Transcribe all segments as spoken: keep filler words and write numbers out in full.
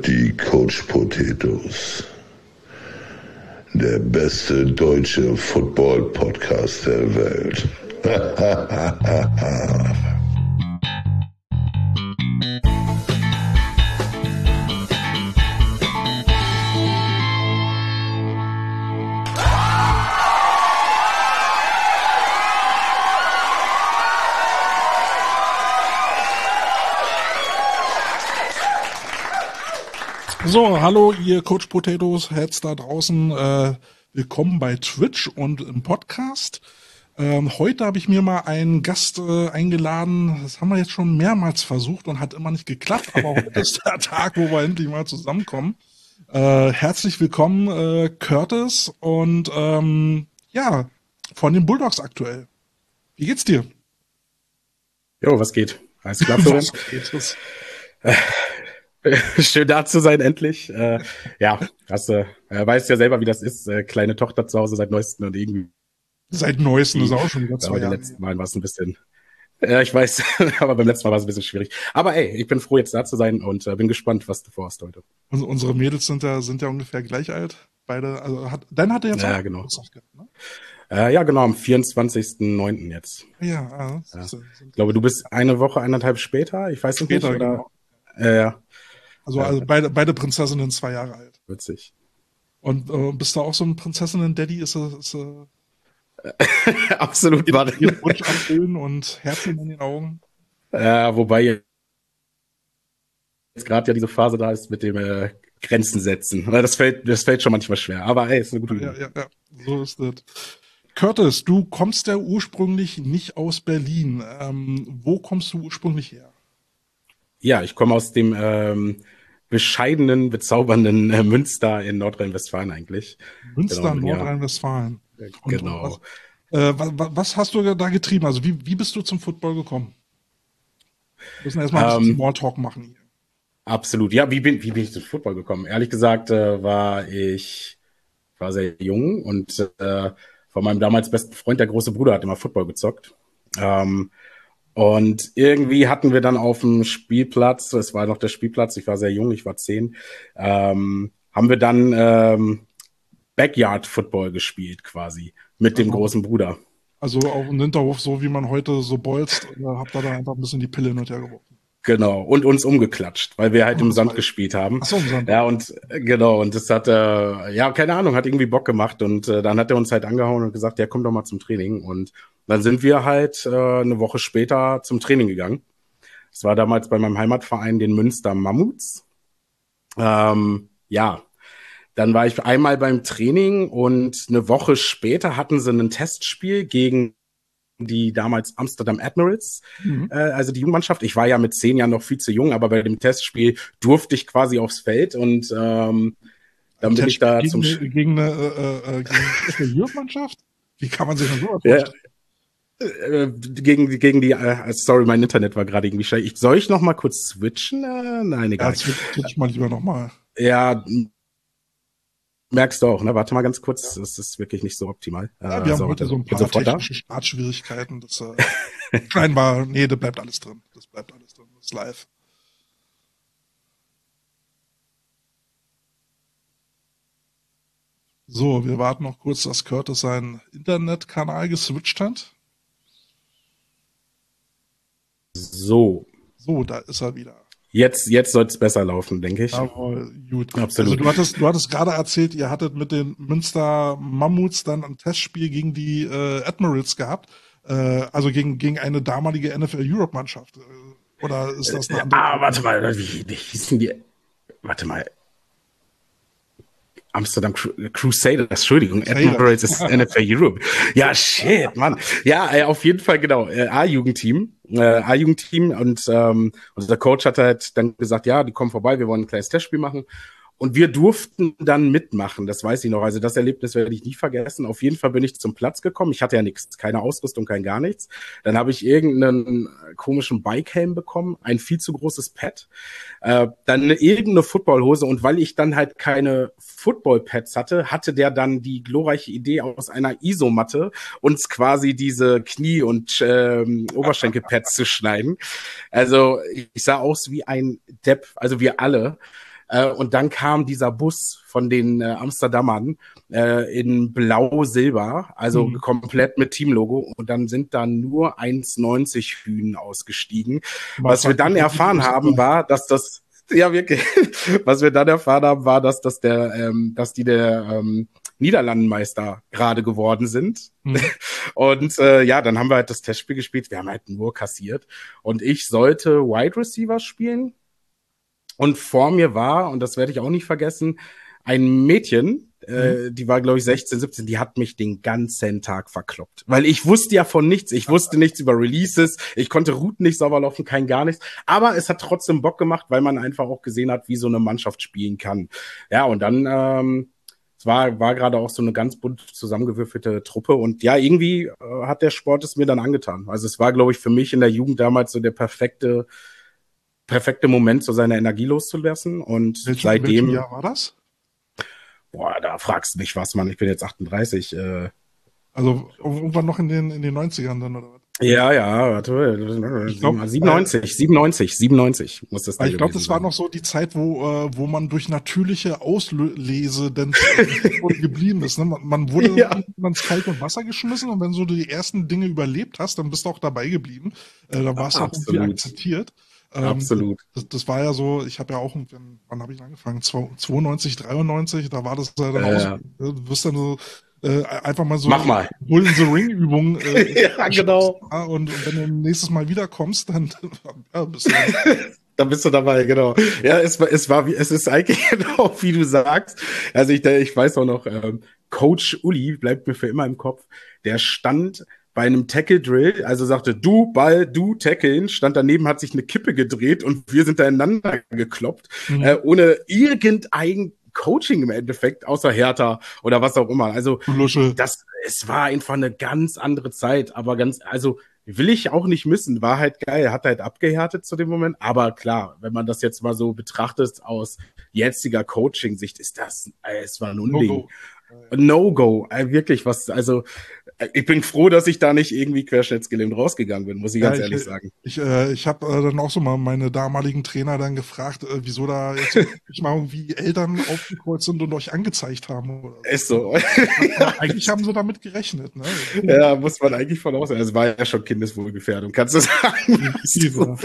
Die Coach Potatoes. Der beste deutsche Football-Podcast der Welt. So, hallo ihr Coach Potatoes, Heads da draußen, äh, willkommen bei Twitch und im Podcast. Ähm, heute habe ich mir mal einen Gast äh, eingeladen, das haben wir jetzt schon mehrmals versucht und hat immer nicht geklappt, aber heute ist der Tag, wo wir endlich mal zusammenkommen. Äh, herzlich willkommen, äh, Curtis und ähm, ja, von den Bulldogs aktuell. Wie geht's dir? Jo, was geht? Alles klar, Florian? Schön da zu sein, endlich. Äh, ja, hast du, äh, weißt ja selber, wie das ist. Äh, kleine Tochter zu Hause seit neuestem und irgendwie. Seit neuestem ist auch schon wieder zwei Jahre. Beim letzten Mal war es ein bisschen. Ja, ich weiß, aber beim letzten Mal war es ein bisschen schwierig. Aber ey, ich bin froh, jetzt da zu sein und äh, bin gespannt, was du vorhast heute. Und unsere Mädels sind ja, sind ja ungefähr gleich alt. Beide, also hat, dein hatte jetzt ja, auch genau. Gehabt, ne? Äh, ja, genau, am vierundzwanzigsten neunten jetzt. Ja, ah, ja. Ich glaube, du bist eine Woche, eineinhalb später, ich weiß später, nicht, oder? Genau. Äh, ja. Also, also beide, beide Prinzessinnen zwei Jahre alt. Witzig. Und äh, bist du auch so ein Prinzessinnen-Daddy? Ist er, ist er absolut war jeden Wunsch erfüllen und Herzen in den Augen? Ja, wobei jetzt gerade ja diese Phase da ist mit dem äh, Grenzen setzen. Das fällt, das fällt schon manchmal schwer. Aber ey, ist eine gute Übung. Ja, ja, ja, so ist das. Curtis, du kommst ja ursprünglich nicht aus Berlin. Ähm, wo kommst du ursprünglich her? Ja, ich komme aus dem ähm, bescheidenen, bezaubernden äh, Münster in Nordrhein-Westfalen eigentlich. Münster, genau, Nordrhein-Westfalen. Ja, genau. Und was, äh, was, was hast du da getrieben? Also wie, wie bist du zum Football gekommen? Wir müssen erstmal ein bisschen ähm, Smalltalk machen hier. Absolut. Ja, wie bin, wie bin ich zum Football gekommen? Ehrlich gesagt äh, war ich war sehr jung und äh, von meinem damals besten Freund, der große Bruder, hat immer Football gezockt. Ähm, Und irgendwie hatten wir dann auf dem Spielplatz, es war noch der Spielplatz, ich war sehr jung, ich war zehn, ähm, haben wir dann ähm, Backyard-Football gespielt quasi mit dem also, großen Bruder. Also auf dem Hinterhof, so wie man heute so bolzt, habt ihr da einfach ein bisschen die Pille hin und her geworfen. Genau, und uns umgeklatscht, weil wir halt oh, im Sand gespielt haben. Ach so, im Sand. Ja, und genau, und das hat, äh, ja, keine Ahnung, hat irgendwie Bock gemacht und äh, dann hat er uns halt angehauen und gesagt, ja, komm doch mal zum Training. Und dann sind wir halt äh, eine Woche später zum Training gegangen. Das war damals bei meinem Heimatverein, den Münster Mammuts. Ähm, ja, dann war ich einmal beim Training und eine Woche später hatten sie ein Testspiel gegen die damals Amsterdam Admirals, mhm. äh, also die Jugendmannschaft. Ich war ja mit zehn Jahren noch viel zu jung, aber bei dem Testspiel durfte ich quasi aufs Feld und ähm, dann bin ich da gegen zum eine, gegen eine, äh, äh, gegen eine Jugendmannschaft? Wie kann man sich das so vorstellen? Ja, äh, gegen, gegen die, äh, sorry, mein Internet war gerade irgendwie schlecht. Ich, soll ich noch mal kurz switchen? Äh, nein, egal. Ja, switch mal lieber noch mal. Ja, merkst du auch, ne? Warte mal ganz kurz, das ist wirklich nicht so optimal. Ja, wir äh, haben so, heute so ein paar technische Startschwierigkeiten. Das äh, scheinbar, nee, da bleibt alles drin. Das bleibt alles drin. Das ist live. So, wir warten noch kurz, dass Curtis seinen Internetkanal geswitcht hat. So. So, da ist er wieder. Jetzt, jetzt soll es besser laufen, denke ich. Jawohl, gut. Absolut. Also du hattest, du hattest gerade erzählt, ihr hattet mit den Münster Mammuts dann ein Testspiel gegen die äh, Admirals gehabt, äh, also gegen gegen eine damalige N F L Europe Mannschaft. Oder ist das eine andere? Ah, warte mal, wie, wie hießen die? Warte mal. Amsterdam Crusaders, Entschuldigung, Admirals ist N F L Europe. Ja, shit, Mann. Ja, äh, auf jeden Fall, genau, äh, A-Jugendteam, äh, A-Jugendteam und ähm, unser Coach hat halt dann gesagt, ja, die kommen vorbei, wir wollen ein kleines Testspiel machen. Und wir durften dann mitmachen, das weiß ich noch. Also das Erlebnis werde ich nie vergessen. Auf jeden Fall bin ich zum Platz gekommen. Ich hatte ja nichts, keine Ausrüstung, kein gar nichts. Dann habe ich irgendeinen komischen Bikehelm bekommen, ein viel zu großes Pad, äh, dann eine, irgendeine Footballhose. Und weil ich dann halt keine Footballpads hatte, hatte der dann die glorreiche Idee, aus einer Isomatte uns quasi diese Knie- und ähm, Oberschenkelpads zu schneiden. Also ich sah aus wie ein Depp, also wir alle. Äh, und dann kam dieser Bus von den äh, Amsterdamern äh, in Blau-Silber, also mhm. komplett mit Teamlogo. Und dann sind da nur eins neunzig Hühn ausgestiegen. Man Was wir dann erfahren haben, war, dass das ja wirklich. Was wir dann erfahren haben, war, dass das der, ähm, dass die der ähm, Niederlandenmeister gerade geworden sind. Mhm. Und äh, ja, dann haben wir halt das Testspiel gespielt. Wir haben halt nur kassiert. Und ich sollte Wide Receiver spielen. Und vor mir war, und das werde ich auch nicht vergessen, ein Mädchen, mhm. äh, die war, glaube ich, sechzehn, siebzehn, die hat mich den ganzen Tag verkloppt. Weil ich wusste ja von nichts. Ich wusste nichts über Releases. Ich konnte Routen nicht sauber laufen, kein gar nichts. Aber es hat trotzdem Bock gemacht, weil man einfach auch gesehen hat, wie so eine Mannschaft spielen kann. Ja, und dann... Ähm, Es war, war gerade auch so eine ganz bunt zusammengewürfelte Truppe. Und ja, irgendwie äh, hat der Sport es mir dann angetan. Also es war, glaube ich, für mich in der Jugend damals so der perfekte, perfekte Moment, so seine Energie loszulassen. Und Welche, seitdem... Welches Jahr war das? Boah, da fragst du mich was, Mann. Ich bin jetzt achtunddreißig. Äh, also irgendwann noch in den, in den neunzigern dann, oder was? Ja, ja, warte, ich glaub, siebenundneunzig, äh, siebenundneunzig, siebenundneunzig muss das dann Ich glaube, das war noch so die Zeit, wo äh, wo man durch natürliche Auslese dann geblieben ist. Ne? Man, man wurde ja. ins kalte Wasser geschmissen und wenn du die ersten Dinge überlebt hast, dann bist du auch dabei geblieben. Äh, dann warst du auch irgendwie akzeptiert. Ähm, Absolut. Das, das war ja so, ich habe ja auch, wann habe ich angefangen? zweiundneunzig, dreiundneunzig, da war das dann äh, auch so, du wirst dann so Äh, einfach mal so Mach mal. Bull in the Ring Übung. Äh, ja, genau. Und, und wenn du nächstes Mal wiederkommst, dann ja, bist du dann bist du dabei, genau. Ja, es war, es war wie, es ist eigentlich genau wie du sagst. Also ich, ich weiß auch noch, ähm, Coach Uli bleibt mir für immer im Kopf. Der stand bei einem Tackle Drill, also sagte du Ball, du Tackeln, stand daneben, hat sich eine Kippe gedreht und wir sind da ineinander gekloppt, mhm. äh, ohne irgendein Coaching im Endeffekt, außer Hertha oder was auch immer. Also Lusche. das, es war einfach eine ganz andere Zeit, aber ganz, also will ich auch nicht missen, war halt geil, hat halt abgehärtet zu dem Moment, aber klar, wenn man das jetzt mal so betrachtet aus jetziger Coaching-Sicht, ist das, es war ein Unding. No-Go. No-Go, wirklich was, also ich bin froh, dass ich da nicht irgendwie querschnittsgelähmt rausgegangen bin, muss ich ja, ganz ich, ehrlich sagen. Ich, äh, ich habe äh, dann auch so mal meine damaligen Trainer dann gefragt, äh, wieso da jetzt nicht mal irgendwie Eltern aufgekreuzt sind und euch angezeigt haben. Oder so. Ist so. Ja, eigentlich haben sie damit gerechnet. Ne? Ja, muss man eigentlich von aussehen. Es war ja schon Kindeswohlgefährdung, kannst du sagen. Du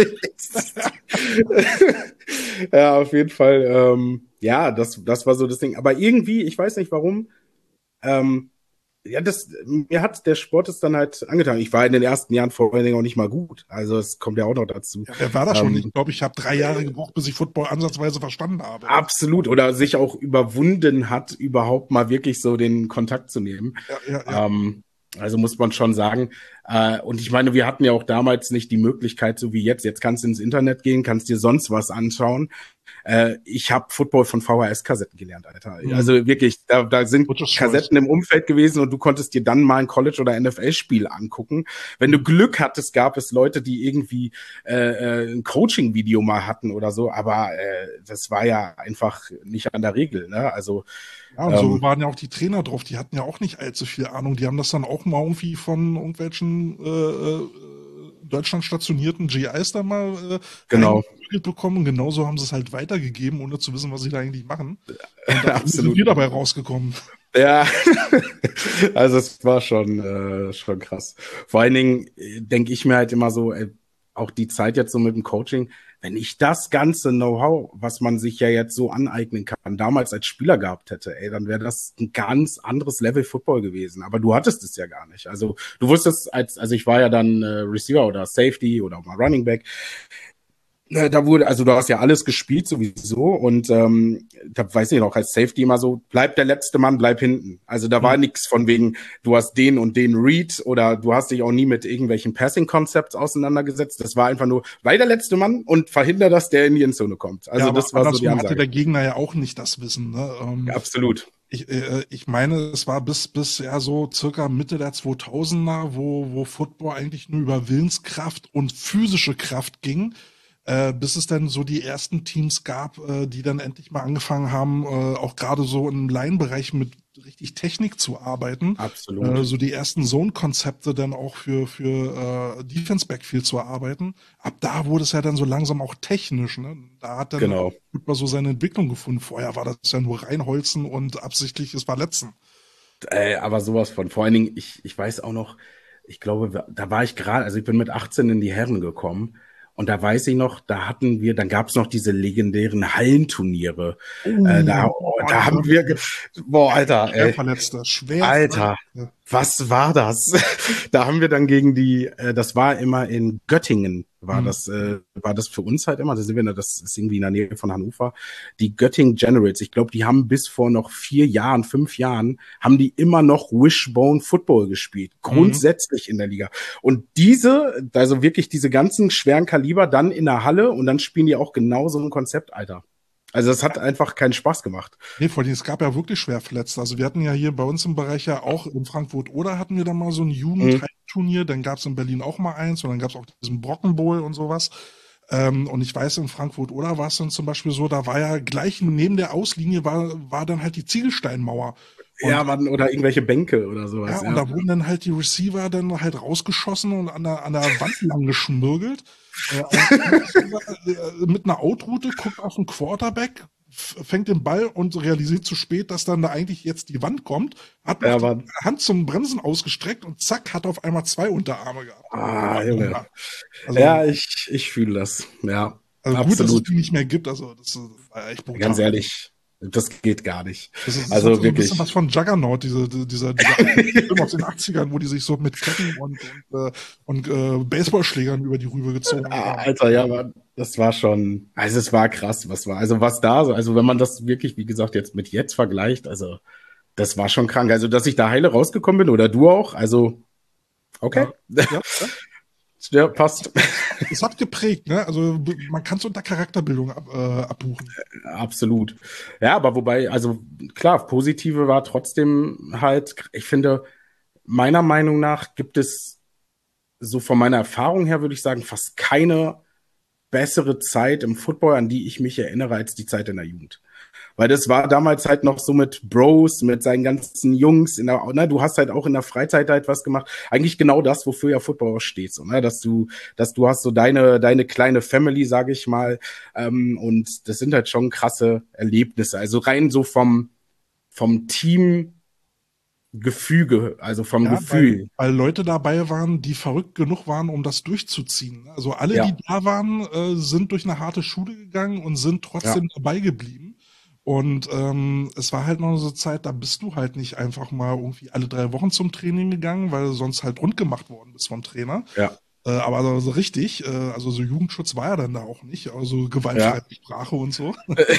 ja, auf jeden Fall. Ähm, ja, das, das war so das Ding. Aber irgendwie, ich weiß nicht warum, ähm, ja, das, mir hat der Sport es dann halt angetan. Ich war in den ersten Jahren vor allen Dingen auch nicht mal gut. Also es kommt ja auch noch dazu. Ja, wer war das ähm, schon? Ich glaube, ich habe drei Jahre gebraucht, bis ich Football ansatzweise verstanden habe. Absolut. Oder sich auch überwunden hat, überhaupt mal wirklich so den Kontakt zu nehmen. Ja, ja, ja. Ähm, also muss man schon sagen. Äh, und ich meine, wir hatten ja auch damals nicht die Möglichkeit, so wie jetzt. Jetzt kannst du ins Internet gehen, kannst dir sonst was anschauen. Äh, ich habe Football von V H S-Kassetten gelernt, Alter. Mhm. Also wirklich, da, da sind Kassetten im Umfeld gewesen und du konntest dir dann mal ein College- oder N F L-Spiel angucken. Wenn du Glück hattest, gab es Leute, die irgendwie äh, ein Coaching-Video mal hatten oder so, aber äh, das war ja einfach nicht an der Regel, ne? Also ja, und so ähm, waren ja auch die Trainer drauf, die hatten ja auch nicht allzu viel Ahnung. Die haben das dann auch mal irgendwie von irgendwelchen äh, Deutschland stationierten G Is da mal äh, genau bekommen. Und genauso haben sie es halt weitergegeben, ohne zu wissen, was sie da eigentlich machen. Und da sind wir dabei rausgekommen. Ja, also es war schon äh, schon krass. Vor allen Dingen denke ich mir halt immer so, ey, auch die Zeit jetzt so mit dem Coaching, wenn ich das ganze Know-how, was man sich ja jetzt so aneignen kann, damals als Spieler gehabt hätte, ey, dann wäre das ein ganz anderes Level Football gewesen. Aber du hattest es ja gar nicht. Also du wusstest, als also ich war ja dann äh, Receiver oder Safety oder auch mal Running Back. Da wurde, also du hast ja alles gespielt sowieso und ähm, da weiß ich noch, als Safety immer so, bleib der letzte Mann, bleib hinten. Also da war mhm. nichts von wegen, du hast den und den Read oder du hast dich auch nie mit irgendwelchen Passing-Concepts auseinandergesetzt. Das war einfach nur, bleib der letzte Mann und verhindere, dass der in die Endzone kommt. Also ja, das war so die Ansage. Hatte der Gegner ja auch nicht das Wissen. Ne? Ähm, ja, absolut. Ich, äh, ich meine, es war bis bis ja so circa Mitte der zweitausender, wo wo Football eigentlich nur über Willenskraft und physische Kraft ging. äh, bis es dann so die ersten Teams gab, äh, die dann endlich mal angefangen haben, äh, auch gerade so im Line-Bereich mit richtig Technik zu arbeiten. Absolut. Äh, so die ersten Zone-Konzepte dann auch für, für äh, Defense-Backfield zu erarbeiten. Ab da wurde es ja dann so langsam auch technisch. Ne? Da hat dann Genau. auch mal so seine Entwicklung gefunden. Vorher war das ja nur reinholzen und absichtliches Verletzen. Äh, aber sowas von. Vor allen Dingen, ich, ich weiß auch noch, ich glaube, da war ich gerade, also ich bin mit achtzehn in die Herren gekommen. Und da weiß ich noch, da hatten wir, dann gab es noch diese legendären Hallenturniere. Oh, äh, da boah, da haben wir, ge- boah, Alter, schwer ey, Verletzter, schwer Alter, Verletzter. was war das? Da haben wir dann gegen die, äh, das war immer in Göttingen, war Mhm. das, äh, war das für uns halt immer, da sind wir, das ist irgendwie in der Nähe von Hannover, die Göttingen Generals. Ich glaube, die haben bis vor noch vier Jahren, fünf Jahren, haben die immer noch Wishbone Football gespielt, grundsätzlich in der Liga. Und diese, also wirklich diese ganzen schweren Kaliber dann in der Halle und dann spielen die auch genau so ein Konzept, Alter. Also das hat einfach keinen Spaß gemacht. Nee, vor allem, es gab ja wirklich Schwerverletzte. Also wir hatten ja hier bei uns im Bereich ja auch in Frankfurt oder hatten wir da mal so ein Jugendturnier, dann gab es in Berlin auch mal eins und dann gab es auch diesen Brocken Bowl und sowas. Ähm, und ich weiß, in Frankfurt oder war es dann zum Beispiel so, da war ja gleich neben der Auslinie war, war dann halt die Ziegelsteinmauer. Und, Ja, man, oder irgendwelche Bänke oder sowas. ja, Ja, und da wurden dann halt die Receiver dann halt rausgeschossen und an der, an der Wand lang geschmürgelt. Äh, ein Receiver, äh, mit einer Outroute guckt auf den Quarterback, f- fängt den Ball und realisiert zu spät, dass dann da eigentlich jetzt die Wand kommt, hat noch Ja, die Mann. Hand zum Bremsen ausgestreckt und zack, hat auf einmal zwei Unterarme gehabt. Ah, Junge. Also, Ja, ich, ich fühle das. Ja, also gut, dass es absolut. die nicht mehr gibt. Also das war echt brutal. Ganz ehrlich, das geht gar nicht. Das ist, das Also hat so ein wirklich. bisschen was von Juggernaut, diese, diese, dieser Film aus den achtzigern, wo die sich so mit Ketten und, und, äh, und äh, Baseballschlägern über die Rübe gezogen Ah, haben. Alter, ja, Mann, das war schon, also es war krass, was war, also was da, so, also wenn man das wirklich, wie gesagt, jetzt mit jetzt vergleicht, also das war schon krank. Also, dass ich da heile rausgekommen bin oder du auch, also okay. Ja, ja, ja. Ja, passt. Es hat geprägt, ne? Also b- man kann es unter Charakterbildung ab, äh, abbuchen. Absolut. Ja, aber wobei, also klar, positive war trotzdem halt, ich finde, meiner Meinung nach gibt es so von meiner Erfahrung her, würde ich sagen, fast keine bessere Zeit im Football, an die ich mich erinnere, als die Zeit in der Jugend. Weil das war damals halt noch so mit Bros, mit seinen ganzen Jungs. In der, ne, du hast halt auch in der Freizeit halt was gemacht. Eigentlich genau das, wofür ja Football auch steht. So, ne? Dass du, dass du hast so deine, deine kleine Family, sage ich mal. Ähm, und das sind halt schon krasse Erlebnisse. Also rein so vom, vom Teamgefüge, also vom Ja, Gefühl. weil, weil Leute dabei waren, die verrückt genug waren, um das durchzuziehen. Also alle, Ja. die da waren, äh, sind durch eine harte Schule gegangen und sind trotzdem dabei geblieben. Und ähm, es war halt noch so eine Zeit, da bist du halt nicht einfach mal irgendwie alle drei Wochen zum Training gegangen, weil du sonst halt rund gemacht worden bist vom Trainer. Ja. Äh, aber also so richtig, äh, also so Jugendschutz war ja dann da auch nicht, also gewaltfreie Sprache und so.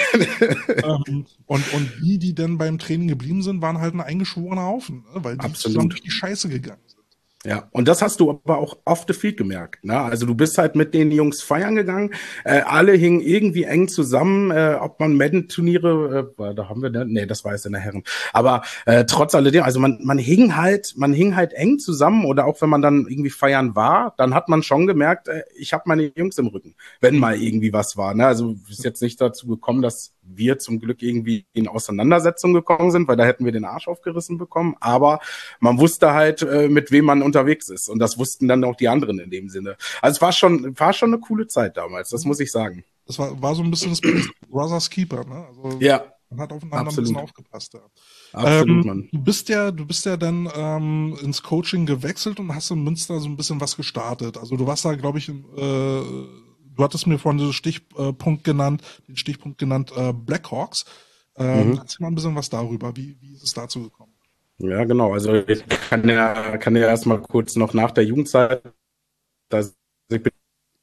ähm, und, und die, die dann beim Training geblieben sind, waren halt ein eingeschworener Haufen, ne? Weil die Absolut. zusammen durch die Scheiße gegangen sind. Ja, und das hast du aber auch off the field gemerkt. Ne? Also du bist halt mit den Jungs feiern gegangen. Äh, alle hingen irgendwie eng zusammen. Äh, ob man Madden-Turniere, äh, da haben wir, ne? Nee, das war jetzt in der Herren. Aber äh, trotz alledem, also man, man hing halt, man hing halt eng zusammen. Oder auch wenn man dann irgendwie feiern war, dann hat man schon gemerkt, äh, ich habe meine Jungs im Rücken, wenn mal irgendwie was war. Ne? Also es ist jetzt nicht dazu gekommen, dass wir zum Glück irgendwie in Auseinandersetzung gekommen sind, weil da hätten wir den Arsch aufgerissen bekommen. Aber man wusste halt, äh, mit wem man unterwegs ist. Und das wussten dann auch die anderen in dem Sinne. Also es war schon, war schon eine coole Zeit damals, das muss ich sagen. Das war, war so ein bisschen das Prinzip Brothers Keeper, ne? Also Ja, man hat aufeinander absolut. ein bisschen aufgepasst. Ja. Absolut, ähm, Mann. Du bist ja, du bist ja dann ähm, ins Coaching gewechselt und hast in Münster so ein bisschen was gestartet. Also du warst da, glaube ich, äh, du hattest mir vorhin den Stichpunkt genannt, den Stichpunkt genannt, äh, Blackhawks. Ähm, Mhm. Erzähl mal ein bisschen was darüber. Wie, wie ist es dazu gekommen? Ja, genau. Also ich kann ja, kann ja erstmal kurz noch nach der Jugendzeit, dass ich bin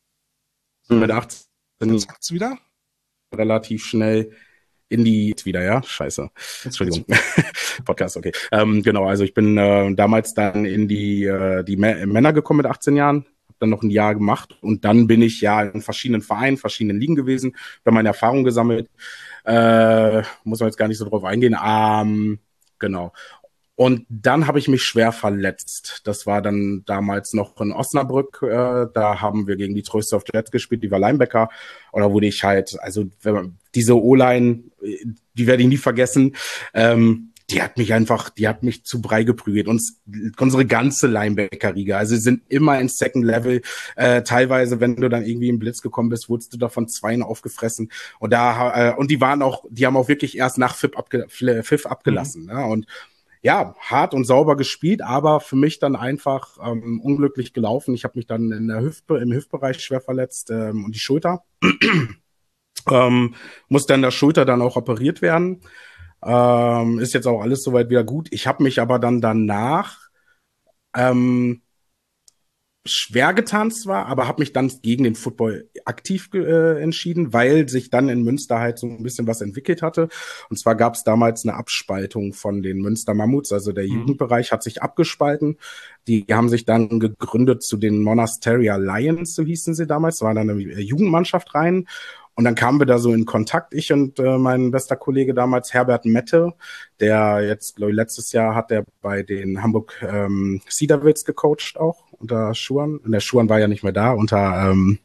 mit achtzehn Jetzt sagt's wieder? relativ schnell in die wieder, ja, scheiße, Entschuldigung, Podcast, okay. Ähm, genau, also ich bin äh, damals dann in die äh, die Mä- Männer gekommen mit achtzehn Jahren, habe dann noch ein Jahr gemacht und dann bin ich ja in verschiedenen Vereinen, verschiedenen Ligen gewesen, habe meine Erfahrung gesammelt. Äh, muss man jetzt gar nicht so drauf eingehen. Ähm, genau. Und dann habe ich mich schwer verletzt. Das war dann damals noch in Osnabrück. Äh, da haben wir gegen die Trösdorf Jets gespielt, die war Linebacker. Und da wurde ich halt, also wenn man, diese O-Line, die werde ich nie vergessen, ähm, die hat mich einfach, die hat mich zu Brei geprügelt. Uns, unsere ganze Linebacker-Riege, also sie sind immer in Second Level. Äh, teilweise, wenn du dann irgendwie im Blitz gekommen bist, wurdest du da von Zweien aufgefressen. Und da, äh, und die waren auch, die haben auch wirklich erst nach Pfiff, abge, Pfiff abgelassen. Mhm. Ne? Und ja, hart und sauber gespielt, aber für mich dann einfach ähm, unglücklich gelaufen. Ich habe mich dann in der Hüfte, im Hüftbereich schwer verletzt ähm, und die Schulter. ähm, musste an der Schulter dann auch operiert werden. Ähm, ist jetzt auch alles soweit wieder gut. Ich habe mich aber dann danach ähm, schwer getan zwar, aber habe mich dann gegen den Football aktiv äh, entschieden, weil sich dann in Münster halt so ein bisschen was entwickelt hatte. Und zwar gab es damals eine Abspaltung von den Münster Mammuts, also der mhm. Jugendbereich hat sich abgespalten. Die haben sich dann gegründet zu den Monasteria Lions, so hießen sie damals, da war dann eine Jugendmannschaft rein. Und dann kamen wir da so in Kontakt, ich und äh, mein bester Kollege damals, Herbert Mette, der jetzt, glaube ich, letztes Jahr hat er bei den Hamburg ähm, Sea Devils gecoacht auch, unter Schuhan. Und der Schuhan war ja nicht mehr da, unter, ähm,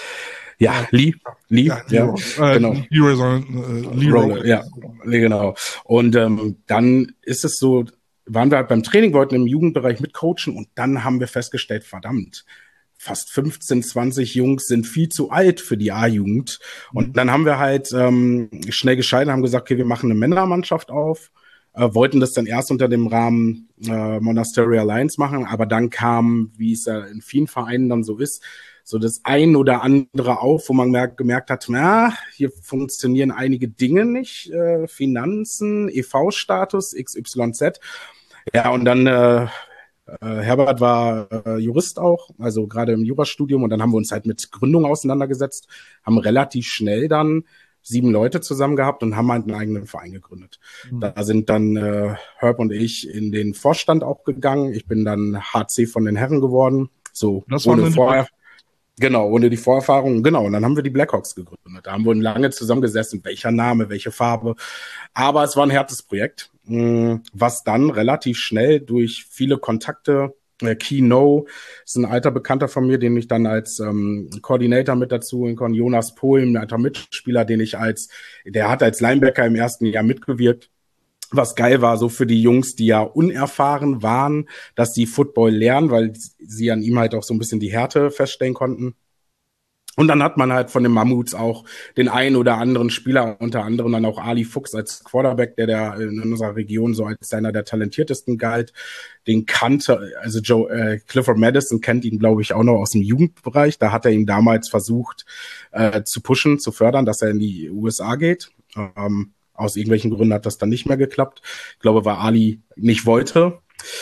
ja, ja, Lee, Lee, ja, ja äh, genau. Leroy, äh, Leroy, ja, genau. Und ähm, dann ist es so, waren wir halt beim Training, wollten im Jugendbereich mitcoachen und dann haben wir festgestellt, verdammt, fast fünfzehn, zwanzig Jungs sind viel zu alt für die A-Jugend. Und mhm. dann haben wir halt ähm, schnell gescheiden, haben gesagt, okay, wir machen eine Männermannschaft auf, äh, wollten das dann erst unter dem Rahmen äh, Monasteria Lions machen, aber dann kam, wie es ja in vielen Vereinen dann so ist, so das ein oder andere auf, wo man merkt, gemerkt hat, na, hier funktionieren einige Dinge nicht, äh, Finanzen, E V-Status, X Y Z. Ja, und dann äh, Äh, Herbert war äh, Jurist auch, also gerade im Jurastudium, und dann haben wir uns halt mit Gründung auseinandergesetzt, haben relativ schnell dann sieben Leute zusammen gehabt und haben halt einen eigenen Verein gegründet. Mhm. Da sind dann äh, Herb und ich in den Vorstand auch gegangen. Ich bin dann H C von den Herren geworden, so das ohne vorher. Genau, ohne die Vorerfahrung. Genau, und dann haben wir die Blackhawks gegründet. Da haben wir lange zusammengesessen, welcher Name, welche Farbe. Aber es war ein Herzensprojekt, was dann relativ schnell durch viele Kontakte, äh, Kino ist ein alter Bekannter von mir, den ich dann als ähm, Coordinator mit dazu in konnte, Jonas Pohl, ein alter Mitspieler, den ich als, der hat als Linebacker im ersten Jahr mitgewirkt. Was geil war, so für die Jungs, die ja unerfahren waren, dass die Football lernen, weil sie an ihm halt auch so ein bisschen die Härte feststellen konnten. Und dann hat man halt von den Mammuts auch den einen oder anderen Spieler, unter anderem dann auch Ali Fuchs als Quarterback, der, der in unserer Region so als einer der talentiertesten galt. Den kannte, also Joe äh, Clifford Madison kennt ihn, glaube ich, auch noch aus dem Jugendbereich. Da hat er ihn damals versucht äh, zu pushen, zu fördern, dass er in die U S A geht. Ähm, Aus irgendwelchen Gründen hat das dann nicht mehr geklappt. Ich glaube, weil Ali nicht wollte.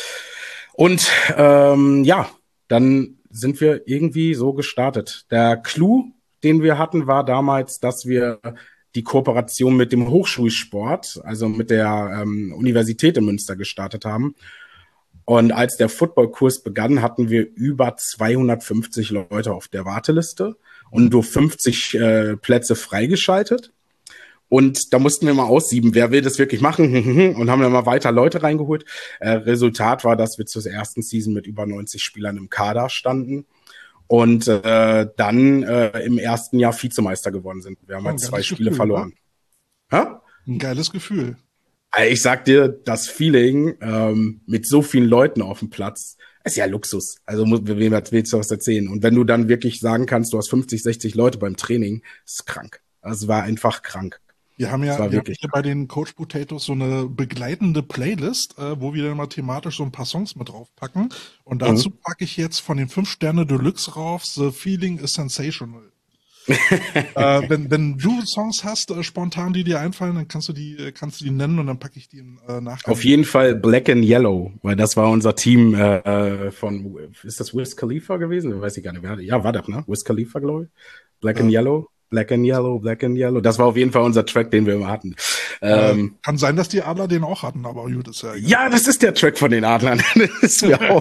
Und ähm, ja, dann sind wir irgendwie so gestartet. Der Clou, den wir hatten, war damals, dass wir die Kooperation mit dem Hochschulsport, also mit der ähm, Universität in Münster gestartet haben. Und als der Footballkurs begann, hatten wir über zweihundertfünfzig Leute auf der Warteliste und nur fünfzig äh, Plätze freigeschaltet. Und da mussten wir mal aussieben, wer will das wirklich machen, und haben dann mal weiter Leute reingeholt. Äh, Resultat war, dass wir zur ersten Season mit über neunzig Spielern im Kader standen und äh, dann äh, im ersten Jahr Vizemeister geworden sind. Wir haben oh, halt zwei Spiele Gefühl, verloren. Ja? Ein geiles Gefühl. Ich sag dir, das Feeling ähm, mit so vielen Leuten auf dem Platz ist ja Luxus. Also wem willst du was erzählen? Und wenn du dann wirklich sagen kannst, du hast fünfzig, sechzig Leute beim Training, ist krank. Also es war einfach krank. Wir haben ja, wir haben ja bei den Coach Potatoes so eine begleitende Playlist, äh, wo wir dann mal thematisch so ein paar Songs mit draufpacken. Und dazu mhm. packe ich jetzt von den fünf Sterne Deluxe rauf, The Feeling is Sensational. äh, wenn, wenn du Songs hast, äh, spontan, die dir einfallen, dann kannst du die, äh, kannst du die nennen und dann packe ich die im äh, Nachgang. Auf jeden Fall Black and Yellow, weil das war unser Team äh, von, ist das Wiz Khalifa gewesen? Weiß ich gar nicht. Ja, war das, ne? Wiz Khalifa, glaube ich. Black ja. and Yellow. Black and Yellow, Black and Yellow. Das war auf jeden Fall unser Track, den wir immer hatten. Ähm, äh, kann sein, dass die Adler den auch hatten, aber gut, ist ja egal. Ja, das ist der Track von den Adlern. Das ist mir auch.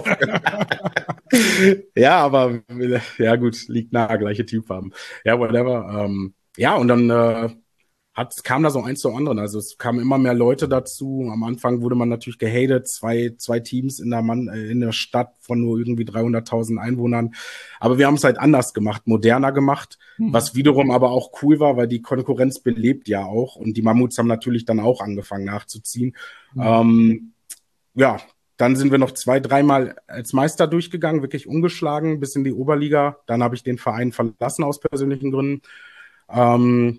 Ja, aber ja gut, liegt nahe, gleiche Teamfarben. Ja, whatever. Ähm, ja, und dann äh, hat, kam da so eins zum anderen. Also es kamen immer mehr Leute dazu. Am Anfang wurde man natürlich gehatet, zwei, zwei Teams in der, Mann, äh, in der Stadt von nur irgendwie dreihunderttausend Einwohnern. Aber wir haben es halt anders gemacht, moderner gemacht, mhm. was wiederum aber auch cool war, weil die Konkurrenz belebt ja auch. Und die Mammuts haben natürlich dann auch angefangen nachzuziehen. Mhm. Ähm, ja, dann sind wir noch zwei, dreimal als Meister durchgegangen, wirklich ungeschlagen bis in die Oberliga. Dann habe ich den Verein verlassen aus persönlichen Gründen. Ähm,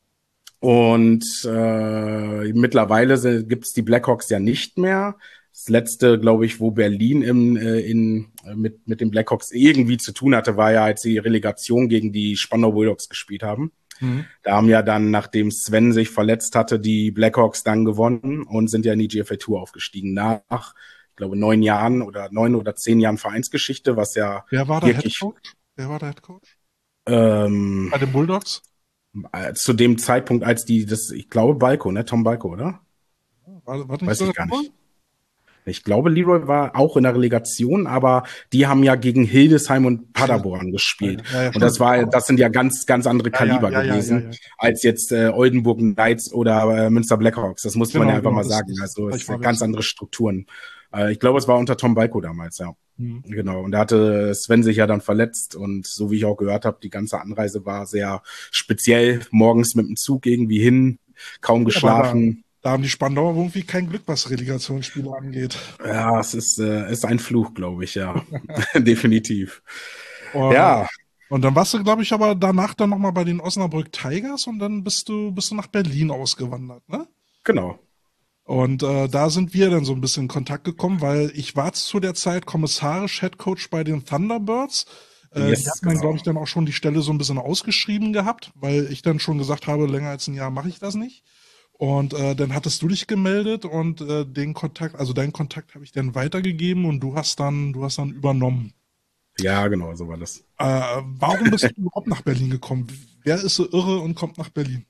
Und äh, mittlerweile gibt es die Blackhawks ja nicht mehr. Das letzte, glaube ich, wo Berlin im, äh, in, äh, mit, mit den Blackhawks irgendwie zu tun hatte, war ja, als sie Relegation gegen die Spandau Bulldogs gespielt haben. Mhm. Da haben ja dann, nachdem Sven sich verletzt hatte, die Blackhawks dann gewonnen und sind ja in die G F A Tour aufgestiegen. Nach, ich glaube, neun Jahren oder neun oder zehn Jahren Vereinsgeschichte, was ja Wer war der Headcoach? Wer war der Headcoach? Ähm, Bei den Bulldogs? Zu dem Zeitpunkt, als die, das, ich glaube, Balko, ne? Tom Balko, oder? War, war nicht Weiß so ich gar nicht. Ich glaube, Leroy war auch in der Relegation, aber die haben ja gegen Hildesheim und Paderborn gespielt. Ja, ja, und das war, das sind ja ganz, ganz andere Kaliber ja, ja, gewesen, ja, ja, ja. als jetzt äh, Oldenburg Knights oder äh, Münster Blackhawks. Das muss genau, man ja einfach genau, mal sagen. Also es sind ganz andere Strukturen. Äh, ich glaube, es war unter Tom Balko damals, ja. Mhm. Genau. Und da hatte Sven sich ja dann verletzt und so wie ich auch gehört habe, die ganze Anreise war sehr speziell. Morgens mit dem Zug irgendwie hin, kaum geschlafen. Da haben die Spandauer irgendwie kein Glück, was Relegationsspiele angeht. Ja, es ist, äh, ist ein Fluch, glaube ich, ja. Definitiv. Und, ja. Und dann warst du, glaube ich, aber danach dann nochmal bei den Osnabrück Tigers und dann bist du, bist du nach Berlin ausgewandert, ne? Genau. Und äh, da sind wir dann so ein bisschen in Kontakt gekommen, weil ich war zu der Zeit kommissarisch Headcoach bei den Thunderbirds. Äh, yes, die hatten dann, genau. glaube ich, dann auch schon die Stelle so ein bisschen ausgeschrieben gehabt, weil ich dann schon gesagt habe, länger als ein Jahr mache ich das nicht. Und äh, dann hattest du dich gemeldet und äh, den Kontakt, also deinen Kontakt habe ich dann weitergegeben und du hast dann, du hast dann übernommen. Ja, genau, so war das. Äh, warum bist du überhaupt nach Berlin gekommen? Wer ist so irre und kommt nach Berlin?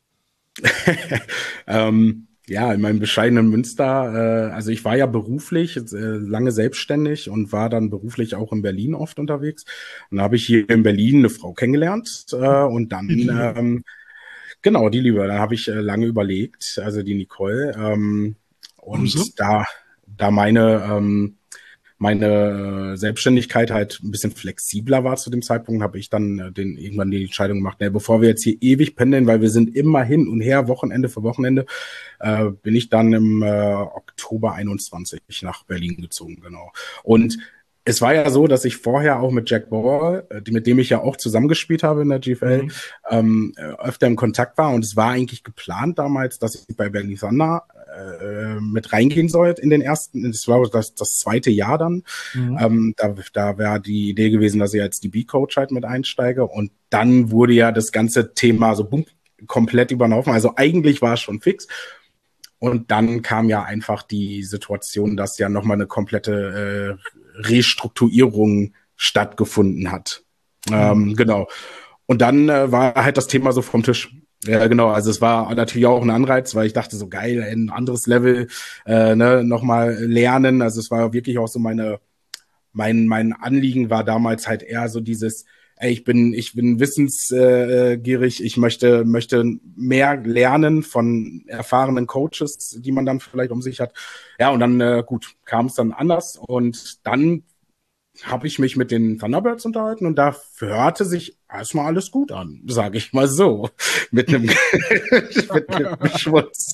ähm, ja, in meinem bescheidenen Münster, äh, also ich war ja beruflich äh, lange selbstständig und war dann beruflich auch in Berlin oft unterwegs. Und da habe ich hier in Berlin eine Frau kennengelernt äh, und dann ähm, genau, die Liebe. Da habe ich äh, lange überlegt, also die Nicole. Ähm, und Grüße. da, da meine ähm, meine Selbstständigkeit halt ein bisschen flexibler war zu dem Zeitpunkt, habe ich dann äh, den irgendwann die Entscheidung gemacht, ne, bevor wir jetzt hier ewig pendeln, weil wir sind immer hin und her, Wochenende für Wochenende, äh, bin ich dann im äh, Oktober einundzwanzig nach Berlin gezogen, genau. Und es war ja so, dass ich vorher auch mit Jack Ball, mit dem ich ja auch zusammengespielt habe in der G F L, mhm. ähm, öfter im Kontakt war. Und es war eigentlich geplant damals, dass ich bei Berlin Thunder äh, mit reingehen sollte in den ersten, das war das, das zweite Jahr dann. Mhm. Ähm, da da wäre die Idee gewesen, dass ich als D B-Coach halt mit einsteige. Und dann wurde ja das ganze Thema so bumm, komplett über den Haufen. Also eigentlich war es schon fix. Und dann kam ja einfach die Situation, dass ja nochmal eine komplette äh, Restrukturierung stattgefunden hat. Mhm. Ähm, genau. Und dann äh, war halt das Thema so vom Tisch. Ja, genau. Also es war natürlich auch ein Anreiz, weil ich dachte so geil, ein anderes Level, äh, ne, nochmal lernen. Also es war wirklich auch so meine, mein, mein Anliegen war damals halt eher so dieses, ey, ich bin, ich bin wissensgierig, ich möchte, möchte mehr lernen von erfahrenen Coaches, die man dann vielleicht um sich hat. Ja, und dann, äh, gut, kam es dann anders und dann habe ich mich mit den Thunderbirds unterhalten und da hörte sich erstmal alles gut an, sage ich mal so, mit einem mit einem Schmutz.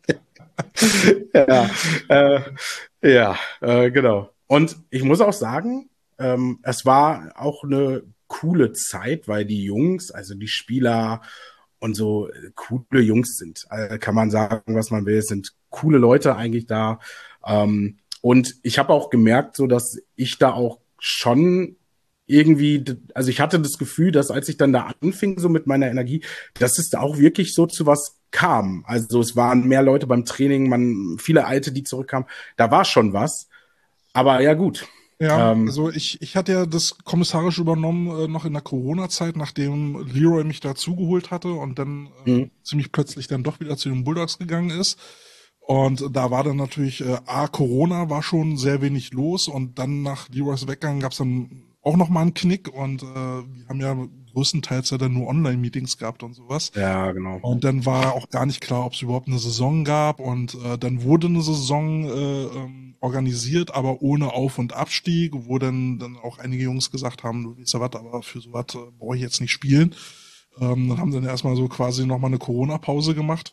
ja, äh, ja, äh, genau. Und ich muss auch sagen, ähm, es war auch eine coole Zeit, weil die Jungs, also die Spieler und so coole Jungs sind. Also kann man sagen, was man will. Es sind coole Leute eigentlich da. Ähm, und ich habe auch gemerkt, so dass ich da auch schon irgendwie, also ich hatte das Gefühl, dass als ich dann da anfing, so mit meiner Energie, dass es da auch wirklich so zu was kam. Also es waren mehr Leute beim Training, man, viele Alte, die zurückkamen. Da war schon was. Aber ja, gut. Ja, ähm, also ich, ich hatte ja das kommissarisch übernommen äh, noch in der Corona-Zeit, nachdem Leroy mich dazugeholt hatte und dann äh, mhm. ziemlich plötzlich dann doch wieder zu den Bulldogs gegangen ist. Und da war dann natürlich, äh, A, Corona war schon sehr wenig los und dann nach Leroys Weggang gab es dann auch nochmal ein Knick und äh, wir haben ja größtenteils ja dann nur Online-Meetings gehabt und sowas. Ja, genau. Und dann war auch gar nicht klar, ob es überhaupt eine Saison gab und äh, dann wurde eine Saison äh, ähm, organisiert, aber ohne Auf- und Abstieg, wo dann, dann auch einige Jungs gesagt haben, du weißt ja was, aber für sowas äh, brauche ich jetzt nicht spielen. Ähm, dann haben sie dann erstmal so quasi nochmal eine Corona-Pause gemacht.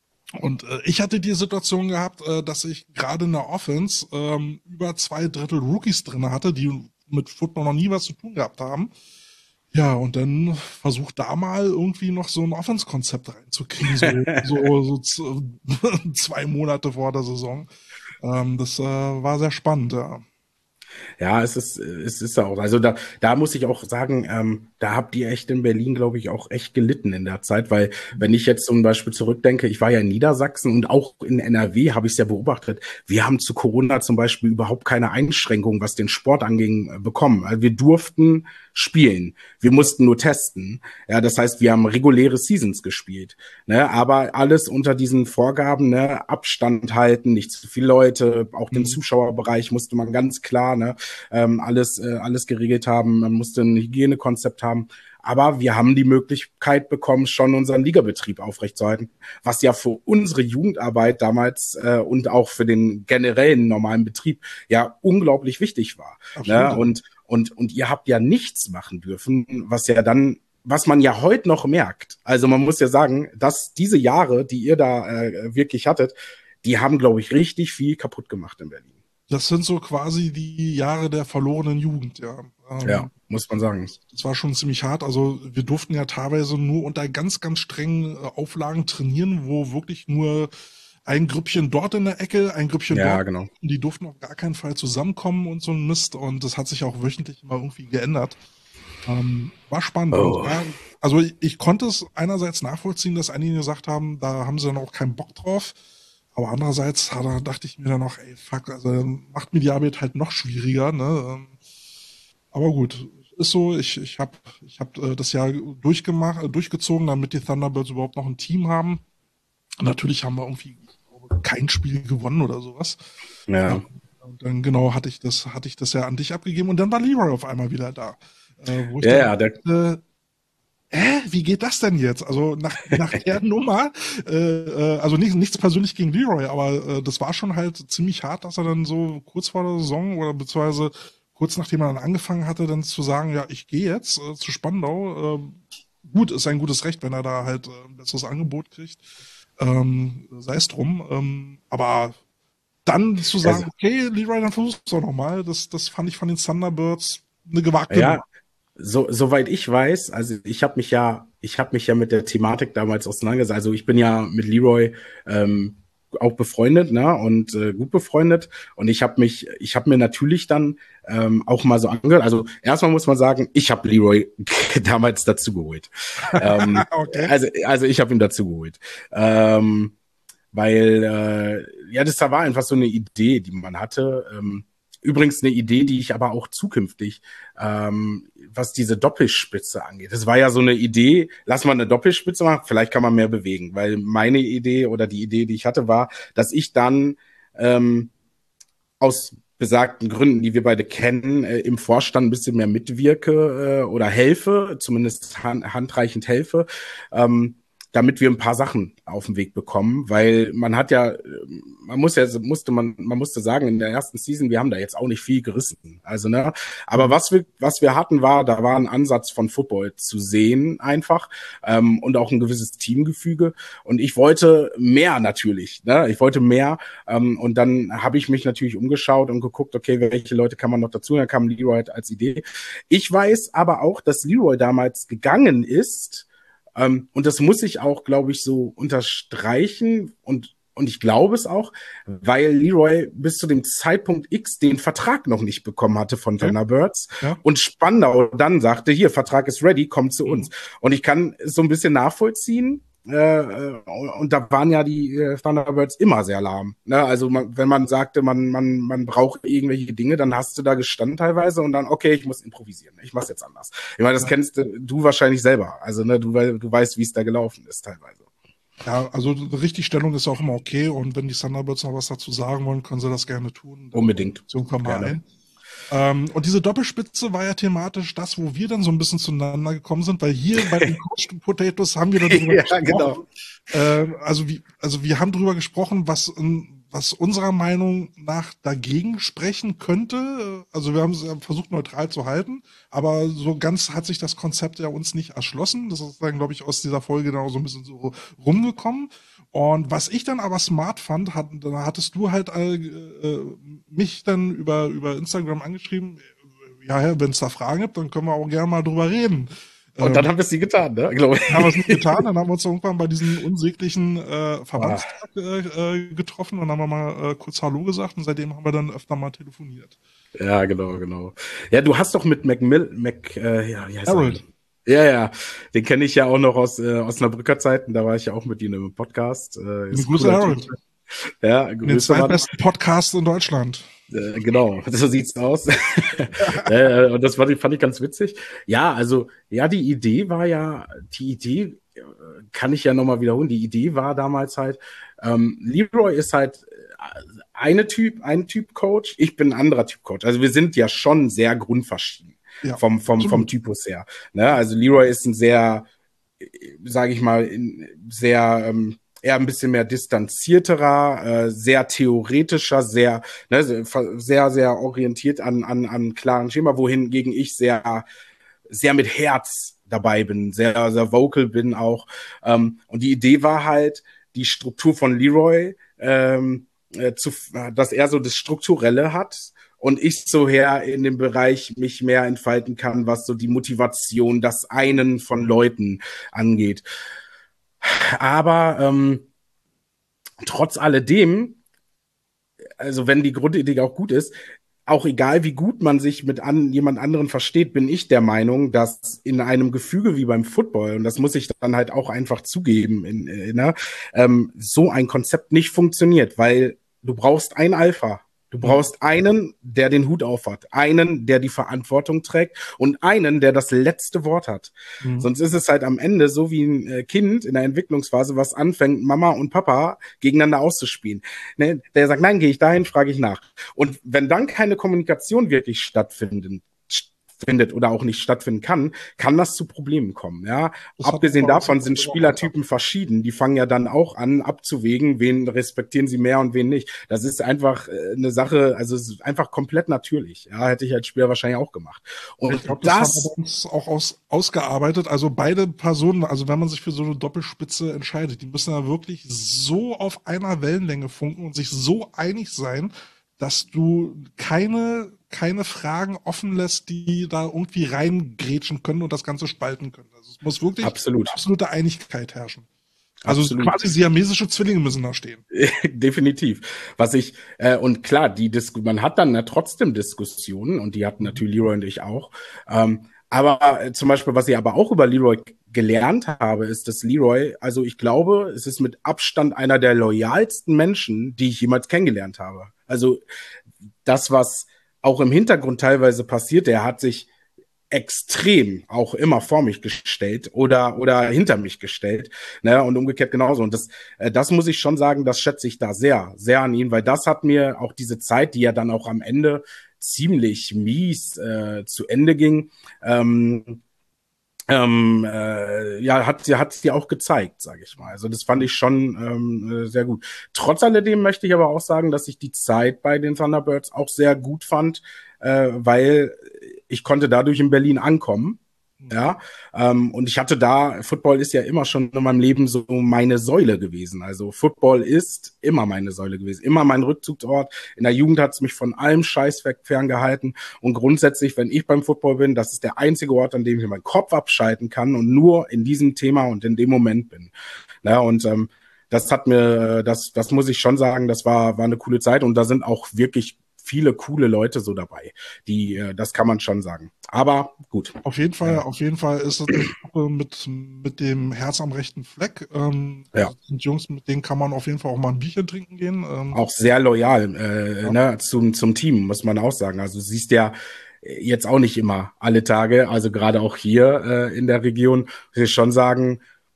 Und äh, ich hatte die Situation gehabt, äh, dass ich gerade in der Offense ähm, über zwei Drittel Rookies drin hatte, die mit Football noch nie was zu tun gehabt haben. Ja, und dann versucht da mal irgendwie noch so ein Offense-Konzept reinzukriegen, so, so, so z- zwei Monate vor der Saison. Ähm, das äh, war sehr spannend, ja. Ja, es ist, es ist auch. Also da, da muss ich auch sagen, ähm, da habt ihr echt in Berlin, glaube ich, auch echt gelitten in der Zeit, weil wenn ich jetzt zum Beispiel zurückdenke, ich war ja in Niedersachsen und auch in N R W habe ich es ja beobachtet. Wir haben zu Corona zum Beispiel überhaupt keine Einschränkungen, was den Sport anging, bekommen. Also wir durften spielen. Wir mussten nur testen. Ja, das heißt, wir haben reguläre Seasons gespielt. Ne, aber alles unter diesen Vorgaben, ne, Abstand halten, nicht zu viele Leute, auch den Mhm. Zuschauerbereich musste man ganz klar, ne, ähm, alles, äh, alles geregelt haben. Man musste ein Hygienekonzept haben. Aber wir haben die Möglichkeit bekommen, schon unseren Ligabetrieb aufrechtzuerhalten, was ja für unsere Jugendarbeit damals äh, und auch für den generellen normalen Betrieb ja unglaublich wichtig war. Absolut. Ne? Und, und, und ihr habt ja nichts machen dürfen, was ja dann, was man ja heute noch merkt. Also man muss ja sagen, dass diese Jahre, die ihr da äh, wirklich hattet, die haben, glaube ich, richtig viel kaputt gemacht in Berlin. Das sind so quasi die Jahre der verlorenen Jugend, ja. Ja, Ähm, muss man sagen. Das war schon ziemlich hart. Also wir durften ja teilweise nur unter ganz, ganz strengen äh, Auflagen trainieren, wo wirklich nur ein Grüppchen dort in der Ecke, ein Grüppchen Ja, dort. genau. Und die durften auf gar keinen Fall zusammenkommen und so ein Mist. Und das hat sich auch wöchentlich immer irgendwie geändert. Ähm, war spannend. Und Oh. ja, also ich, ich konnte es einerseits nachvollziehen, dass einige gesagt haben, da haben sie dann auch keinen Bock drauf. Aber andererseits da dachte ich mir dann auch, ey, fuck, also macht mir die Arbeit halt noch schwieriger, ne? Ähm, Aber gut, ist so, ich, ich habe ich hab, äh, das Jahr durchgemacht, äh, durchgezogen, damit die Thunderbirds überhaupt noch ein Team haben. Natürlich haben wir irgendwie, ich glaube, kein Spiel gewonnen oder sowas. Ja. Ja, und dann genau hatte ich das, hatte ich das ja an dich abgegeben und dann war Leroy auf einmal wieder da. Äh, wo ich Ja, dann, ja, der, äh, hä, wie geht das denn jetzt? Also nach, nach der Nummer, äh, äh, also nicht, nichts persönlich gegen Leroy, aber äh, das war schon halt ziemlich hart, dass er dann so kurz vor der Saison oder beziehungsweise kurz nachdem er dann angefangen hatte, dann zu sagen, ja, ich gehe jetzt äh, zu Spandau. Äh, gut, ist ein gutes Recht, wenn er da halt äh, ein besseres Angebot kriegt. Ähm, sei es drum. Ähm, aber dann zu sagen, also, okay, Leroy, dann versuch's doch nochmal, das, das fand ich von den Thunderbirds eine gewagte ja, Nummer. so, soweit ich weiß, also ich habe mich ja, ich habe mich ja mit der Thematik damals auseinandergesetzt. Also ich bin ja mit Leroy ähm, auch befreundet, ne, und äh, gut befreundet. Und ich habe mich, ich habe mir natürlich dann ähm, auch mal so angehört. Also erstmal muss man sagen, ich habe Leroy damals dazu geholt. ähm, Okay. also, also ich habe ihn dazu geholt. Ähm, weil äh, ja, das war einfach so eine Idee, die man hatte. Ähm, übrigens eine Idee, die ich aber auch zukünftig, ähm, was diese Doppelspitze angeht. Das war ja so eine Idee, lass mal eine Doppelspitze machen, vielleicht kann man mehr bewegen, weil meine Idee oder die Idee, die ich hatte, war, dass ich dann ähm, aus besagten Gründen, die wir beide kennen, äh, im Vorstand ein bisschen mehr mitwirke äh, oder helfe, zumindest hand, handreichend helfe, ähm, damit wir ein paar Sachen auf den Weg bekommen, weil man hat ja, man muss ja, musste man, man musste sagen, in der ersten Season, wir haben da jetzt auch nicht viel gerissen, also ne, aber was wir, was wir hatten war, da war ein Ansatz von Football zu sehen einfach ähm, und auch ein gewisses Teamgefüge und ich wollte mehr natürlich, ne, ich wollte mehr ähm, und dann habe ich mich natürlich umgeschaut und geguckt, okay, welche Leute kann man noch dazu, dann kam Leroy als Idee. Ich weiß aber auch, dass Leroy damals gegangen ist. Ähm, und das muss ich auch, glaube ich, so unterstreichen und und ich glaube es auch, weil Leroy bis zu dem Zeitpunkt X den Vertrag noch nicht bekommen hatte von Okay. Thunderbirds Ja. und Spandau dann sagte, hier, Vertrag ist ready, komm zu uns. Mhm. Und ich kann so ein bisschen nachvollziehen, äh, und da waren ja die äh, Thunderbirds immer sehr lahm. Ne? Also man, wenn man sagte, man, man, man braucht irgendwelche Dinge, dann hast du da gestanden teilweise und dann, okay, ich muss improvisieren. Ich mach's jetzt anders. Ich meine, das Ja. kennst du, du wahrscheinlich selber. Also ne, du, du weißt, wie es da gelaufen ist teilweise. Ja, also die Richtigstellung ist auch immer okay und wenn die Thunderbirds noch was dazu sagen wollen, können sie das gerne tun. Da Unbedingt. so kommen wir Gerne. ein. Ähm, und diese Doppelspitze war ja thematisch das, wo wir dann so ein bisschen zueinander gekommen sind, weil hier bei den Coached Potatoes haben wir darüber Ja, gesprochen. genau. Äh, also, wie, also wir haben darüber gesprochen, was, was unserer Meinung nach dagegen sprechen könnte. Also wir haben es versucht neutral zu halten, aber so ganz hat sich das Konzept ja uns nicht erschlossen. Das ist dann, glaube ich, aus dieser Folge dann auch so ein bisschen so rumgekommen. Und was ich dann aber smart fand, hat, da hattest du halt äh, äh, mich dann über, über Instagram angeschrieben, ja, wenn es da Fragen gibt, dann können wir auch gerne mal drüber reden. Und dann ähm, haben wir es nie getan, ne? Glaube ich. Haben wir es nicht getan, dann haben wir uns irgendwann bei diesem unsäglichen äh, Verbandstag äh, getroffen und haben wir mal äh, kurz Hallo gesagt und seitdem haben wir dann öfter mal telefoniert. Ja, genau, genau. Ja, du hast doch mit Macmill, Mac, äh, ja, wie heißt Harold. Ja, ja, den kenne ich ja auch noch aus äh, Osnabrücker Zeiten, da war ich ja auch mit ihm im Podcast. Äh, ist Grüße, Harold. Typ. Ja, Grüße, den zweitbesten Podcast in Deutschland. Äh, genau, so sieht's aus. äh, und das fand ich, fand ich ganz witzig. Ja, also, ja, die Idee war ja, die Idee äh, kann ich ja nochmal wiederholen, die Idee war damals halt, ähm, Leroy ist halt eine Typ, ein Typ Coach, ich bin ein anderer Typ Coach. Also wir sind ja schon sehr grundverschieden. Ja, vom, vom, vom Typus her. Ne? Also Leroy ist ein sehr, sage ich mal, sehr, ähm, eher ein bisschen mehr distanzierterer, äh, sehr theoretischer, sehr, ne, sehr, sehr orientiert an, an, an klaren Schema, wohingegen ich sehr, sehr mit Herz dabei bin, sehr, sehr vocal bin auch. Ähm, und die Idee war halt, die Struktur von Leroy, ähm, äh, zu, dass er so das Strukturelle hat, und ich so her in dem Bereich mich mehr entfalten kann, was so die Motivation, das Einen von Leuten angeht. Aber ähm, trotz alledem, also wenn die Grundidee auch gut ist, auch egal wie gut man sich mit an, jemand anderen versteht, bin ich der Meinung, dass in einem Gefüge wie beim Football, und das muss ich dann halt auch einfach zugeben, in, in, in, ähm, so ein Konzept nicht funktioniert, weil du brauchst ein Alpha. Du brauchst einen, der den Hut aufhat, einen, der die Verantwortung trägt und einen, der das letzte Wort hat. Mhm. Sonst ist es halt am Ende so wie ein Kind in der Entwicklungsphase, was anfängt, Mama und Papa gegeneinander auszuspielen. Ne? Der sagt, nein, gehe ich dahin, frage ich nach. Und wenn dann keine Kommunikation wirklich stattfindet, findet oder auch nicht stattfinden kann, kann das zu Problemen kommen. Ja, abgesehen davon sind Spielertypen verschieden. Die fangen ja dann auch an, abzuwägen, wen respektieren sie mehr und wen nicht. Das ist einfach eine Sache, also es ist einfach komplett natürlich. Ja, hätte ich als Spieler wahrscheinlich auch gemacht. Und ich glaube, das, das haben wir uns auch aus, ausgearbeitet. Also beide Personen, also wenn man sich für so eine Doppelspitze entscheidet, die müssen ja wirklich so auf einer Wellenlänge funken und sich so einig sein, dass du keine keine Fragen offen lässt, die da irgendwie reingrätschen können und das Ganze spalten können. Also es muss wirklich Absolut. absolute Einigkeit herrschen. Also Absolut. Quasi siamesische Zwillinge müssen da stehen. Definitiv. Was ich, äh, und klar, die Dis- man hat dann ja trotzdem Diskussionen und die hatten natürlich Leroy und ich auch. Ähm, aber äh, zum Beispiel, was ich aber auch über Leroy gelernt habe, ist, dass Leroy, also ich glaube, es ist mit Abstand einer der loyalsten Menschen, die ich jemals kennengelernt habe. Also das, was auch im Hintergrund teilweise passiert, er hat sich extrem auch immer vor mich gestellt oder oder hinter mich gestellt, ne, und umgekehrt genauso. Und das äh, das muss ich schon sagen, das schätze ich da sehr, sehr an ihn, weil das hat mir auch diese Zeit, die ja dann auch am Ende ziemlich mies äh, zu Ende ging, ähm, Ähm, äh, ja, hat sie hat sie auch gezeigt, sage ich mal. Also das fand ich schon ähm, sehr gut. Trotz alledem möchte ich aber auch sagen, dass ich die Zeit bei den Thunderbirds auch sehr gut fand, äh, weil ich konnte dadurch in Berlin ankommen. Ja, ähm, und ich hatte da, Football ist ja immer schon in meinem Leben so meine Säule gewesen. Also Football ist immer meine Säule gewesen, immer mein Rückzugsort. In der Jugend hat es mich von allem Scheiß weg ferngehalten. Und grundsätzlich, wenn ich beim Football bin, das ist der einzige Ort, an dem ich meinen Kopf abschalten kann und nur in diesem Thema und in dem Moment bin. Ja, und ähm, das hat mir, das, das muss ich schon sagen, das war, war eine coole Zeit. Und da sind auch wirklich viele coole Leute so dabei, die, äh, das kann man schon sagen. Aber gut. Auf jeden Fall, ja. auf jeden Fall ist es eine Gruppe mit, mit dem Herz am rechten Fleck. Ähm, ja. Das sind Jungs, mit denen kann man auf jeden Fall auch mal ein Bierchen trinken gehen. Ähm, auch sehr loyal, äh, ja. ne, zum, zum Team, muss man auch sagen. Also du siehst ja jetzt auch nicht immer alle Tage, also gerade auch hier äh, in der Region, muss ich schon sagen,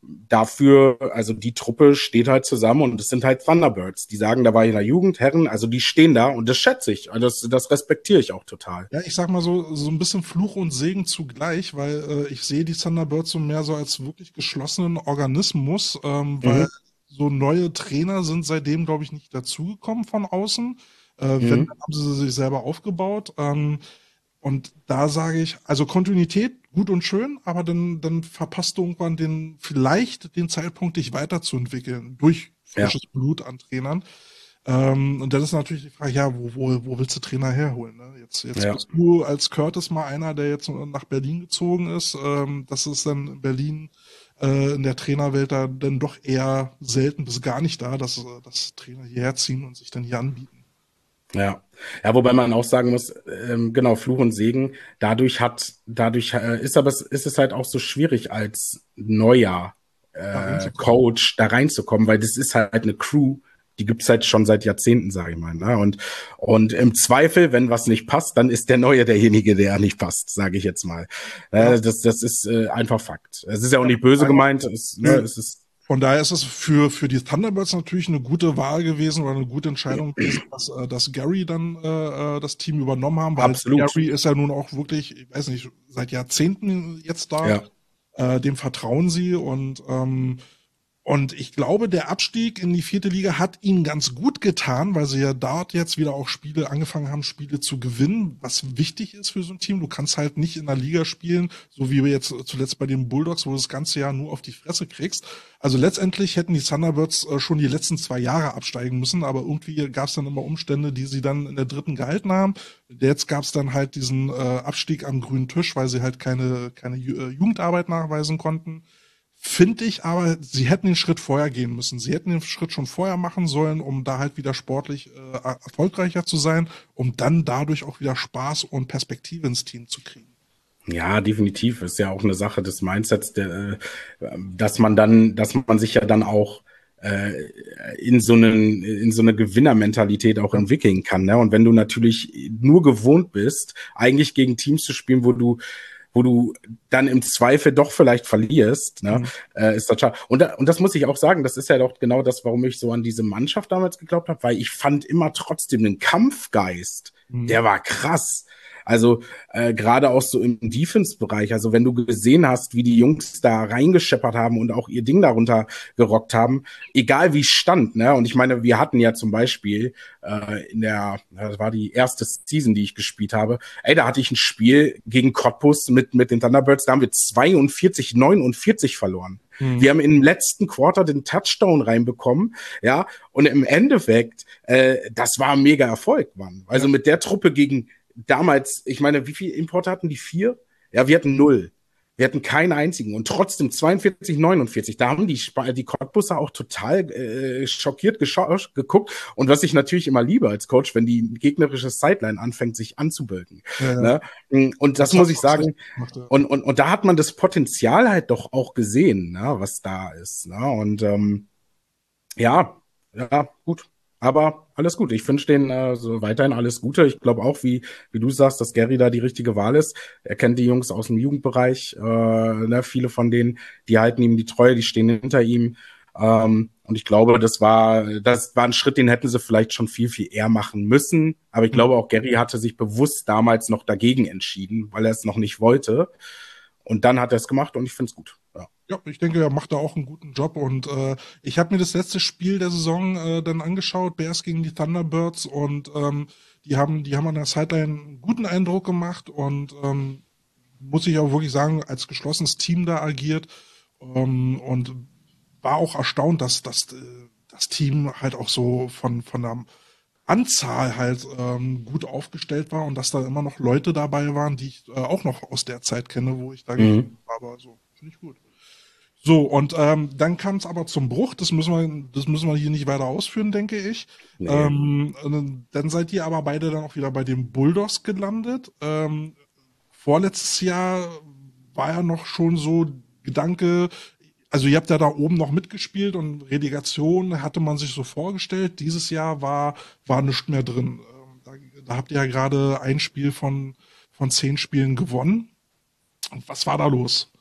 dafür, also die Truppe steht halt zusammen und es sind halt Thunderbirds. Die sagen, da war ich in der Jugend, Herren, also die stehen da und das schätze ich. Also das, das respektiere ich auch total. Ja, ich sag mal so, so ein bisschen Fluch und Segen zugleich, weil äh, ich sehe die Thunderbirds so mehr so als wirklich geschlossenen Organismus, ähm, weil Mhm. so neue Trainer sind seitdem, glaube ich, nicht dazugekommen von außen. Äh, wenn, Mhm. dann haben sie sich selber aufgebaut. Ähm, und da sage ich, also Kontinuität, gut und schön, aber dann, dann verpasst du irgendwann den, vielleicht den Zeitpunkt, dich weiterzuentwickeln durch Ja. frisches Blut an Trainern. Ähm, und dann ist natürlich die Frage, ja, wo, wo, wo willst du Trainer herholen? Ne? Jetzt, jetzt Ja. bist du als Curtis mal einer, der jetzt nach Berlin gezogen ist. Ähm, das ist dann in Berlin äh, in der Trainerwelt da dann doch eher selten bis gar nicht da, dass, dass Trainer hierher ziehen und sich dann hier anbieten. Ja, ja, wobei man auch sagen muss, ähm, genau, Fluch und Segen, dadurch hat, dadurch äh, ist aber es, ist es halt auch so schwierig als neuer Da äh, reinzukommen. Coach da reinzukommen, weil das ist halt eine Crew, die gibt's halt schon seit Jahrzehnten, sage ich mal. Ne? Und, und im Zweifel, wenn was nicht passt, dann ist der Neue derjenige, der nicht passt, sage ich jetzt mal. Ja. Äh, das, das ist äh, einfach Fakt. Es ist ja auch Ja, nicht böse also, gemeint, es, ne, es ist von daher ist es für, für die Thunderbirds natürlich eine gute Wahl gewesen oder eine gute Entscheidung gewesen, dass, äh, dass Gary dann äh, das Team übernommen haben, weil absolut. Gary ist ja nun auch wirklich, ich weiß nicht, seit Jahrzehnten jetzt da. Ja. Äh, dem vertrauen sie und ähm, und ich glaube, der Abstieg in die vierte Liga hat ihnen ganz gut getan, weil sie ja dort jetzt wieder auch Spiele angefangen haben, Spiele zu gewinnen, was wichtig ist für so ein Team. Du kannst halt nicht in der Liga spielen, so wie wir jetzt zuletzt bei den Bulldogs, wo du das ganze Jahr nur auf die Fresse kriegst. Also letztendlich hätten die Thunderbirds äh, schon die letzten zwei Jahre absteigen müssen, aber irgendwie gab es dann immer Umstände, die sie dann in der dritten gehalten haben. Jetzt gab es dann halt diesen äh, Abstieg am grünen Tisch, weil sie halt keine, keine Ju- äh, Jugendarbeit nachweisen konnten. Finde ich aber, sie hätten den Schritt vorher gehen müssen. Sie hätten den Schritt schon vorher machen sollen, um da halt wieder sportlich äh, erfolgreicher zu sein, um dann dadurch auch wieder Spaß und Perspektive ins Team zu kriegen. Ja, definitiv. Ist ja auch eine Sache des Mindsets, der, äh, dass man dann, dass man sich ja dann auch äh, in so einen, in so eine Gewinnermentalität auch Ja. entwickeln kann. Ne? Und wenn du natürlich nur gewohnt bist, eigentlich gegen Teams zu spielen, wo du wo du dann im Zweifel doch vielleicht verlierst, ne, Mhm. äh, ist das schade. Und, da, und das muss ich auch sagen, das ist ja doch genau das, warum ich so an diese Mannschaft damals geglaubt habe, weil ich fand immer trotzdem den Kampfgeist, Mhm. der war krass. Also äh, gerade auch so im Defense-Bereich, also wenn du gesehen hast, wie die Jungs da reingescheppert haben und auch ihr Ding darunter gerockt haben, egal wie es stand, ne? Und ich meine, wir hatten ja zum Beispiel äh, in der, das war die erste Season, die ich gespielt habe, ey, da hatte ich ein Spiel gegen Cottbus mit mit den Thunderbirds, da haben wir zweiundvierzig neunundvierzig verloren. Mhm. Wir haben im letzten Quarter den Touchdown reinbekommen, ja, und im Endeffekt, äh, das war ein mega Erfolg, Mann. Also Ja. mit der Truppe gegen damals, ich meine, wie viel Importe hatten die? Vier? Ja, wir hatten null. Wir hatten keinen einzigen und trotzdem zweiundvierzig neunundvierzig. Da haben die, die Cottbusser auch total äh, schockiert gescha- geguckt. Und was ich natürlich immer liebe als Coach, wenn die gegnerische Sideline anfängt, sich anzubölken. Ja, Ne? Und das, das muss hat ich man sagen. gemacht, ja. Und, und, und da hat man das Potenzial halt doch auch gesehen, ne, was da ist. Ne? Und ähm, ja, ja, gut. Aber alles gut. Ich wünsche denen äh, so weiterhin alles Gute. Ich glaube auch, wie wie du sagst, dass Gary da die richtige Wahl ist. Er kennt die Jungs aus dem Jugendbereich. Äh, ne, viele von denen, die halten ihm die Treue, die stehen hinter ihm. Ähm, und ich glaube, das war das war ein Schritt, den hätten sie vielleicht schon viel, viel eher machen müssen. Aber ich Mhm. glaube, auch Gary hatte sich bewusst damals noch dagegen entschieden, weil er es noch nicht wollte. Und dann hat er es gemacht und ich finde es gut. Ja. Ja, ich denke, er macht da auch einen guten Job und äh, ich habe mir das letzte Spiel der Saison äh, dann angeschaut, Bears gegen die Thunderbirds und ähm, die haben, die haben an der Sideline einen guten Eindruck gemacht und ähm, muss ich auch wirklich sagen, als geschlossenes Team da agiert ähm, und war auch erstaunt, dass, dass äh, das Team halt auch so von, von der Anzahl halt ähm, gut aufgestellt war und dass da immer noch Leute dabei waren, die ich äh, auch noch aus der Zeit kenne, wo ich da gespielt Mhm. habe. Also finde ich gut. So, und ähm, dann kam es aber zum Bruch, das müssen wir, das müssen wir hier nicht weiter ausführen, denke ich. Nee. Ähm, und dann seid ihr aber beide dann auch wieder bei den Bulldogs gelandet. Ähm, vorletztes Jahr war ja noch schon so Gedanke, also ihr habt ja da oben noch mitgespielt und Relegation hatte man sich so vorgestellt. Dieses Jahr war, war nichts mehr drin. Ähm, Da, da habt ihr ja gerade ein Spiel von, von zehn Spielen gewonnen. Und was war da los?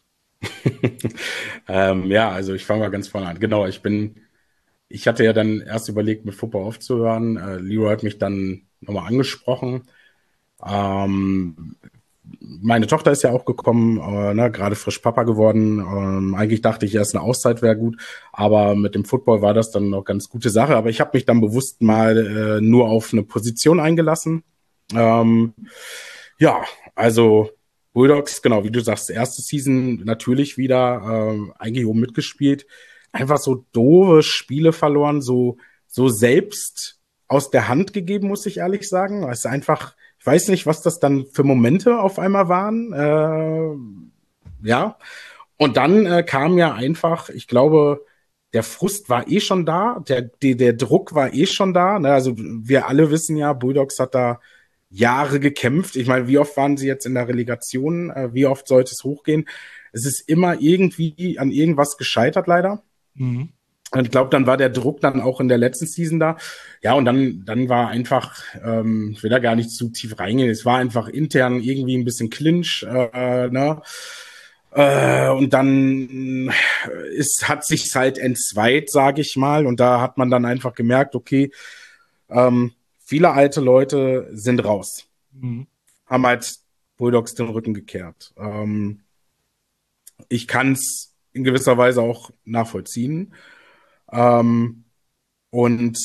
ähm, ja, also ich fange mal ganz vorne an. Genau, ich bin, ich hatte ja dann erst überlegt, mit Football aufzuhören. Äh, Leroy hat mich dann nochmal angesprochen. Ähm, meine Tochter ist ja auch gekommen, äh, ne, gerade frisch Papa geworden. Ähm, eigentlich dachte ich erst, eine Auszeit wäre gut, aber mit dem Football war das dann noch ganz gute Sache. Aber ich habe mich dann bewusst mal äh, nur auf eine Position eingelassen. Ähm, ja, also Bulldogs, genau, wie du sagst, erste Season natürlich wieder äh, eigentlich oben mitgespielt. Einfach so doofe Spiele verloren, so, so selbst aus der Hand gegeben, muss ich ehrlich sagen. Es ist einfach, ich weiß nicht, was das dann für Momente auf einmal waren. Äh, ja. Und dann äh, kam ja einfach, ich glaube, der Frust war eh schon da, der, der, der Druck war eh schon da. Ne? Also wir alle wissen ja, Bulldogs hat da Jahre gekämpft. Ich meine, wie oft waren sie jetzt in der Relegation? Äh, wie oft sollte es hochgehen? Es ist immer irgendwie an irgendwas gescheitert, leider. Mhm. Und ich glaube, dann war der Druck dann auch in der letzten Season da. Ja, und dann, dann war einfach, ähm, ich will da gar nicht zu tief reingehen, es war einfach intern irgendwie ein bisschen Clinch, äh, ne? Äh, und dann ist, hat sich's halt entzweit, sage ich mal. Und da hat man dann einfach gemerkt, okay, ähm, viele alte Leute sind raus. Mhm. Haben halt Bulldogs den Rücken gekehrt. Ähm, ich kann's in gewisser Weise auch nachvollziehen. Ähm, und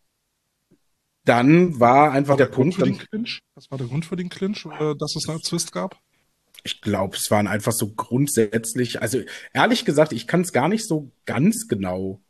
dann war einfach der, der Punkt, Grund für dann, den Clinch? Was war der Grund für den Clinch, äh, dass es einen Zwist gab? ich glaube, es waren einfach so grundsätzlich, also ehrlich gesagt, ich kann es gar nicht so ganz genau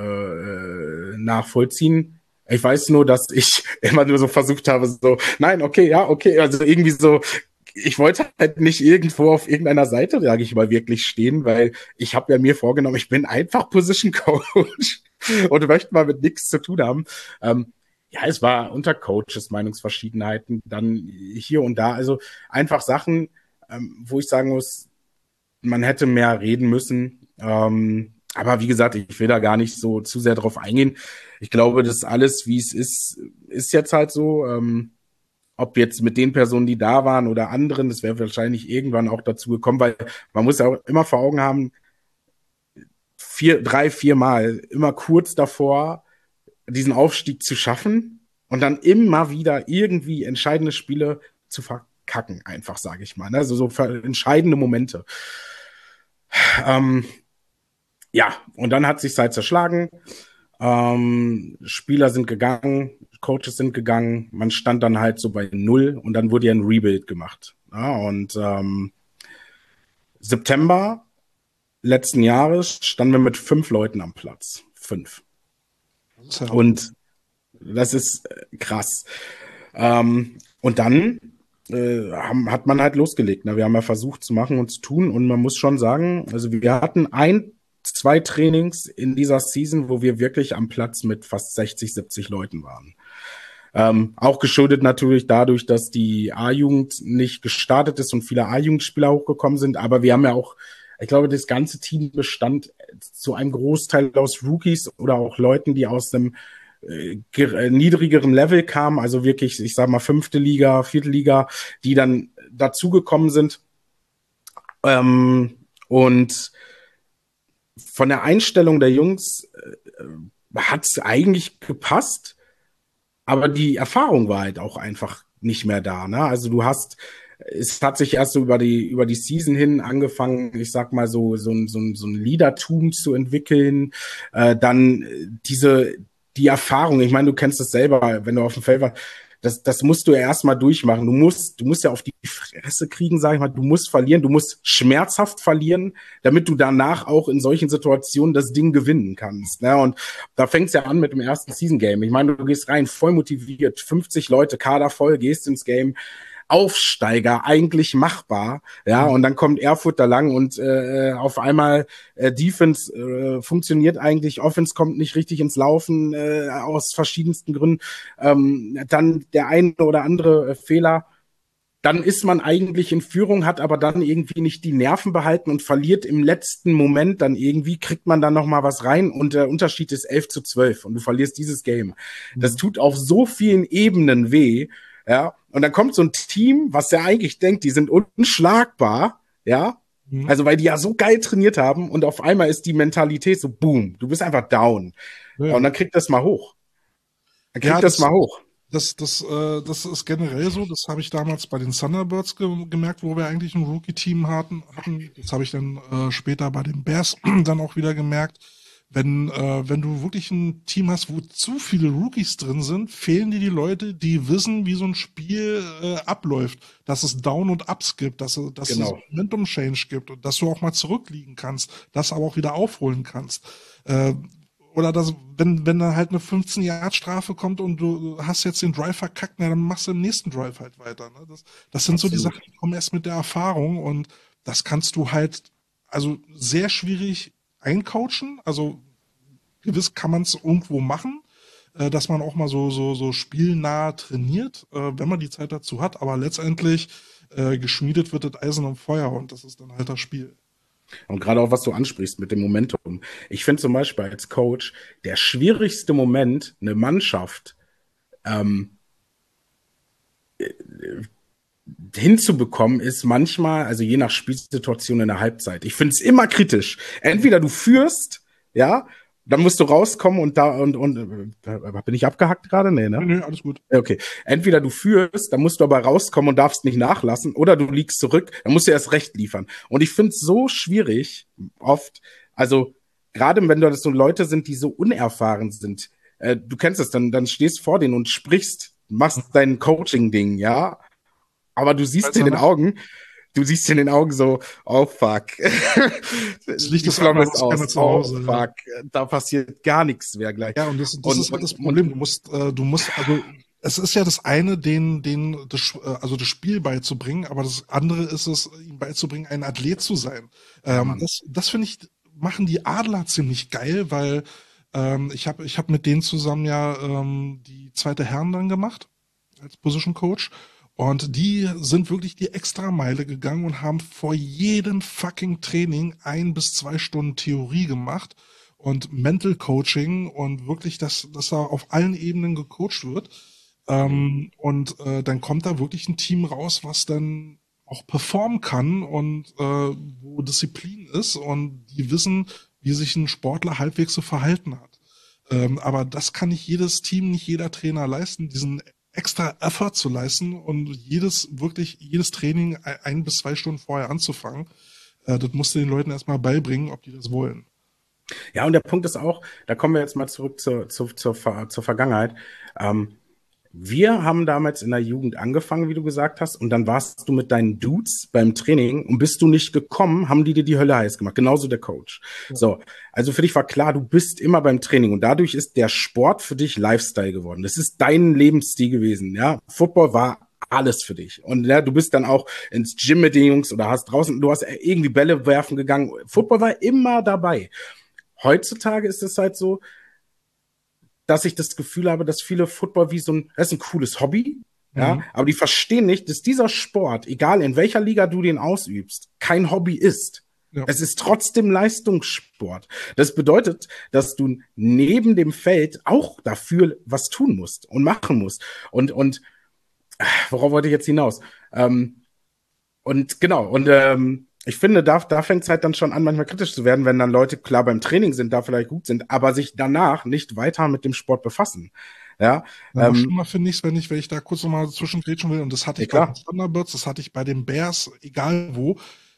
äh, nachvollziehen. Ich weiß nur, dass ich immer nur so versucht habe, so, nein, okay, ja, okay, also irgendwie so, ich wollte halt nicht irgendwo auf irgendeiner Seite, sage ich mal, wirklich stehen, weil ich habe ja mir vorgenommen, ich bin einfach Position Coach und möchte mal mit nichts zu tun haben. Ähm, ja, es war unter Coaches Meinungsverschiedenheiten, dann hier und da, also einfach Sachen, ähm, wo ich sagen muss, man hätte mehr reden müssen. Ähm, aber wie gesagt, ich will da gar nicht so zu sehr drauf eingehen. Ich glaube, das alles, wie es ist, ist jetzt halt so. Ähm, ob jetzt mit den Personen, die da waren oder anderen, das wäre wahrscheinlich irgendwann auch dazu gekommen, weil man muss ja auch immer vor Augen haben, vier, drei, vier Mal immer kurz davor, diesen Aufstieg zu schaffen und dann immer wieder irgendwie entscheidende Spiele zu verkacken, einfach, sage ich mal. Also so entscheidende Momente. Ähm, ja, und dann hat sich halt zerschlagen. Ähm, Spieler sind gegangen, Coaches sind gegangen, man stand dann halt so bei null und dann wurde ja ein Rebuild gemacht. Ja, und ähm, September letzten Jahres standen wir mit fünf Leuten am Platz. Fünf. Das ja und das ist krass. Ähm, und dann äh, haben, hat man halt losgelegt. Ne? Wir haben ja versucht zu machen und zu tun und man muss schon sagen, also wir hatten ein zwei Trainings in dieser Season, wo wir wirklich am Platz mit fast sechzig, siebzig Leuten waren. Ähm, auch geschuldet natürlich dadurch, dass die A-Jugend nicht gestartet ist und viele A-Jugendspieler hochgekommen sind. Aber wir haben ja auch, ich glaube, das ganze Team bestand zu einem Großteil aus Rookies oder auch Leuten, die aus einem äh, niedrigeren Level kamen. Also wirklich, ich sag mal, fünfte Liga, vierte Liga, die dann dazugekommen sind. Ähm, und von der Einstellung der Jungs äh, hat es eigentlich gepasst, aber die Erfahrung war halt auch einfach nicht mehr da. Ne? Also du hast, es hat sich erst so über die über die Season hin angefangen, ich sag mal so so ein so ein, so ein Leadertum zu entwickeln, äh, dann diese die Erfahrung. Ich meine, du kennst das selber, wenn du auf dem Feld warst. Das, das musst du ja erstmal durchmachen. Du musst, du musst ja auf die Fresse kriegen, sag ich mal. Du musst verlieren. Du musst schmerzhaft verlieren, damit du danach auch in solchen Situationen das Ding gewinnen kannst. Ne? Und da fängt's ja an mit dem ersten Season-Game. Ich meine, du gehst rein, voll motiviert, fünfzig Leute, Kader voll, gehst ins Game. Aufsteiger, eigentlich machbar, ja, und dann kommt Erfurt da lang und äh, auf einmal äh, Defense äh, funktioniert eigentlich, Offense kommt nicht richtig ins Laufen, äh, aus verschiedensten Gründen, ähm, dann der eine oder andere äh, Fehler, dann ist man eigentlich in Führung, hat aber dann irgendwie nicht die Nerven behalten und verliert im letzten Moment dann irgendwie, kriegt man dann nochmal was rein und der Unterschied ist elf zu zwölf und du verlierst dieses Game. Das tut auf so vielen Ebenen weh. Ja, und dann kommt so ein Team, was ja eigentlich denkt, die sind unschlagbar, ja, Mhm. Also, weil die ja so geil trainiert haben und auf einmal ist die Mentalität so, boom, du bist einfach down. Ja, Und dann kriegt das mal hoch. Dann kriegt ja das das, mal hoch. das, das, äh, das ist generell so. Das habe ich damals bei den Thunderbirds ge gemerkt, wo wir eigentlich ein Rookie-Team hatten, hatten. Das habe ich dann äh, später bei den Bears dann auch wieder gemerkt. Wenn, äh, wenn du wirklich ein Team hast, wo zu viele Rookies drin sind, fehlen dir die Leute, die wissen, wie so ein Spiel äh, abläuft, dass es Down und Ups gibt, dass, es- dass es Genau. Momentum Change gibt und dass du auch mal zurückliegen kannst, das aber auch wieder aufholen kannst. Äh, oder dass, wenn, wenn dann halt eine fünfzehn-Yard-Strafe kommt und du hast jetzt den Drive verkackt, na, dann machst du im nächsten Drive halt weiter. Ne? Das, das sind so die Absolut. Sachen, die kommen erst mit der Erfahrung und das kannst du halt, also sehr schwierig eincoachen. Also gewiss kann man es irgendwo machen, äh, dass man auch mal so, so, so spielnah trainiert, äh, wenn man die Zeit dazu hat, aber letztendlich äh, geschmiedet wird das Eisen am Feuer und das ist dann halt das Spiel. Und gerade auch, was du ansprichst mit dem Momentum. Ich finde zum Beispiel als Coach, der schwierigste Moment, eine Mannschaft ähm, hinzubekommen, ist manchmal, also je nach Spielsituation in der Halbzeit. Ich finde es immer kritisch. Entweder du führst, ja, dann musst du rauskommen und da und und äh, bin ich abgehackt gerade? Nee, Nö, ne? nö, alles gut. Okay. Entweder du führst, dann musst du aber rauskommen und darfst nicht nachlassen, oder du liegst zurück, dann musst du erst recht liefern. Und ich finde es so schwierig, oft, also gerade wenn das so Leute sind, die so unerfahren sind, äh, du kennst es, dann, dann stehst vor denen und sprichst, machst dein Coaching-Ding, ja, aber du siehst Weiß in er den nicht. Augen, du siehst in den Augen so, oh fuck. Das Licht Die ist an, Flamme aber ist es ist keiner aus. zu Oh Hause. Ja. fuck. Da passiert gar nichts mehr gleich. Ja, und das, das Und, ist halt und, das und Problem. Du musst, äh, du musst, also es ist ja das eine, den, den, das, äh, also das Spiel beizubringen, aber das andere ist es, ihm beizubringen, ein Athlet zu sein. ja, Ähm, Mann. das, das finde ich, machen die Adler ziemlich geil, weil ähm, ich habe, ich habe mit denen zusammen ja ähm, die zweite Herren dann gemacht als Position Coach. Und die sind wirklich die Extrameile gegangen und haben vor jedem fucking Training ein bis zwei Stunden Theorie gemacht und Mental Coaching und wirklich, dass, dass da auf allen Ebenen gecoacht wird. Ähm, und äh, dann kommt da wirklich ein Team raus, was dann auch performen kann und äh, wo Disziplin ist und die wissen, wie sich ein Sportler halbwegs zu verhalten hat. Ähm, aber das kann nicht jedes Team, nicht jeder Trainer leisten, diesen extra Effort zu leisten und jedes, wirklich jedes Training ein, ein bis zwei Stunden vorher anzufangen. Äh, das musst du den Leuten erstmal beibringen, ob die das wollen. Ja, und der Punkt ist auch, da kommen wir jetzt mal zurück zur, zur, zur, Ver- zur Vergangenheit. Ähm, wir haben damals in der Jugend angefangen, wie du gesagt hast, und dann warst du mit deinen Dudes beim Training und bist du nicht gekommen, haben die dir die Hölle heiß gemacht. Genauso der Coach. Ja. So, also für dich war klar, du bist immer beim Training und dadurch ist der Sport für dich Lifestyle geworden. Das ist dein Lebensstil gewesen. Ja, Football war alles für dich. Und ja, du bist dann auch ins Gym mit den Jungs oder hast draußen, du hast irgendwie Bälle werfen gegangen. Football war immer dabei. Heutzutage ist es halt so, dass ich das Gefühl habe, dass viele Football wie so ein, das ist ein cooles Hobby, ja, Mhm. aber die verstehen nicht, dass dieser Sport, egal in welcher Liga du den ausübst, kein Hobby ist. Ja. Es ist trotzdem Leistungssport. Das bedeutet, dass du neben dem Feld auch dafür was tun musst und machen musst. Und, und worauf wollte ich jetzt hinaus? Ähm, und genau, und ähm, ich finde, da, da fängt es halt dann schon an, manchmal kritisch zu werden, wenn dann Leute klar beim Training sind, da vielleicht gut sind, aber sich danach nicht weiter mit dem Sport befassen. Ja, Na, noch ähm, schlimmer finde ich es, wenn ich, wenn ich da kurz nochmal zwischengrätschen will, und das hatte ja ich bei den klar. Thunderbirds, das hatte ich bei den Bears, egal wo.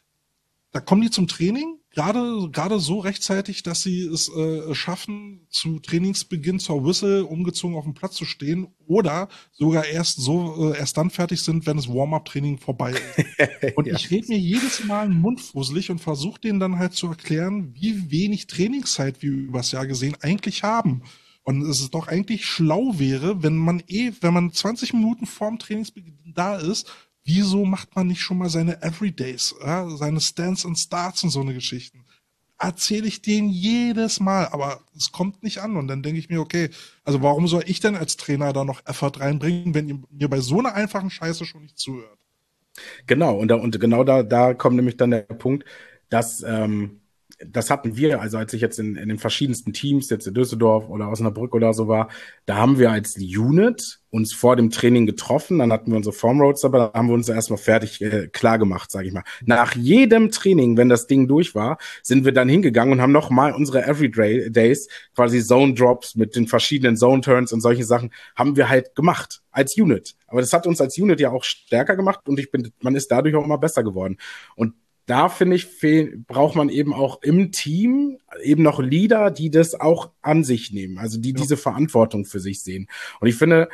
Da kommen die zum Training, gerade gerade so rechtzeitig, dass sie es äh, schaffen, zu Trainingsbeginn zur Whistle umgezogen auf dem Platz zu stehen oder sogar erst so äh, erst dann fertig sind, wenn das Warm-up-Training vorbei ist. Und Ja. ich rede mir jedes Mal einen Mund fusselig und versuche denen dann halt zu erklären, wie wenig Trainingszeit wir übers Jahr gesehen eigentlich haben. Und es ist doch eigentlich schlau wäre, wenn man eh, wenn man zwanzig Minuten vorm Trainingsbeginn da ist, wieso macht man nicht schon mal seine Everydays, ja, seine Stands and Starts und so eine Geschichten? Erzähle ich denen jedes Mal, aber es kommt nicht an. Und dann denke ich mir, okay, also warum soll ich denn als Trainer da noch Effort reinbringen, wenn ihr mir bei so einer einfachen Scheiße schon nicht zuhört? Genau, und, da, und genau da, da kommt nämlich dann der Punkt, dass ähm, das hatten wir, also als ich jetzt in, in den verschiedensten Teams, jetzt in Düsseldorf oder Osnabrück oder so war, da haben wir als Unit uns vor dem Training getroffen, dann hatten wir unsere Formroads dabei, da haben wir uns erstmal fertig äh, klar gemacht, sage ich mal. Nach jedem Training, wenn das Ding durch war, sind wir dann hingegangen und haben nochmal unsere Everydays, quasi Zone Drops mit den verschiedenen Zone Turns und solche Sachen, haben wir halt gemacht als Unit. Aber das hat uns als Unit ja auch stärker gemacht und ich bin, man ist dadurch auch immer besser geworden. Und da finde ich, fehl, braucht man eben auch im Team eben noch Leader, die das auch an sich nehmen, also die ja. diese Verantwortung für sich sehen. Und ich finde,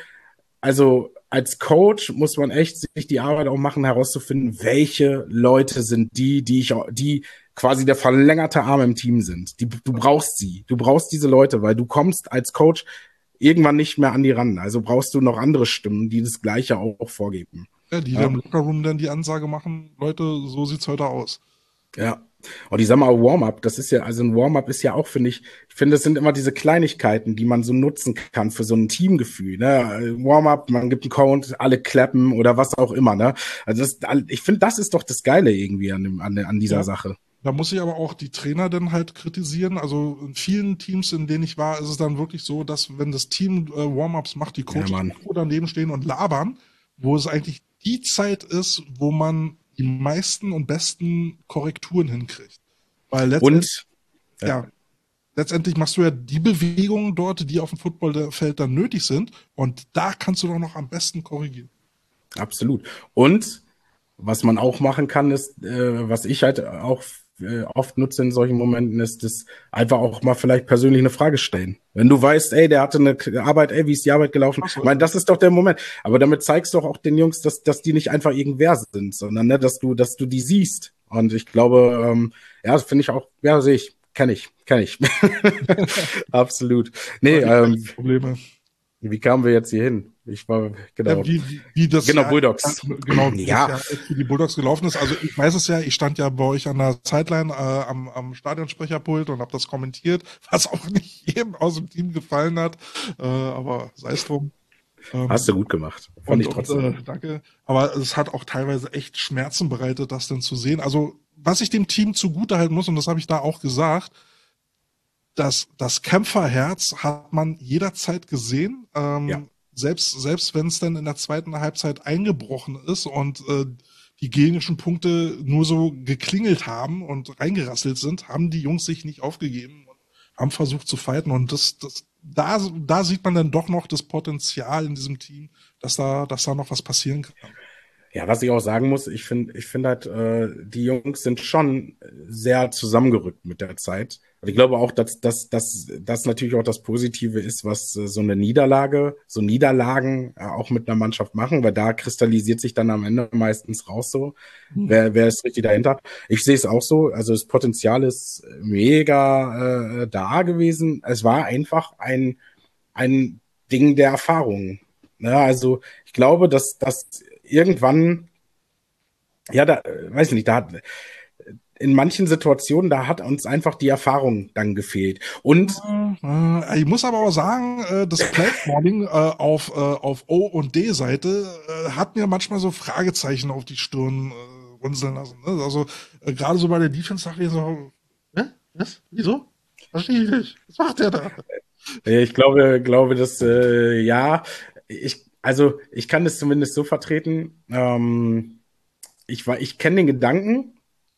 also als Coach muss man echt sich die Arbeit auch machen, herauszufinden, welche Leute sind die, die ich, die quasi der verlängerte Arm im Team sind. Die, du brauchst sie, du brauchst diese Leute, weil du kommst als Coach irgendwann nicht mehr an die ran. Also brauchst du noch andere Stimmen, die das Gleiche auch vorgeben. Ja, die ja. im Lockerroom dann die Ansage machen, Leute, so sieht's heute aus. Ja. Und ich sag mal, Warm-up, das ist ja, also ein Warm-up ist ja auch, finde ich, ich finde, es sind immer diese Kleinigkeiten, die man so nutzen kann für so ein Teamgefühl, ne? Warm-up, man gibt einen Count, alle klappen oder was auch immer, ne? Also das, ich finde, das ist doch das Geile irgendwie an, dem, an, an dieser ja. Sache. Da muss ich aber auch die Trainer dann halt kritisieren. Also in vielen Teams, in denen ich war, ist es dann wirklich so, dass wenn das Team äh, Warm-ups macht, die Coaches ja, daneben stehen und labern, wo es eigentlich die Zeit ist, wo man die meisten und besten Korrekturen hinkriegt. Weil letztendlich, und, ja. ja, letztendlich machst du ja die Bewegungen dort, die auf dem Footballfeld dann nötig sind. Und da kannst du doch noch am besten korrigieren. Absolut. Und was man auch machen kann, ist, äh, was ich halt auch äh, oft nutze in solchen Momenten, ist das einfach auch mal vielleicht persönlich eine Frage stellen. Wenn du weißt, ey, der hatte eine Arbeit, ey, wie ist die Arbeit gelaufen? So. Ich meine, das ist doch der Moment. Aber damit zeigst du auch den Jungs, dass, dass die nicht einfach irgendwer sind, sondern ne, dass du, dass du die siehst. Und ich glaube, ähm, ja, das finde ich auch, ja, sehe ich, kenne ich, kenne ich. Absolut. Nee, ähm, Probleme. Wie kamen wir jetzt hier hin? Ich war, genau. Ja, wie, wie, wie das genau, Jahr, Bulldogs. Genau, wie ja. das Jahr für die Bulldogs gelaufen ist. Also ich weiß es ja, ich stand ja bei euch an der Sideline äh, am, am Stadionsprecherpult und habe das kommentiert, was auch nicht jedem aus dem Team gefallen hat. Äh, aber sei es drum. Ähm, Hast du gut gemacht. Fand und, ich trotzdem. Und, äh, danke. Aber es hat auch teilweise echt Schmerzen bereitet, das denn zu sehen. Also was ich dem Team zugutehalten muss, und das habe ich da auch gesagt, Das, das Kämpferherz hat man jederzeit gesehen, ähm, ja. selbst, selbst wenn es dann in der zweiten Halbzeit eingebrochen ist und äh, die gegnerischen Punkte nur so geklingelt haben und reingerasselt sind, haben die Jungs sich nicht aufgegeben und haben versucht zu fighten. Und das, das, da, da sieht man dann doch noch das Potenzial in diesem Team, dass da, dass da noch was passieren kann. Ja, was ich auch sagen muss, ich finde, ich finde halt, äh, die Jungs sind schon sehr zusammengerückt mit der Zeit. Und ich glaube auch, dass dass dass das natürlich auch das Positive ist, was äh, so eine Niederlage, so Niederlagen äh, auch mit einer Mannschaft machen, weil da kristallisiert sich dann am Ende meistens raus so, mhm. wer wer ist richtig dahinter. Ich sehe es auch so, also das Potenzial ist mega äh, da gewesen. Es war einfach ein ein Ding der Erfahrung. Ja, also ich glaube, dass dass irgendwann, ja, da, weiß ich nicht, da hat, in manchen Situationen, da hat uns einfach die Erfahrung dann gefehlt. Und ich muss aber auch sagen, das Play-Calling auf, auf O- und D-Seite hat mir manchmal so Fragezeichen auf die Stirn runzeln lassen. Also gerade so bei der Defense dachte ich so, hä? Was? Wieso? Verstehe ich nicht. Was macht der da? Ich glaube, glaube, dass, äh, ja, ich Also ich kann das zumindest so vertreten. Ähm, ich war, ich kenne den Gedanken,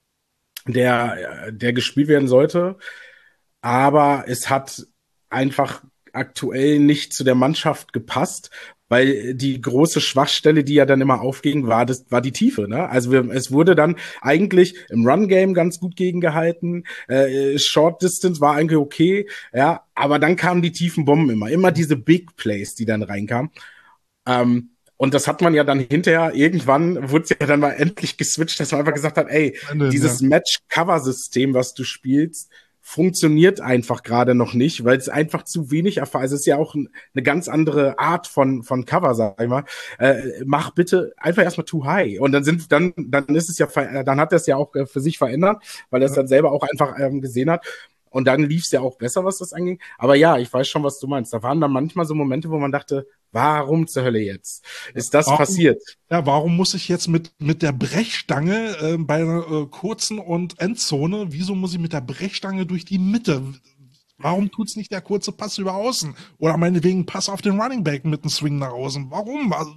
der, der gespielt werden sollte, aber es hat einfach aktuell nicht zu der Mannschaft gepasst, weil die große Schwachstelle, die ja dann immer aufging, war das, war die Tiefe. Ne? Also wir, es wurde dann eigentlich im Run-Game ganz gut gegengehalten. Äh, Short Distance war eigentlich okay, ja, aber dann kamen die tiefen Bomben immer, immer diese Big Plays, die dann reinkamen. Ähm, und das hat man ja dann hinterher, irgendwann wurde es ja dann mal endlich geswitcht, dass man einfach gesagt hat, ey, Ende, dieses ja. Match-Cover-System, was du spielst, funktioniert einfach gerade noch nicht, weil es einfach zu wenig Erfahrung, also es ist ja auch eine ganz andere Art von von Cover, sag ich mal. Äh, mach bitte einfach erstmal too high und dann sind dann dann ist es ja dann hat er es ja auch für sich verändert, weil er es dann selber auch einfach ähm, gesehen hat. Und dann lief's ja auch besser, was das anging. Aber ja, ich weiß schon, was du meinst. Da waren dann manchmal so Momente, wo man dachte, warum zur Hölle jetzt? Ist das warum, passiert? Ja, warum muss ich jetzt mit, mit der Brechstange äh, bei einer äh, kurzen und Endzone, wieso muss ich mit der Brechstange durch die Mitte? Warum tut's nicht der kurze Pass über außen? Oder meinetwegen Pass auf den Running Back mit einem Swing nach außen? Warum? Also,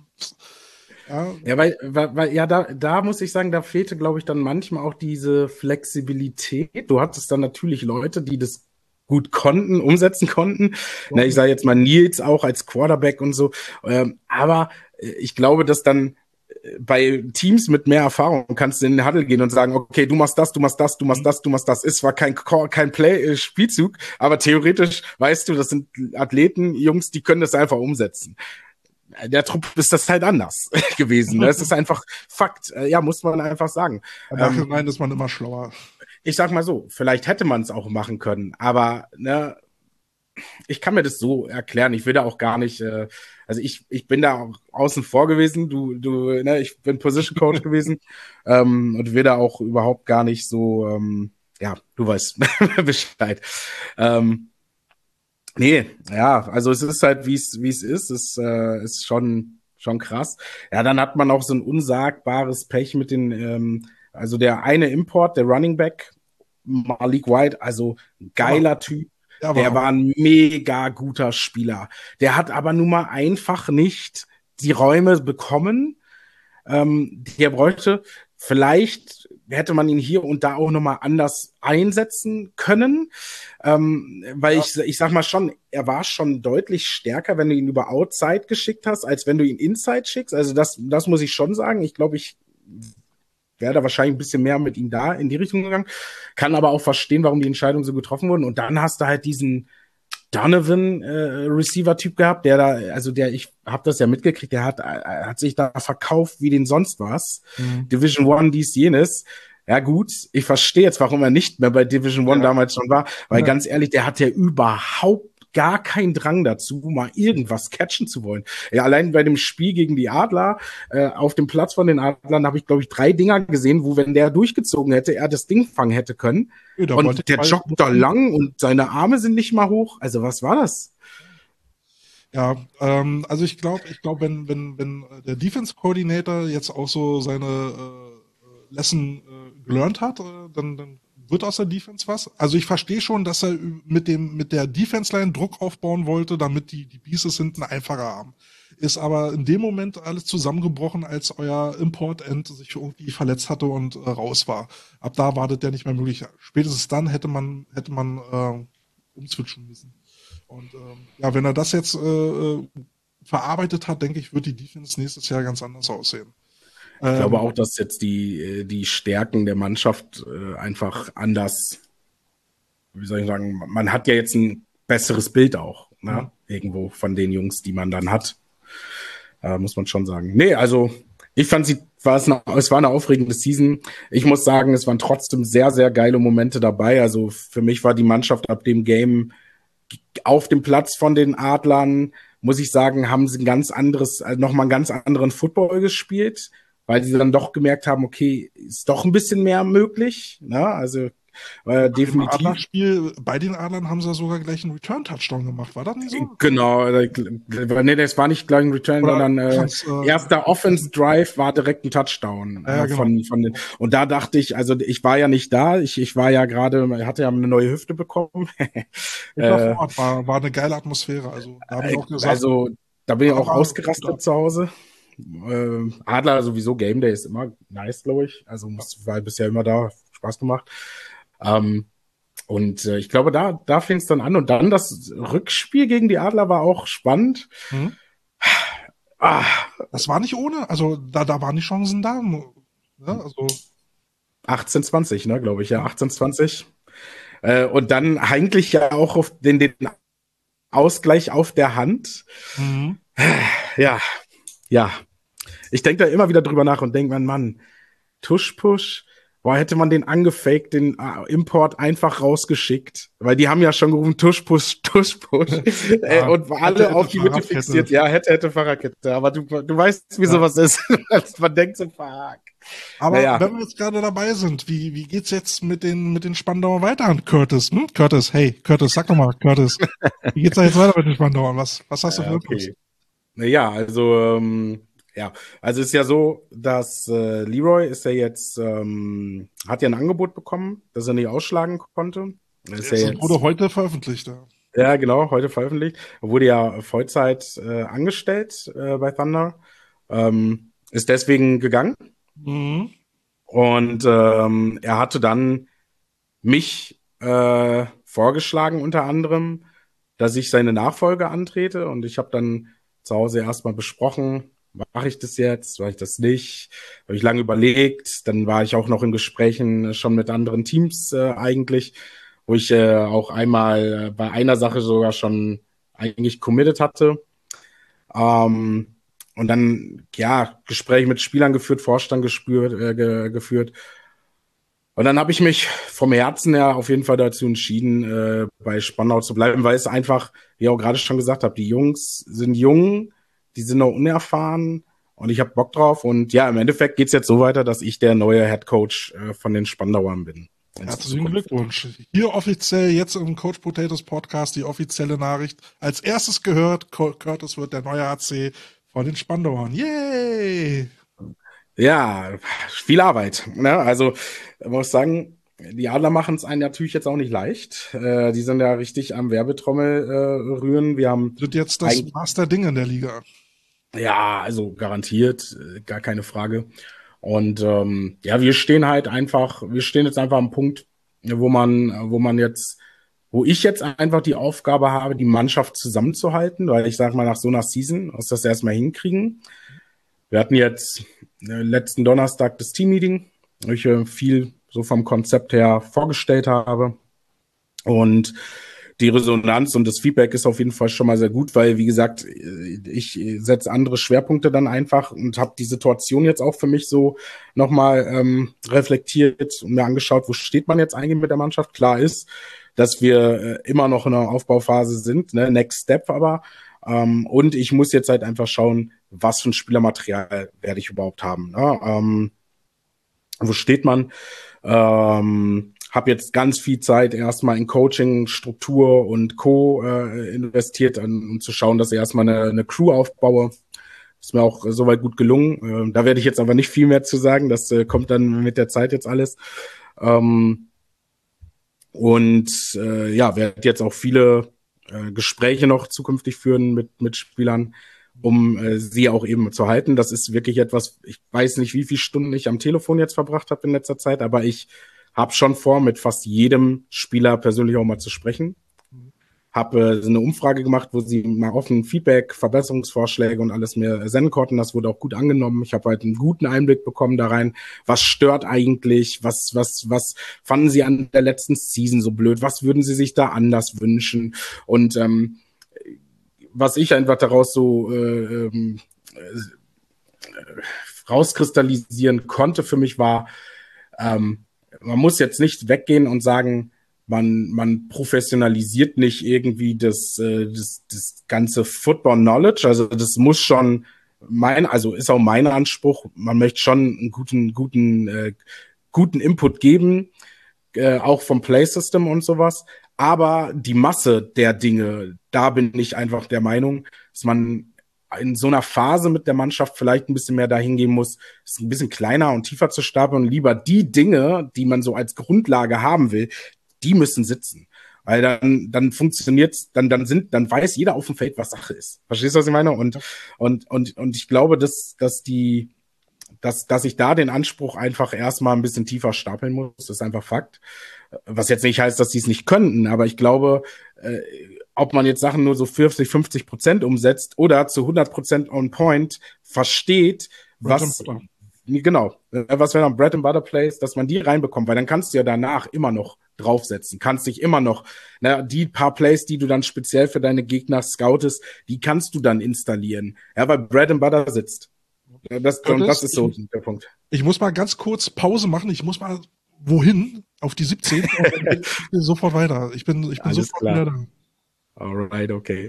ja, ja weil, weil, weil, ja, da, da muss ich sagen, da fehlte, glaube ich, dann manchmal auch diese Flexibilität. Du hattest dann natürlich Leute, die das gut konnten, umsetzen konnten. Ja. Na, ich sage jetzt mal Nils auch als Quarterback und so. Ähm, aber ich glaube, dass dann bei Teams mit mehr Erfahrung kannst du in den Huddle gehen und sagen, okay, du machst das, du machst das, du machst das, du machst das. Ist zwar kein kein Play-Spielzug, aber theoretisch weißt du, das sind Athleten, Jungs, die können das einfach umsetzen. Der Trupp ist das halt anders gewesen. Das ist einfach Fakt. Ja, muss man einfach sagen. Nachhinein ähm, ist man immer schlauer. Ich sag mal so, vielleicht hätte man es auch machen können, aber ne, ich kann mir das so erklären. Ich will da auch gar nicht, äh, also ich ich bin da auch außen vor gewesen. Du du, ne, ich bin Position Coach gewesen ähm, und will da auch überhaupt gar nicht so, ähm, ja, du weißt Bescheid. Ähm, Nee, ja, also es ist halt, wie es wie es ist, es äh, ist schon schon krass. Ja, dann hat man auch so ein unsagbares Pech mit den, ähm, also der eine Import, der Running Back, Malik White, also ein geiler aber, Typ, aber der war ein mega guter Spieler. Der hat aber nun mal einfach nicht die Räume bekommen. Ähm, der bräuchte vielleicht hätte man ihn hier und da auch nochmal anders einsetzen können, ähm, weil ja. ich, ich sag mal schon, er war schon deutlich stärker, wenn du ihn über Outside geschickt hast, als wenn du ihn Inside schickst. Also das, das muss ich schon sagen. Ich glaube, ich wäre da wahrscheinlich ein bisschen mehr mit ihm da in die Richtung gegangen, kann aber auch verstehen, warum die Entscheidungen so getroffen wurden. Und dann hast du halt diesen Donovan äh, Receiver-Typ gehabt, der da, also der, ich habe das ja mitgekriegt, der hat, er hat sich da verkauft wie den sonst was. Mhm. Division One, dies, jenes. Ja gut, ich verstehe jetzt, warum er nicht mehr bei Division One ja. damals schon war, weil ja. ganz ehrlich, der hat ja überhaupt gar keinen Drang dazu, mal irgendwas catchen zu wollen. Ja, allein bei dem Spiel gegen die Adler, äh, auf dem Platz von den Adlern habe ich, glaube ich, drei Dinger gesehen, wo, wenn der durchgezogen hätte, er das Ding fangen hätte können. Ja, und der joggt da lang und seine Arme sind nicht mal hoch. Also was war das? Ja, ähm, also ich glaube, ich glaube, wenn wenn wenn der Defense Coordinator jetzt auch so seine äh, Lesson äh, gelernt hat, äh, dann dann wird aus der Defense was. Also ich verstehe schon, dass er mit dem mit der Defense Line Druck aufbauen wollte, damit die die Pieces hinten einfacher haben. Ist aber in dem Moment alles zusammengebrochen, als euer Import-End sich irgendwie verletzt hatte und äh, raus war. Ab da war das ja nicht mehr möglich. Spätestens dann hätte man hätte man äh, umswitchen müssen. Und ähm, ja, wenn er das jetzt äh, verarbeitet hat, denke ich, wird die Defense nächstes Jahr ganz anders aussehen. Ich ähm, glaube auch, dass jetzt die die Stärken der Mannschaft äh, einfach anders, wie soll ich sagen, man hat ja jetzt ein besseres Bild auch, ne? Mhm. Irgendwo von den Jungs, die man dann hat. Äh, muss man schon sagen. Nee, also ich fand sie, war es, eine, es war eine aufregende Season. Ich muss sagen, es waren trotzdem sehr, sehr geile Momente dabei. Also für mich war die Mannschaft ab dem Game auf dem Platz von den Adlern, muss ich sagen, haben sie ein ganz anderes, also nochmal einen ganz anderen Football gespielt, weil sie dann doch gemerkt haben, okay, ist doch ein bisschen mehr möglich. Ne? Also äh, definitiv. Im Adlerspiel, bei den Adlern haben sie sogar gleich einen Return-Touchdown gemacht. War das nicht so? Genau. Nee, das war nicht gleich ein Return, Oder sondern äh, äh, erster Offense-Drive war direkt ein Touchdown. Ja, äh, genau. von, von den, und da dachte ich, also ich war ja nicht da, ich, ich war ja gerade, hatte ja eine neue Hüfte bekommen. Ich war vor Ort, war, war eine geile Atmosphäre. Also da habe ich auch gesagt. Also da bin ich auch ausgerastet zu Hause. Äh, Adler sowieso, Game Day ist immer nice, glaube ich. Also war bisher immer da, Spaß gemacht. Ähm, und äh, ich glaube, da, da fing es dann an. Und dann das Rückspiel gegen die Adler war auch spannend. Mhm. Ah. Das war nicht ohne. Also da, da waren die Chancen da. Ja, also achtzehn zwanzig, ne, glaube ich. Ja, achtzehn zwanzig. Äh, und dann eigentlich ja auch auf den, den Ausgleich auf der Hand. Mhm. Ja, ja. Ich denke da immer wieder drüber nach und denke, Mann, Mann, Tush-Push. Boah, hätte man den angefaked, den äh, Import einfach rausgeschickt. Weil die haben ja schon gerufen, Tush-Push, Tush-Push. Ja, äh, und war alle hätte, auf die Mitte fixiert. Ja, hätte, hätte Fahrradkette. Aber du, du weißt, wie ja. sowas ist. Man denkt so, fuck. Aber naja. wenn wir jetzt gerade dabei sind, wie, wie geht's jetzt mit den, mit den Spandauern weiter an Curtis? Hm? Curtis, hey, Curtis, sag doch mal, Curtis. Wie geht's da jetzt weiter mit den Spandauern? Was, was hast du für Ja, Infos? okay. Naja, also, ähm, ja, also ist ja so, dass äh, Leroy ist ja jetzt, ähm, hat ja ein Angebot bekommen, das er nicht ausschlagen konnte. Das ist ja Das jetzt, wurde heute veröffentlicht, ja. ja genau, heute veröffentlicht. Er wurde ja Vollzeit äh, angestellt äh, bei Thunder, ähm, ist deswegen gegangen Mhm. und ähm, er hatte dann mich äh, vorgeschlagen unter anderem, dass ich seine Nachfolge antrete und ich habe dann zu Hause erstmal besprochen, mache ich das jetzt, mache ich das nicht, habe ich lange überlegt, dann war ich auch noch in Gesprächen schon mit anderen Teams äh, eigentlich, wo ich äh, auch einmal äh, bei einer Sache sogar schon eigentlich committed hatte. Ähm, und dann, ja, Gespräche mit Spielern geführt, Vorstand gespürt, äh, ge geführt. Und dann habe ich mich vom Herzen her auf jeden Fall dazu entschieden, äh, bei Spandau zu bleiben, weil es einfach, wie ich auch gerade schon gesagt habe, die Jungs sind jung, die sind noch unerfahren und ich habe Bock drauf. Und ja, im Endeffekt geht's jetzt so weiter, dass ich der neue Head Coach äh, von den Spandauern bin. Herzlichen Glückwunsch. Hier offiziell jetzt im Coach Potatoes Podcast die offizielle Nachricht. Als erstes gehört, Curtis wird der neue A C von den Spandauern. Yay! Ja, viel Arbeit. Ne? Also ich muss sagen, die Adler machen es einen natürlich jetzt auch nicht leicht. Äh, die sind ja richtig am Werbetrommel äh, rühren. Wir haben Wird jetzt das Maß der Dinge in der Liga. Ja, also garantiert, äh, gar keine Frage. Und ähm, ja, wir stehen halt einfach, wir stehen jetzt einfach am Punkt, wo man, wo man jetzt, wo ich jetzt einfach die Aufgabe habe, die Mannschaft zusammenzuhalten, weil ich sage mal, nach so einer Season muss das erstmal hinkriegen. Wir hatten jetzt äh, letzten Donnerstag das Teammeeting, wo ich äh, viel so vom Konzept her vorgestellt habe. Und die Resonanz und das Feedback ist auf jeden Fall schon mal sehr gut, weil, wie gesagt, ich setze andere Schwerpunkte dann einfach und habe die Situation jetzt auch für mich so nochmal ähm, reflektiert und mir angeschaut, wo steht man jetzt eigentlich mit der Mannschaft. Klar ist, dass wir äh, immer noch in einer Aufbauphase sind, ne? Next Step aber. Ähm, und ich muss jetzt halt einfach schauen, was für ein Spielermaterial werde ich überhaupt haben. Ne? Ähm, wo steht man? Ähm, habe jetzt ganz viel Zeit erstmal in Coaching, Struktur und Co. Äh, investiert, an, um zu schauen, dass ich erstmal eine, eine Crew aufbaue. Ist mir auch soweit gut gelungen. Ähm, da werde ich jetzt aber nicht viel mehr zu sagen. Das äh, kommt dann mit der Zeit jetzt alles. Ähm, und äh, ja, werde jetzt auch viele äh, Gespräche noch zukünftig führen mit, mit Spielern, um äh, sie auch eben zu halten. Das ist wirklich etwas, ich weiß nicht, wie viele Stunden ich am Telefon jetzt verbracht habe in letzter Zeit, aber ich habe schon vor, mit fast jedem Spieler persönlich auch mal zu sprechen. Habe äh, eine Umfrage gemacht, wo sie mal offen Feedback, Verbesserungsvorschläge und alles mir senden konnten. Das wurde auch gut angenommen. Ich habe halt einen guten Einblick bekommen da rein. Was stört eigentlich? Was, was, was fanden sie an der letzten Season so blöd? Was würden sie sich da anders wünschen? Und ähm, was ich einfach daraus so äh, äh, rauskristallisieren konnte für mich war, ähm, man muss jetzt nicht weggehen und sagen, man, man professionalisiert nicht irgendwie das, äh, das, das ganze Football Knowledge. Also das muss schon mein, also ist auch mein Anspruch. Man möchte schon einen guten, guten, äh, guten Input geben, äh, auch vom Play System und sowas. Aber die Masse der Dinge, da bin ich einfach der Meinung, dass man in so einer Phase mit der Mannschaft vielleicht ein bisschen mehr dahin gehen muss, es ein bisschen kleiner und tiefer zu stapeln und lieber die Dinge, die man so als Grundlage haben will, die müssen sitzen. Weil dann, dann funktioniert's, dann, dann sind, dann weiß jeder auf dem Feld, was Sache ist. Verstehst du, was ich meine? Und, und, und, und ich glaube, dass, dass die, dass, dass ich da den Anspruch einfach erstmal ein bisschen tiefer stapeln muss. Das ist einfach Fakt. Was jetzt nicht heißt, dass sie es nicht könnten, aber ich glaube, äh, ob man jetzt Sachen nur so vierzig, fünfzig Prozent umsetzt oder zu hundert Prozent on point versteht, was, genau, was wäre dann Bread and Butter Plays, dass man die reinbekommt, weil dann kannst du ja danach immer noch draufsetzen, kannst dich immer noch, na, die paar Plays, die du dann speziell für deine Gegner scoutest, die kannst du dann installieren, ja, weil Bread and Butter sitzt. Das, und das ist so der Punkt. Ich muss mal ganz kurz Pause machen, ich muss mal wohin? Auf die siebzehn. Ich bin sofort weiter. Ich bin, ich bin Alles sofort klar. wieder da. Alright, okay.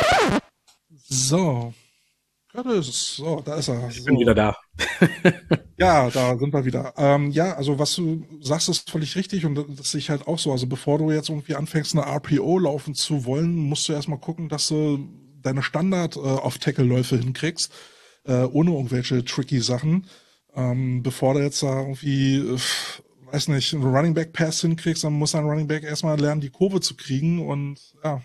So. So, da ist er. Ich so. bin wieder da. Ja, da sind wir wieder. Ähm, ja, also was du sagst, ist völlig richtig und das sehe ich halt auch so. Also bevor du jetzt irgendwie anfängst, eine R P O laufen zu wollen, musst du erstmal gucken, dass du deine Standard-Off-Tackle-Läufe hinkriegst, äh, ohne irgendwelche tricky Sachen. Ähm, bevor du jetzt da irgendwie, äh, weiß nicht, einen Running Back Pass hinkriegst, dann muss ein Running Back erstmal lernen, die Kurve zu kriegen und ja,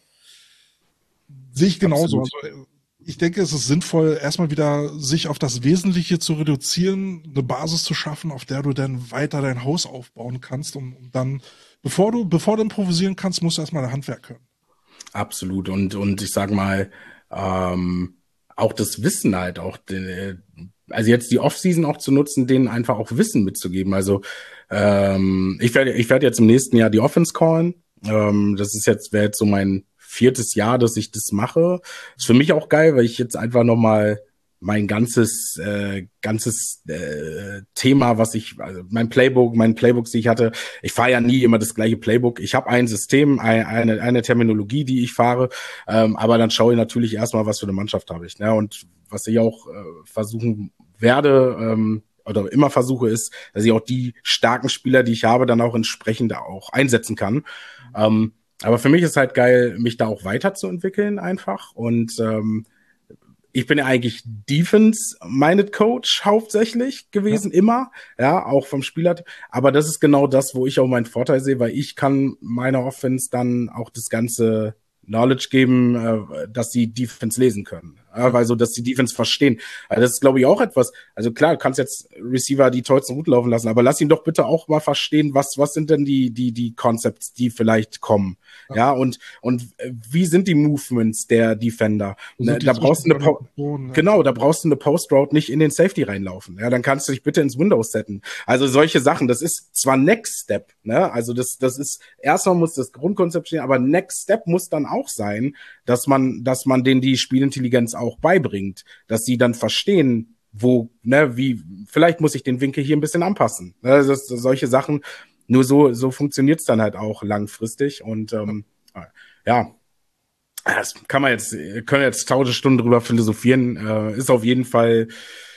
sehe ich genauso. Absolut. Also äh, ich denke, es ist sinnvoll, erstmal wieder sich auf das Wesentliche zu reduzieren, eine Basis zu schaffen, auf der du dann weiter dein Haus aufbauen kannst und, und dann, bevor du, bevor du improvisieren kannst, musst du erstmal dein Handwerk können. Absolut. Und, und ich sag mal, ähm, auch das Wissen halt auch, äh, also jetzt die Offseason auch zu nutzen, denen einfach auch Wissen mitzugeben. Also ähm, ich werde ich werde jetzt im nächsten Jahr die Offense callen. Ähm, das ist jetzt, wäre jetzt so mein viertes Jahr, dass ich das mache. Ist für mich auch geil, weil ich jetzt einfach nochmal mein ganzes äh, ganzes äh, Thema, was ich, also mein Playbook, mein Playbooks, die ich hatte, ich fahre ja nie immer das gleiche Playbook. Ich habe ein System, ein, eine eine Terminologie, die ich fahre, ähm, aber dann schaue ich natürlich erstmal, was für eine Mannschaft habe ich. Ne? Und was ich auch äh, versuchen werde, ähm, oder immer versuche, ist, dass ich auch die starken Spieler, die ich habe, dann auch entsprechend auch einsetzen kann. Ähm, aber für mich ist halt geil, mich da auch weiterzuentwickeln einfach und ähm, ich bin ja eigentlich Defense-minded Coach hauptsächlich Ja. gewesen, immer, ja, auch vom Spieler. Aber das ist genau das, wo ich auch meinen Vorteil sehe, weil ich kann meiner Offense dann auch das ganze Knowledge geben, äh, dass sie Defense lesen können. Ja, Ja. weil so, dass die Defense verstehen. Also das ist, glaube ich, auch etwas. Also klar, du kannst jetzt Receiver die tollsten Routen laufen lassen, aber lass ihn doch bitte auch mal verstehen, was, was sind denn die, die, die Concepts, die vielleicht kommen. Ja. Ja, und, und wie sind die Movements der Defender? So Ne, sind die da brauchst du eine Zwischenwörter po schon, ja. Genau, da brauchst du eine Post-Route nicht in den Safety reinlaufen. Ja, dann kannst du dich bitte ins Windows setten. Also solche Sachen, das ist zwar Next Step, ne? Also das, das ist, erstmal muss das Grundkonzept stehen, aber Next Step muss dann auch sein, dass man, dass man denen die Spielintelligenz auch beibringt, dass sie dann verstehen, wo, ne, wie, vielleicht muss ich den Winkel hier ein bisschen anpassen. Ne? Das, das, solche Sachen, nur so, so funktioniert's dann halt auch langfristig und ähm, ja, das kann man jetzt, können jetzt tausend Stunden drüber philosophieren. Äh, ist auf jeden Fall,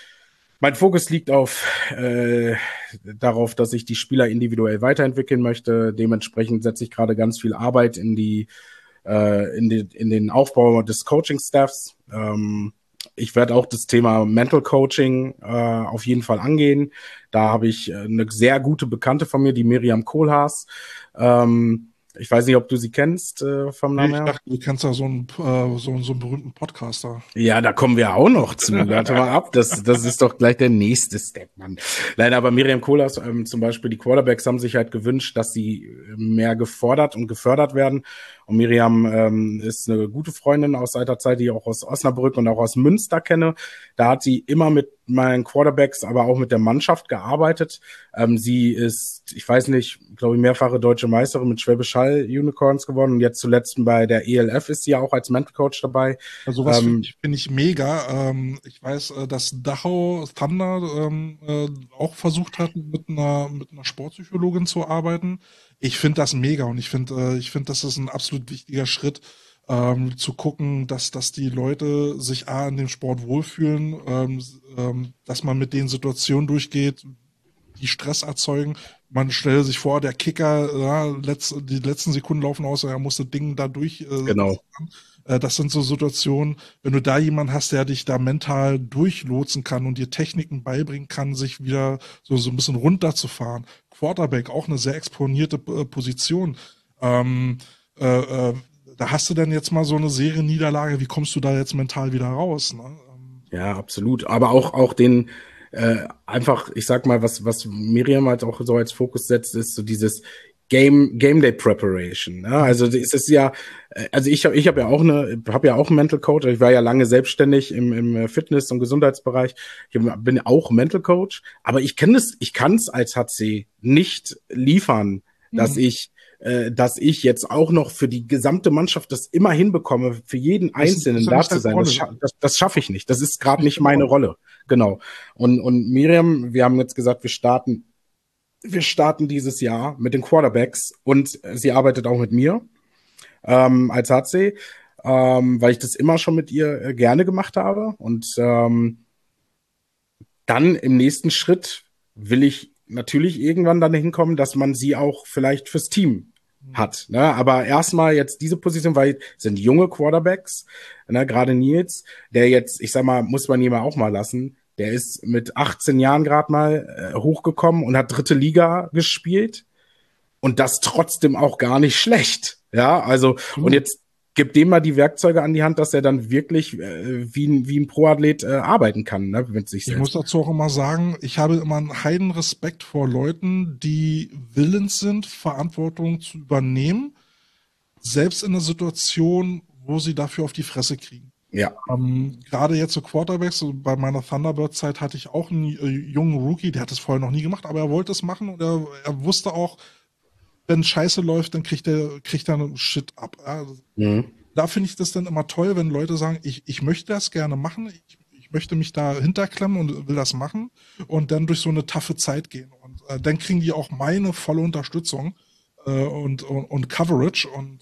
mein Fokus liegt auf äh, darauf, dass ich die Spieler individuell weiterentwickeln möchte. Dementsprechend setze ich gerade ganz viel Arbeit in die, äh, in die, in den Aufbau des Coaching-Staffs. Ähm, ich werde auch das Thema Mental Coaching äh, auf jeden Fall angehen. Da habe ich eine sehr gute Bekannte von mir, die Miriam Kohlhaas. Ähm, ich weiß nicht, ob du sie kennst äh, vom Nee, Namen ich her. dachte, du kennst ja so einen, äh, so, so einen berühmten Podcaster. Ja, da kommen wir auch noch zu. Warte mal ab. Das, das ist doch gleich der nächste Step, Mann. Nein, aber Miriam Kohlhaas, ähm, zum Beispiel, die Quarterbacks haben sich halt gewünscht, dass sie mehr gefordert und gefördert werden. Und Miriam ähm, ist eine gute Freundin aus alter Zeit, die ich auch aus Osnabrück und auch aus Münster kenne. Da hat sie immer mit meinen Quarterbacks, aber auch mit der Mannschaft gearbeitet. Ähm, sie ist, ich weiß nicht, glaube ich, mehrfache deutsche Meisterin mit Schwäbisch Hall Unicorns geworden. Und jetzt zuletzt bei der E L F ist sie ja auch als Mental Coach dabei. Also sowas finde Ähm, ich, finde ich mega. Ähm, ich weiß, äh, dass Dachau Thunder ähm, äh, auch versucht hat, mit einer, mit einer Sportpsychologin zu arbeiten. Ich finde das mega und ich finde, äh, ich finde, das ist ein absolut wichtiger Schritt, ähm, zu gucken, dass, dass die Leute sich A in dem Sport wohlfühlen, ähm, ähm, dass man mit den Situationen durchgeht, die Stress erzeugen. Man stelle sich vor, der Kicker, ja, letzt, die letzten Sekunden laufen aus, er muss das Ding da durch. Äh, genau. äh, das sind so Situationen, wenn du da jemanden hast, der dich da mental durchlotsen kann und dir Techniken beibringen kann, sich wieder so, so ein bisschen runterzufahren. Quarterback, auch eine sehr exponierte äh, Position. Ähm, äh, äh, da hast du dann jetzt mal so eine Serienniederlage, wie kommst du da jetzt mental wieder raus? Ne? Ähm, Ja, absolut. Aber auch, auch den, äh, einfach, ich sag mal, was, was Miriam halt auch so als Fokus setzt, ist so dieses Game, Game Day Preparation. Ja? Also es ist ja, äh, also ich habe ich hab ja auch eine, habe ja auch einen Mental Coach. Ich war ja lange selbstständig im, im Fitness- und Gesundheitsbereich. Ich bin auch Mental Coach, aber ich kenne es, ich kann es als H C nicht liefern, dass hm. ich äh, dass ich jetzt auch noch für die gesamte Mannschaft das immer hinbekomme, für jeden Das ist, Einzelnen ist ja da nicht zu deine sein. Das, Rolle. scha das, das schaffe ich nicht. Das ist Das ist gerade nicht nicht deine meine Rolle. Rolle. Genau. Und, und Miriam, wir haben jetzt gesagt, wir starten, wir starten dieses Jahr mit den Quarterbacks und sie arbeitet auch mit mir ähm, als H C, ähm, weil ich das immer schon mit ihr äh, gerne gemacht habe. Und ähm, dann im nächsten Schritt will ich natürlich irgendwann dann hinkommen, dass man sie auch vielleicht fürs Team hat. Ne? Aber erstmal jetzt diese Position, weil es sind junge Quarterbacks, ne? Gerade Nils, der jetzt, ich sag mal, muss man ihn mal auch mal lassen, der ist mit achtzehn Jahren gerade mal äh, hochgekommen und hat dritte Liga gespielt und das trotzdem auch gar nicht schlecht. Ja, also mhm. und jetzt gibt dem mal die Werkzeuge an die Hand, dass er dann wirklich äh, wie, ein, wie ein Pro-Athlet äh, arbeiten kann, ne, mit sich selbst. Ich muss dazu auch immer sagen, ich habe immer einen heiden Respekt vor Leuten, die willens sind, Verantwortung zu übernehmen, selbst in einer Situation, wo sie dafür auf die Fresse kriegen. Ja. Ähm, gerade jetzt so Quarterbacks, so bei meiner Thunderbird-Zeit hatte ich auch einen äh, jungen Rookie, der hat es vorher noch nie gemacht, aber er wollte es machen und er, er wusste auch, wenn Scheiße läuft, dann kriegt er kriegt er einen Shit ab. Also, mhm. Da finde ich das dann immer toll, wenn Leute sagen, ich, ich möchte das gerne machen, ich, ich möchte mich da hinterklemmen und will das machen und dann durch so eine taffe Zeit gehen. Und äh, dann kriegen die auch meine volle Unterstützung äh, und, und, und Coverage. Und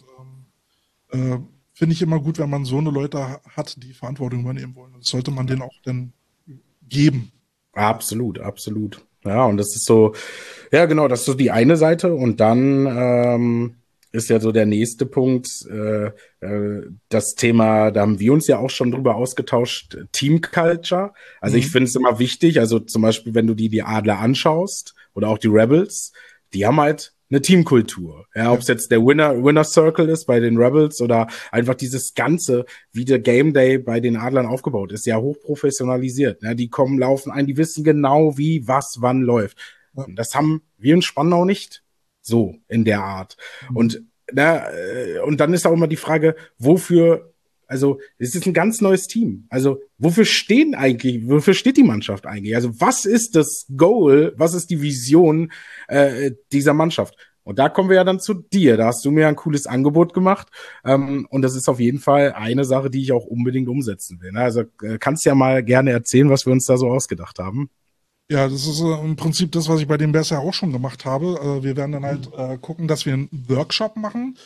ähm, äh, finde ich immer gut, wenn man so eine Leute hat, die Verantwortung übernehmen wollen. Das sollte man denen auch dann geben. Absolut, absolut. Ja, und das ist so, ja genau, das ist so die eine Seite und dann ähm, ist ja so der nächste Punkt, äh, äh, das Thema, da haben wir uns ja auch schon drüber ausgetauscht, Team Culture. Also mhm. ich finde es immer wichtig, also zum Beispiel, wenn du die, die Adler anschaust oder auch die Rebels, die haben halt eine Teamkultur. Ja, ob es jetzt der Winner, Winner Circle ist bei den Rebels oder einfach dieses Ganze, wie der Game Day bei den Adlern aufgebaut ist, ja hochprofessionalisiert. Ja, die kommen, laufen ein, die wissen genau, wie, was, wann läuft. Und das haben wir in Spandau nicht so in der Art. Mhm. Und, na, und dann ist auch immer die Frage, wofür, also es ist ein ganz neues Team. Also wofür stehen eigentlich, wofür steht die Mannschaft eigentlich? Also was ist das Goal, was ist die Vision äh, dieser Mannschaft? Und da kommen wir ja dann zu dir. Da hast du mir ein cooles Angebot gemacht. Ähm, und das ist auf jeden Fall eine Sache, die ich auch unbedingt umsetzen will. Also äh, kannst ja mal gerne erzählen, was wir uns da so ausgedacht haben. Ja, das ist äh, im Prinzip das, was ich bei den Bears ja auch schon gemacht habe. Äh, wir werden dann halt äh, gucken, dass wir einen Workshop machen,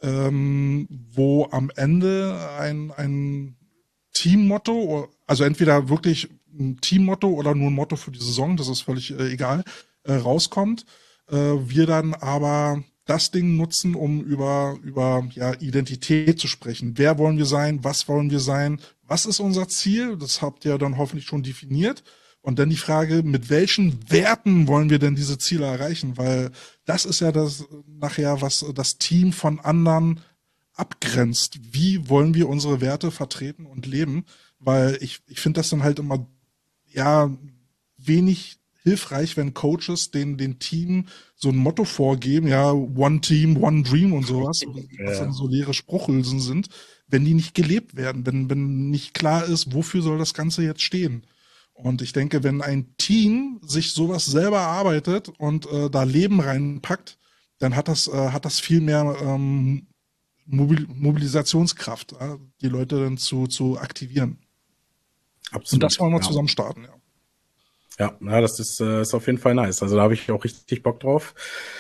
ähm, wo am Ende ein, ein Teammotto, also entweder wirklich ein Teammotto oder nur ein Motto für die Saison, das ist völlig äh, egal, äh, rauskommt. Äh, wir dann aber das Ding nutzen, um über, über ja, Identität zu sprechen. Wer wollen wir sein? Was wollen wir sein? Was ist unser Ziel? Das habt ihr dann hoffentlich schon definiert. Und dann die Frage, mit welchen Werten wollen wir denn diese Ziele erreichen? Weil das ist ja das nachher, was das Team von anderen abgrenzt. Wie wollen wir unsere Werte vertreten und leben? Weil ich, ich finde das dann halt immer, ja, wenig hilfreich, wenn Coaches den, den Team so ein Motto vorgeben, ja, One Team, One Dream und sowas, ja. Was dann so leere Spruchhülsen sind, wenn die nicht gelebt werden, wenn, wenn nicht klar ist, wofür soll das Ganze jetzt stehen? Und ich denke, wenn ein Team sich sowas selber erarbeitet und äh, da Leben reinpackt, dann hat das, äh, hat das viel mehr ähm, Mobil- Mobilisationskraft, äh, die Leute dann zu, zu aktivieren. Absolut. Und das wollen wir ja. zusammen starten, ja. Ja, na, das ist, äh, ist auf jeden Fall nice. Also da habe ich auch richtig Bock drauf.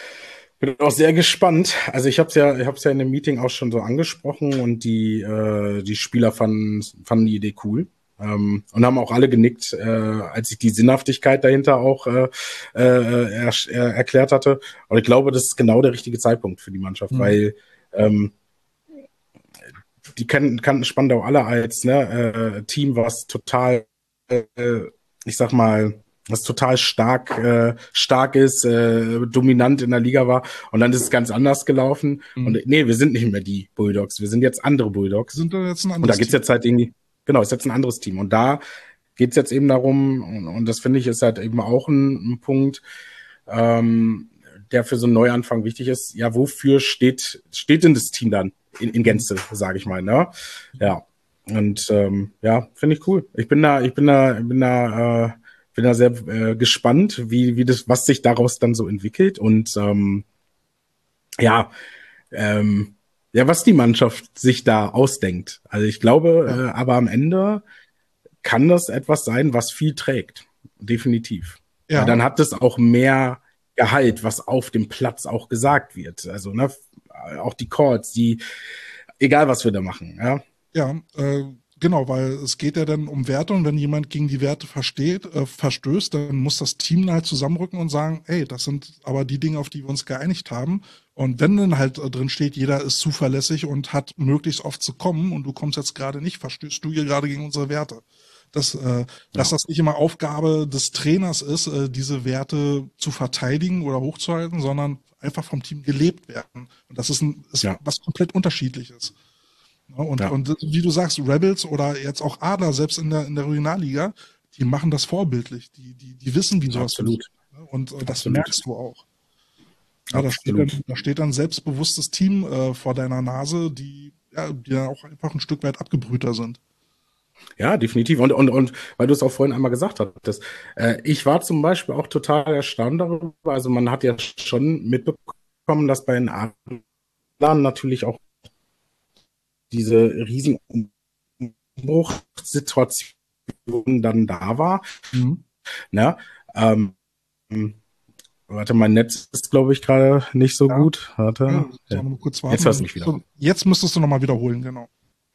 Bin auch sehr gespannt. Also ich habe es ja, ich habe es ja in dem Meeting auch schon so angesprochen und die, äh, die Spieler fanden, fanden die Idee cool. Ähm, und haben auch alle genickt, äh, als ich die Sinnhaftigkeit dahinter auch äh, äh, er, er, erklärt hatte. Und ich glaube, das ist genau der richtige Zeitpunkt für die Mannschaft, mhm. weil ähm, die kannten, kannten Spandau alle als ne, äh, Team, was total, äh, ich sag mal, was total stark äh, stark ist, äh, dominant in der Liga war. Und dann ist es ganz anders gelaufen. Mhm. Und nee, wir sind nicht mehr die Bulldogs, wir sind jetzt andere Bulldogs. Sind da jetzt ein anderes Und da geht's Team. Jetzt halt irgendwie Genau, ist jetzt ein anderes Team. Und da geht's jetzt eben darum, und, und das finde ich ist halt eben auch ein, ein Punkt, ähm, der für so einen Neuanfang wichtig ist. Ja, wofür steht steht denn das Team dann in, in Gänze, sage ich mal, ne? Ja. Und ähm, ja, finde ich cool. Ich bin da, ich bin da, bin da, äh, bin da sehr äh, gespannt, wie wie das, was sich daraus dann so entwickelt und ähm, ja, ähm, Ja, was die Mannschaft sich da ausdenkt. Also ich glaube, ja. äh, aber am Ende kann das etwas sein, was viel trägt. Definitiv. Ja. Weil dann hat es auch mehr Gehalt, was auf dem Platz auch gesagt wird. Also ne, auch die Calls, die, egal was wir da machen. Ja, ja äh, Genau, weil es geht ja dann um Werte und wenn jemand gegen die Werte versteht, äh, verstößt, dann muss das Team halt zusammenrücken und sagen, hey, das sind aber die Dinge, auf die wir uns geeinigt haben. Und wenn dann halt äh, drin steht, jeder ist zuverlässig und hat möglichst oft zu kommen und du kommst jetzt gerade nicht, verstößt du hier gerade gegen unsere Werte. Dass, äh, ja. dass das nicht immer Aufgabe des Trainers ist, äh, diese Werte zu verteidigen oder hochzuhalten, sondern einfach vom Team gelebt werden. Und das ist, ein, ist ja. was komplett Unterschiedliches. Ja, und, ja. und wie du sagst, Rebels oder jetzt auch Adler, selbst in der, in der Regionalliga, die machen das vorbildlich. Die, die, die wissen, wie sowas Absolut. Geht. Und äh, das Absolut. merkst du auch. Ja, da, steht dann, da steht dann selbstbewusstes Team äh, vor deiner Nase, die, ja, die dann auch einfach ein Stück weit abgebrühter sind. Ja, definitiv. Und, und, und weil du es auch vorhin einmal gesagt hattest, äh, ich war zum Beispiel auch total erstaunt darüber. Also man hat ja schon mitbekommen, dass bei den Adlern natürlich auch diese riesen Umbruchssituation dann da war. Mhm. Ne? Ähm, warte, mein Netz ist, glaube ich, gerade nicht so ja. gut. Warte. Ja, mal kurz warten. Jetzt hörst du mich wieder. Jetzt müsstest du nochmal wiederholen, genau.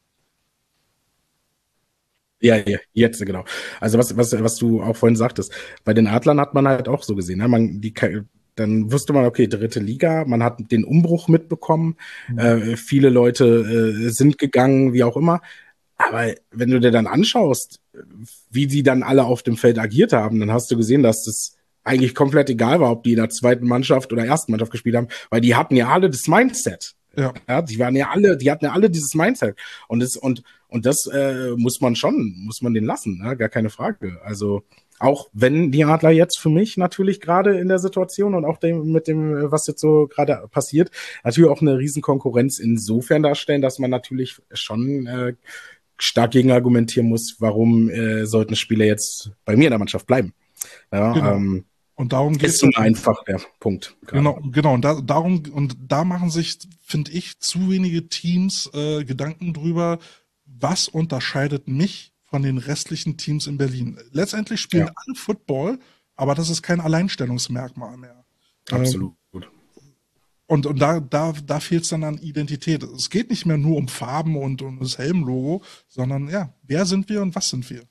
Ja, ja, jetzt, genau. Also was, was, was du auch vorhin sagtest, bei den Adlern hat man halt auch so gesehen, ne? Man, die, dann wusste man, okay, dritte Liga, man hat den Umbruch mitbekommen, mhm. äh, viele Leute äh, sind gegangen, wie auch immer. Aber wenn du dir dann anschaust, wie die dann alle auf dem Feld agiert haben, dann hast du gesehen, dass das eigentlich komplett egal war, ob die in der zweiten Mannschaft oder ersten Mannschaft gespielt haben, weil die hatten ja alle das Mindset. Ja. ja, die waren ja alle, die hatten ja alle dieses Mindset. Und das, und, und das äh, muss man schon, muss man den lassen, ne? Gar keine Frage. Also, auch wenn die Adler jetzt für mich natürlich gerade in der Situation und auch dem, mit dem, was jetzt so gerade passiert, natürlich auch eine riesen Konkurrenz insofern darstellen, dass man natürlich schon äh, stark gegen argumentieren muss, warum äh, sollten Spieler jetzt bei mir in der Mannschaft bleiben. Ja, genau. ähm, und darum geht es. Ist einfach der Punkt. Gerade. Genau, genau. Und da, darum, und da machen sich, finde ich, zu wenige Teams äh, Gedanken drüber, was unterscheidet mich von den restlichen Teams in Berlin. Letztendlich spielen ja. alle Football, aber das ist kein Alleinstellungsmerkmal mehr. Absolut. Ähm, und und da, da, da fehlt es dann an Identität. Es geht nicht mehr nur um Farben und um das Helmlogo, sondern ja, wer sind wir und was sind wir?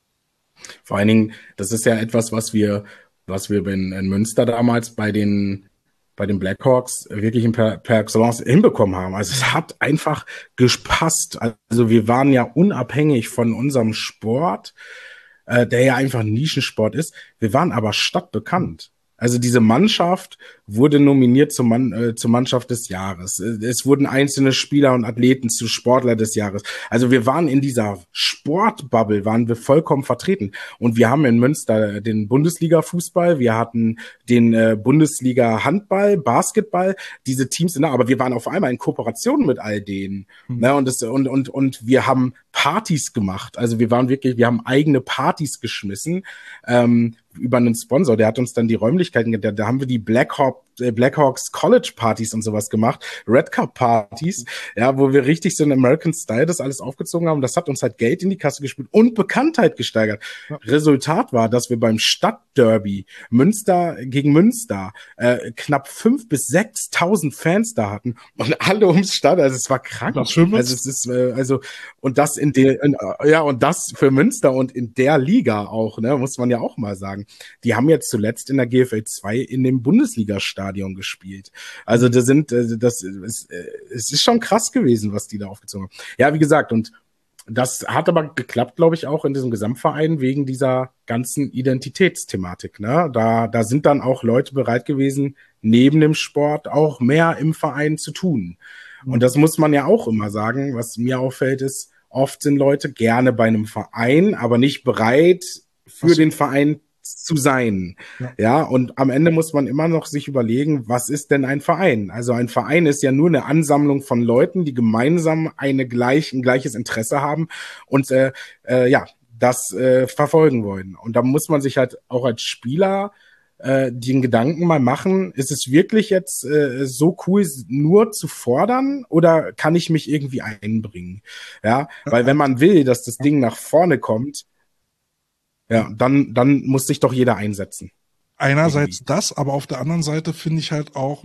Vor allen Dingen, das ist ja etwas, was wir, was wir in, in Münster damals bei den bei den Blackhawks wirklich in per, per excellence hinbekommen haben. Also es hat einfach gepasst. Also wir waren ja unabhängig von unserem Sport, äh, der ja einfach ein Nischensport ist. Wir waren aber stadtbekannt. Also diese Mannschaft wurde nominiert zur, Mann, äh, zur Mannschaft des Jahres. Es wurden einzelne Spieler und Athleten zu Sportler des Jahres. Also wir waren in dieser Sportbubble, waren wir vollkommen vertreten. Und wir haben in Münster den Bundesliga-Fußball, wir hatten den äh, Bundesliga-Handball, Basketball, diese Teams, na, aber wir waren auf einmal in Kooperation mit all denen. Mhm. Ne, und, das, und, und, und wir haben Partys gemacht. Also wir waren wirklich, wir haben eigene Partys geschmissen, ähm, über einen Sponsor, der hat uns dann die Räumlichkeiten, da, da haben wir die Blackhawk, äh, Blackhawks College Partys und sowas gemacht, Red Cup Partys, ja, wo wir richtig so in American Style das alles aufgezogen haben. Das hat uns halt Geld in die Kasse gespielt und Bekanntheit gesteigert. Ja. Resultat war, dass wir beim Stadtderby Münster gegen Münster äh, knapp fünf bis sechstausend Fans da hatten und alle ums Stadion. Also es war krank. Das also es ist äh, also und das in der in, ja und das für Münster und in der Liga auch, ne, muss man ja auch mal sagen. Die haben jetzt zuletzt in der G F L zwei in dem Bundesliga-Stadion gespielt. Also das sind, das ist, es ist schon krass gewesen, was die da aufgezogen haben. Ja, wie gesagt, und das hat aber geklappt, glaube ich, auch in diesem Gesamtverein wegen dieser ganzen Identitätsthematik. Ne? Da, da sind dann auch Leute bereit gewesen, neben dem Sport auch mehr im Verein zu tun. Und das muss man ja auch immer sagen. Was mir auffällt, ist, oft sind Leute gerne bei einem Verein, aber nicht bereit, für den Verein zu sein. Ja. ja, und am Ende muss man immer noch sich überlegen, was ist denn ein Verein? Also ein Verein ist ja nur eine Ansammlung von Leuten, die gemeinsam eine gleich, ein gleiches Interesse haben und äh, äh, ja, das äh, verfolgen wollen. Und da muss man sich halt auch als Spieler äh, den Gedanken mal machen, ist es wirklich jetzt äh, so cool, nur zu fordern oder kann ich mich irgendwie einbringen? Ja, weil wenn man will, dass das Ding nach vorne kommt, ja, dann, dann muss sich doch jeder einsetzen. Einerseits irgendwie. Das, aber auf der anderen Seite finde ich halt auch,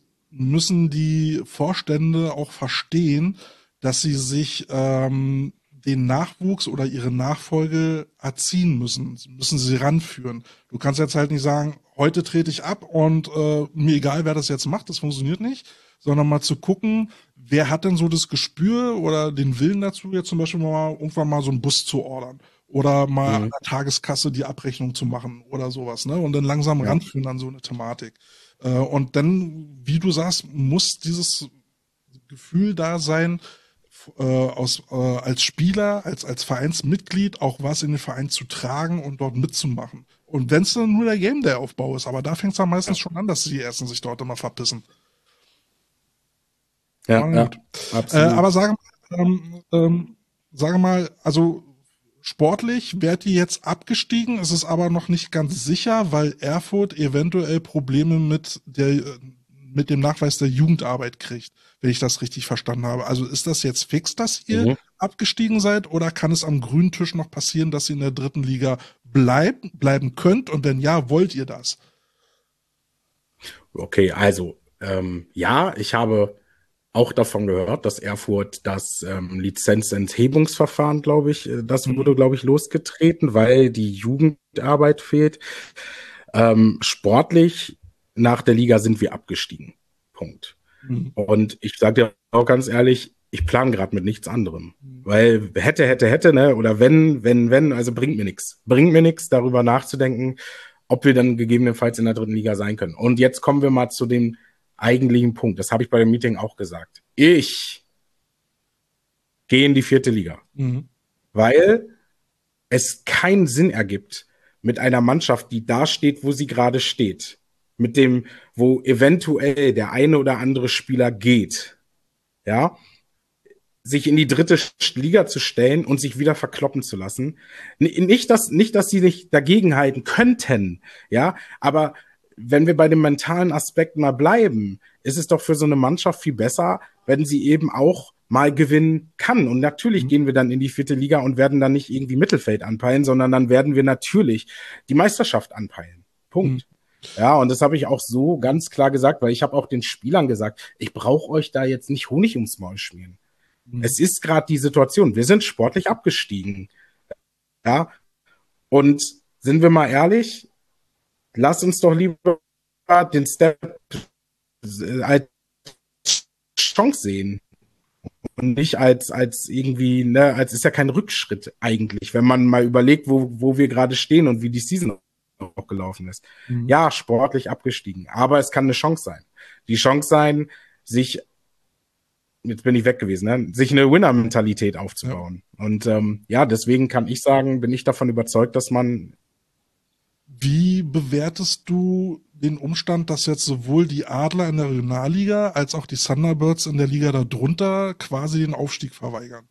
müssen die Vorstände auch verstehen, dass sie sich ähm, den Nachwuchs oder ihre Nachfolge erziehen müssen, müssen sie ranführen. Du kannst jetzt halt nicht sagen, heute trete ich ab und äh, mir egal, wer das jetzt macht, das funktioniert nicht, sondern mal zu gucken, wer hat denn so das Gespür oder den Willen dazu, jetzt zum Beispiel mal irgendwann mal so einen Bus zu ordern oder mal mhm. an der Tageskasse die Abrechnung zu machen oder sowas, ne? Und dann langsam ja. ranführen an so eine Thematik. Äh, und dann, wie du sagst, muss dieses Gefühl da sein, äh, aus, äh, als Spieler, als, als Vereinsmitglied auch was in den Verein zu tragen und dort mitzumachen. Und wenn es dann nur der Game Day Aufbau ist, aber da fängt es dann meistens schon an, dass die Ersten sich dort immer verpissen. Ja, ja, ja absolut. Äh, aber sage ähm, ähm, sage mal, also sportlich wärt ihr jetzt abgestiegen, es ist aber noch nicht ganz sicher, weil Erfurt eventuell Probleme mit der mit dem Nachweis der Jugendarbeit kriegt, wenn ich das richtig verstanden habe. Also ist das jetzt fix, dass ihr mhm. abgestiegen seid, oder kann es am grünen Tisch noch passieren, dass ihr in der dritten Liga bleiben, bleiben könnt, und wenn ja, wollt ihr das? Okay, also ähm, ja, ich habe auch davon gehört, dass Erfurt das ähm, Lizenzenthebungsverfahren, glaube ich, das mhm. wurde, glaube ich, losgetreten, weil die Jugendarbeit fehlt. Ähm, sportlich nach der Liga sind wir abgestiegen. Punkt. Mhm. Und ich sage dir auch ganz ehrlich, ich plane gerade mit nichts anderem. Mhm. Weil hätte, hätte, hätte, ne? Oder wenn, wenn, wenn, also bringt mir nichts. Bringt mir nichts, darüber nachzudenken, ob wir dann gegebenenfalls in der dritten Liga sein können. Und jetzt kommen wir mal zu dem eigentlichen Punkt. Das habe ich bei dem Meeting auch gesagt. Ich gehe in die vierte Liga. Mhm. Weil es keinen Sinn ergibt, mit einer Mannschaft, die da steht, wo sie gerade steht, mit dem, wo eventuell der eine oder andere Spieler geht, ja, sich in die dritte Liga zu stellen und sich wieder verkloppen zu lassen. Nicht, dass, nicht, dass sie nicht dagegenhalten könnten, ja, aber wenn wir bei dem mentalen Aspekt mal bleiben, ist es doch für so eine Mannschaft viel besser, wenn sie eben auch mal gewinnen kann. Und natürlich mhm. gehen wir dann in die vierte Liga und werden dann nicht irgendwie Mittelfeld anpeilen, sondern dann werden wir natürlich die Meisterschaft anpeilen. Punkt. Mhm. Ja, und das habe ich auch so ganz klar gesagt, weil ich habe auch den Spielern gesagt, ich brauche euch da jetzt nicht Honig ums Maul schmieren. Mhm. Es ist gerade die Situation. Wir sind sportlich abgestiegen. Ja, und sind wir mal ehrlich, lass uns doch lieber den Step als Chance sehen und nicht als als irgendwie, ne, als ist ja kein Rückschritt eigentlich, wenn man mal überlegt, wo wo wir gerade stehen und wie die Season auch gelaufen ist. Mhm. Ja, sportlich abgestiegen, aber es kann eine Chance sein. Die Chance sein, sich, jetzt bin ich weg gewesen, ne, sich eine Winner-Mentalität aufzubauen. Ja. Und ähm, ja, deswegen kann ich sagen, bin ich davon überzeugt, dass man. Wie bewertest du den Umstand, dass jetzt sowohl die Adler in der Regionalliga als auch die Thunderbirds in der Liga darunter quasi den Aufstieg verweigern?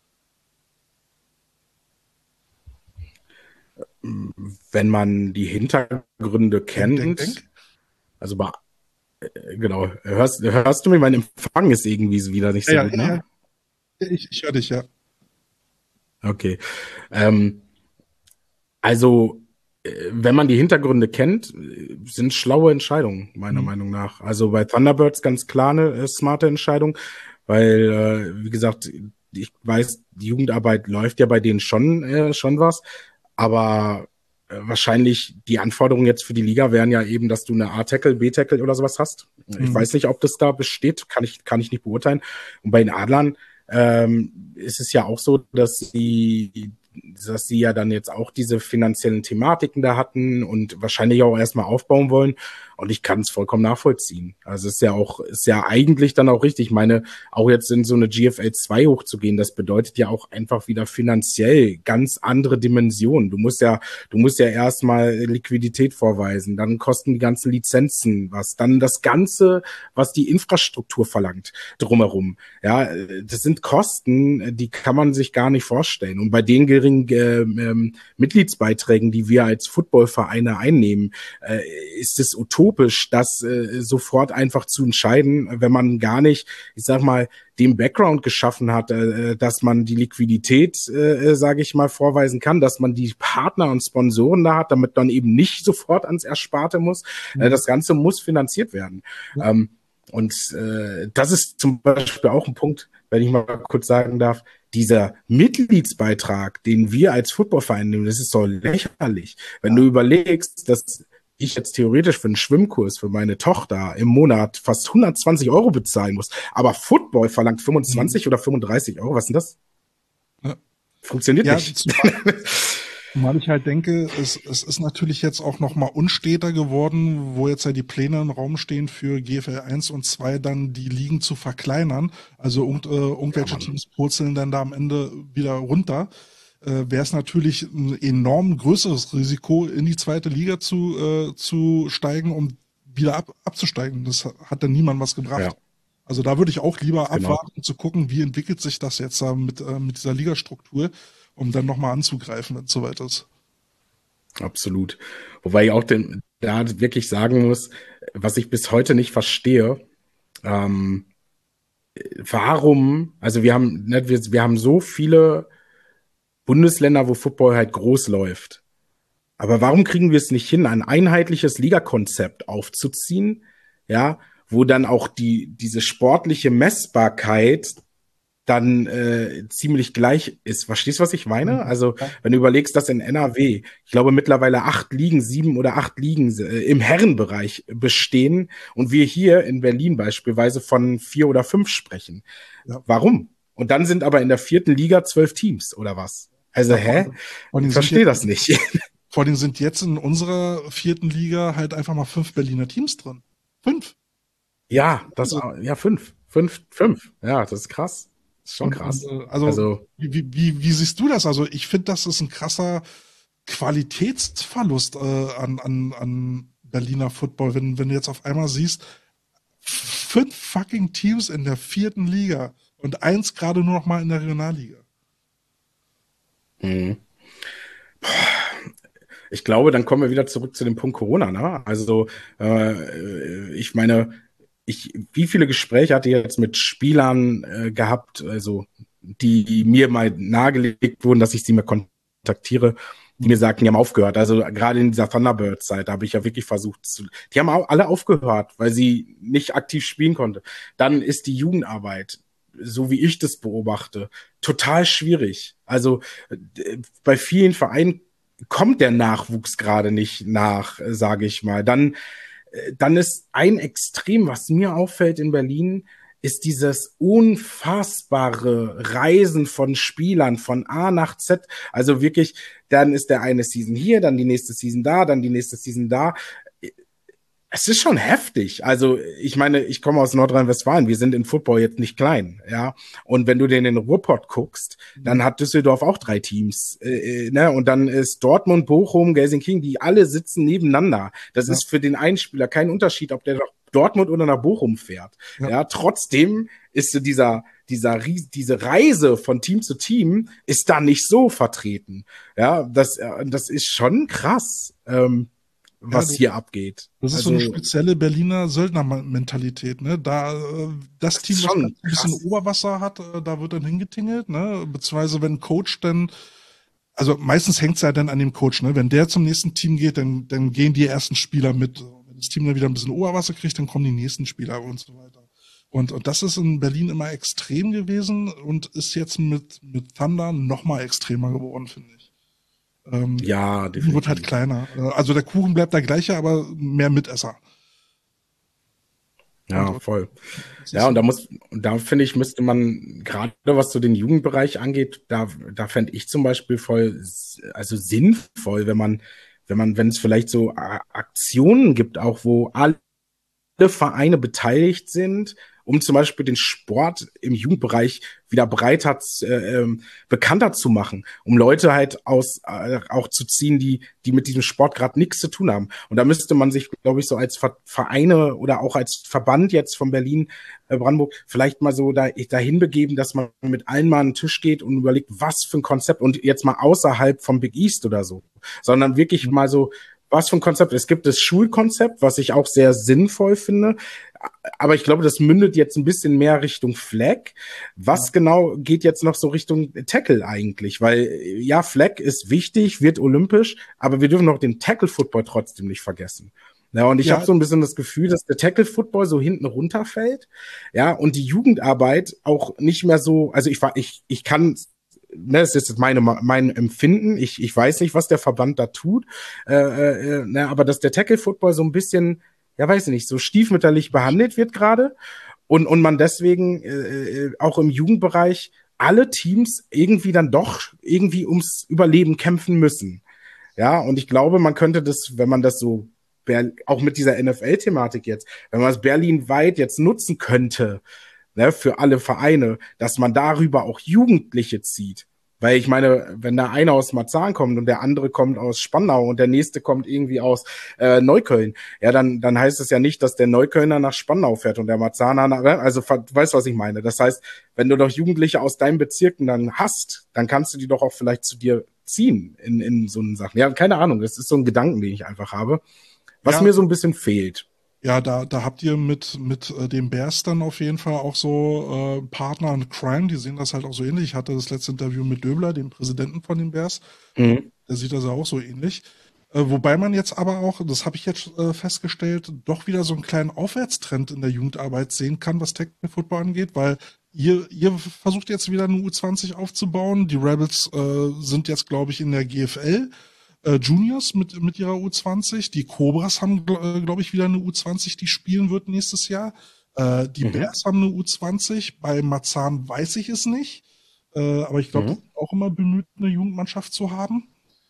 Wenn man die Hintergründe kennt, denk, denk, denk. also bei, äh, genau, hörst, hörst du mich? Mein Empfang ist irgendwie wieder nicht so ja, gut, ja, ne? Ja. Ich, ich höre dich, ja. Okay. Ähm, also wenn man die Hintergründe kennt, sind schlaue Entscheidungen, meiner mhm. Meinung nach. Also bei Thunderbirds ganz klar eine äh, smarte Entscheidung, weil, äh, wie gesagt, ich weiß, die Jugendarbeit läuft ja bei denen schon, äh, schon was, aber äh, wahrscheinlich die Anforderungen jetzt für die Liga wären ja eben, dass du eine A-Tackle, B-Tackle oder sowas hast. Mhm. Ich weiß nicht, ob das da besteht, kann ich, kann ich nicht beurteilen. Und bei den Adlern ähm, ist es ja auch so, dass sie dass sie ja dann jetzt auch diese finanziellen Thematiken da hatten und wahrscheinlich auch erstmal aufbauen wollen. Und ich kann es vollkommen nachvollziehen. Also es ist ja auch, ist ja eigentlich dann auch richtig. Ich meine, auch jetzt in so eine G F L zwei hochzugehen, das bedeutet ja auch einfach wieder finanziell ganz andere Dimensionen. Du musst ja, du musst ja erstmal Liquidität vorweisen, dann kosten die ganzen Lizenzen was, dann das Ganze, was die Infrastruktur verlangt, drumherum. Ja, das sind Kosten, die kann man sich gar nicht vorstellen. Und bei den geringen äh, äh, Mitgliedsbeiträgen, die wir als Footballvereine einnehmen, äh, ist es utopisch, das äh, sofort einfach zu entscheiden, wenn man gar nicht, ich sag mal, den Background geschaffen hat, äh, dass man die Liquidität, äh, sage ich mal, vorweisen kann, dass man die Partner und Sponsoren da hat, damit man eben nicht sofort ans Ersparte muss. Mhm. Äh, das Ganze muss finanziert werden. Mhm. Ähm, und äh, das ist zum Beispiel auch ein Punkt, wenn ich mal kurz sagen darf, dieser Mitgliedsbeitrag, den wir als Footballverein nehmen, das ist doch lächerlich. Wenn du überlegst, dass ich jetzt theoretisch für einen Schwimmkurs für meine Tochter im Monat fast hundertzwanzig Euro bezahlen muss, aber Football verlangt fünfundzwanzig mhm. oder fünfunddreißig Euro, was ist denn das? Ja. Funktioniert ja, nicht. Zumal ich halt denke, es, es ist natürlich jetzt auch noch mal unsteter geworden, wo jetzt ja die Pläne im Raum stehen für G F L eins und zwei dann die Ligen zu verkleinern. Also irgend, äh, irgendwelche ja, Teams purzeln dann da am Ende wieder runter. Äh, wäre es natürlich ein enorm größeres Risiko, in die zweite Liga zu, äh, zu steigen, um wieder ab, abzusteigen. Das hat dann niemand was gebracht. Ja. Also da würde ich auch lieber genau. abwarten, um zu gucken, wie entwickelt sich das jetzt äh, mit, äh, mit dieser Ligastruktur, um dann nochmal anzugreifen, wenn es soweit ist. Absolut. Wobei ich auch den, da wirklich sagen muss, was ich bis heute nicht verstehe, ähm, warum, also wir haben, ne, wir, wir haben so viele Bundesländer, wo Football halt groß läuft. Aber warum kriegen wir es nicht hin, ein einheitliches Ligakonzept aufzuziehen, ja, wo dann auch die diese sportliche Messbarkeit dann äh, ziemlich gleich ist. Verstehst du, was ich meine? Also, wenn du überlegst, dass in N R W, ich glaube, mittlerweile acht Ligen, sieben oder acht Ligen äh, im Herrenbereich bestehen und wir hier in Berlin beispielsweise von vier oder fünf sprechen. Ja. Warum? Und dann sind aber in der vierten Liga zwölf Teams, oder was? Also, ja, hä? Ich verstehe das nicht. Vor allem sind jetzt in unserer vierten Liga halt einfach mal fünf Berliner Teams drin. Fünf. Ja, das, ja, fünf. Fünf, fünf. Ja, das ist krass. Das ist schon krass. Und, also, also wie, wie, wie siehst du das? Also, ich finde, das ist ein krasser Qualitätsverlust äh, an, an, an Berliner Football, wenn, wenn du jetzt auf einmal siehst, fünf fucking Teams in der vierten Liga und eins gerade nur noch mal in der Regionalliga. Hm. Ich glaube, dann kommen wir wieder zurück zu dem Punkt Corona, ne? Also, äh, ich meine, ich, wie viele Gespräche hatte ich jetzt mit Spielern äh, gehabt, also die, die mir mal nahegelegt wurden, dass ich sie mal kontaktiere, die mir sagten, die haben aufgehört. Also gerade in dieser Thunderbird-Zeit, da habe ich ja wirklich versucht, zu, die haben auch alle aufgehört, weil sie nicht aktiv spielen konnten. Dann ist die Jugendarbeit, so wie ich das beobachte, total schwierig. Also bei vielen Vereinen kommt der Nachwuchs gerade nicht nach, sage ich mal. Dann Dann ist ein Extrem, was mir auffällt in Berlin, ist dieses unfassbare Reisen von Spielern von A nach Z. Also wirklich, dann ist der eine Season hier, dann die nächste Season da, dann die nächste Season da. Es ist schon heftig. Also ich meine, ich komme aus Nordrhein-Westfalen. Wir sind in Football jetzt nicht klein, ja. Und wenn du den in den Ruhrpott guckst, dann hat Düsseldorf auch drei Teams, äh, ne? Und dann ist Dortmund, Bochum, Gelsenkirchen, die alle sitzen nebeneinander. Das ja. ist für den einen Spieler kein Unterschied, ob der nach Dortmund oder nach Bochum fährt. Ja, ja trotzdem ist dieser dieser diese Reise von Team zu Team ist da nicht so vertreten. Ja, das das ist schon krass. Ähm, was ja, hier abgeht. Das ist also, so eine spezielle Berliner Söldner-Mentalität, ne? Da das Team, das ein bisschen Oberwasser hat, da wird dann hingetingelt, ne? Beziehungsweise wenn ein Coach dann, also meistens hängt es ja dann an dem Coach, ne? Wenn der zum nächsten Team geht, dann, dann gehen die ersten Spieler mit. Wenn das Team dann wieder ein bisschen Oberwasser kriegt, dann kommen die nächsten Spieler und so weiter. Und, und das ist in Berlin immer extrem gewesen und ist jetzt mit, mit Thunder noch mal extremer geworden, finde ich. Ähm, ja, definitiv. Wird halt kleiner. Also der Kuchen bleibt der gleiche, aber mehr Mitesser. Ja, und, voll. Ja, und da muss, da finde ich, müsste man, gerade was so den Jugendbereich angeht, da, da fände ich zum Beispiel voll, also sinnvoll, wenn man, wenn man, wenn es vielleicht so Aktionen gibt, auch wo alle Vereine beteiligt sind, um zum Beispiel den Sport im Jugendbereich wieder breiter, äh, bekannter zu machen, um Leute halt aus äh, auch zu ziehen, die die mit diesem Sport gerade nichts zu tun haben. Und da müsste man sich, glaube ich, so als Vereine oder auch als Verband jetzt von Berlin, äh, Brandenburg, vielleicht mal so da, dahin begeben, dass man mit allen mal an den Tisch geht und überlegt, was für ein Konzept, und jetzt mal außerhalb vom Big East oder so, sondern wirklich mal so, was für ein Konzept. Es gibt das Schulkonzept, was ich auch sehr sinnvoll finde. Aber ich glaube, das mündet jetzt ein bisschen mehr Richtung Flag. Was ja. genau geht jetzt noch so Richtung Tackle eigentlich? Weil, ja, Flag ist wichtig, wird olympisch, aber wir dürfen auch den Tackle-Football trotzdem nicht vergessen. Ja, und ich Ja. habe so ein bisschen das Gefühl, dass der Tackle-Football so hinten runterfällt, ja, und die Jugendarbeit auch nicht mehr so, also ich war, ich, ich kann, ne, das ist jetzt meine, mein Empfinden, ich, ich weiß nicht, was der Verband da tut, äh, äh, ne, aber dass der Tackle-Football so ein bisschen, ja, weiß ich nicht, so stiefmütterlich behandelt wird gerade und, und man deswegen äh, äh, auch im Jugendbereich alle Teams irgendwie dann doch irgendwie ums Überleben kämpfen müssen. Ja, und ich glaube, man könnte das, wenn man das so auch mit dieser N F L-Thematik jetzt, wenn man es berlinweit jetzt nutzen könnte, ne, für alle Vereine, dass man darüber auch Jugendliche zieht. Weil ich meine, wenn da einer aus Marzahn kommt und der andere kommt aus Spandau und der nächste kommt irgendwie aus äh, Neukölln, ja, dann, dann heißt es ja nicht, dass der Neuköllner nach Spandau fährt und der Marzahner nach, also du weißt, was ich meine. Das heißt, wenn du doch Jugendliche aus deinen Bezirken dann hast, dann kannst du die doch auch vielleicht zu dir ziehen in, in so einen Sachen. Ja, keine Ahnung, das ist so ein Gedanken, den ich einfach habe, was ja, mir so ein bisschen fehlt. Ja, da, da habt ihr mit, mit äh, den Bears dann auf jeden Fall auch so äh, Partner in Crime, die sehen das halt auch so ähnlich. Ich hatte das letzte Interview mit Döbler, dem Präsidenten von den Bears. Mhm. Der sieht das ja auch so ähnlich. Äh, wobei man jetzt aber auch, das habe ich jetzt äh, festgestellt, doch wieder so einen kleinen Aufwärtstrend in der Jugendarbeit sehen kann, was Technical Football angeht, weil ihr, ihr versucht jetzt wieder eine U zwanzig aufzubauen. Die Rebels äh, sind jetzt, glaube ich, in der G F L. Äh, Juniors mit, mit ihrer U zwanzig. Die Cobras haben, gl glaube ich, wieder eine U zwanzig, die spielen wird nächstes Jahr. Äh, die mhm. Bears haben eine U zwanzig. Bei Marzahn weiß ich es nicht. Äh, aber ich glaube, mhm. die sind auch immer bemüht, eine Jugendmannschaft zu haben.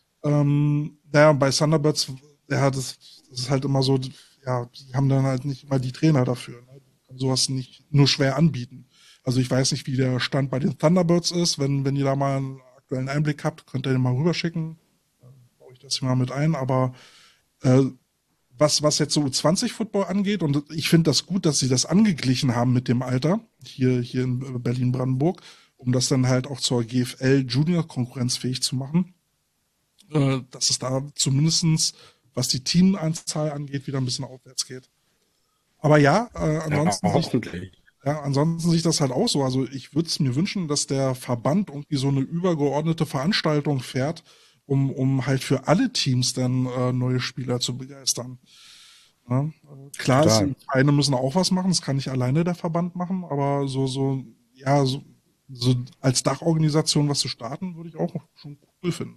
Ähm, naja, bei Thunderbirds, ja, das, das ist halt immer so, ja, die haben dann halt nicht immer die Trainer dafür. Ne? Die können sowas nicht nur schwer anbieten. Also ich weiß nicht, wie der Stand bei den Thunderbirds ist. Wenn, wenn ihr da mal einen aktuellen Einblick habt, könnt ihr den mal rüberschicken. Das hier mal mit ein, aber äh, was, was jetzt so U zwanzig Football angeht, und ich finde das gut, dass sie das angeglichen haben mit dem Alter, hier, hier in Berlin-Brandenburg, um das dann halt auch zur G F L Junior konkurrenzfähig zu machen, äh, dass es da zumindestens, was die Teamanzahl angeht, wieder ein bisschen aufwärts geht. Aber ja, äh, ansonsten, ja, sich, ja, ansonsten sieht das halt auch so. Also ich würde es mir wünschen, dass der Verband irgendwie so eine übergeordnete Veranstaltung fährt, um, um halt für alle Teams dann äh, neue Spieler zu begeistern. Ja, klar, es, die Vereine müssen auch was machen, das kann nicht alleine der Verband machen, aber so, so, ja, so, so als Dachorganisation was zu starten, würde ich auch schon cool finden.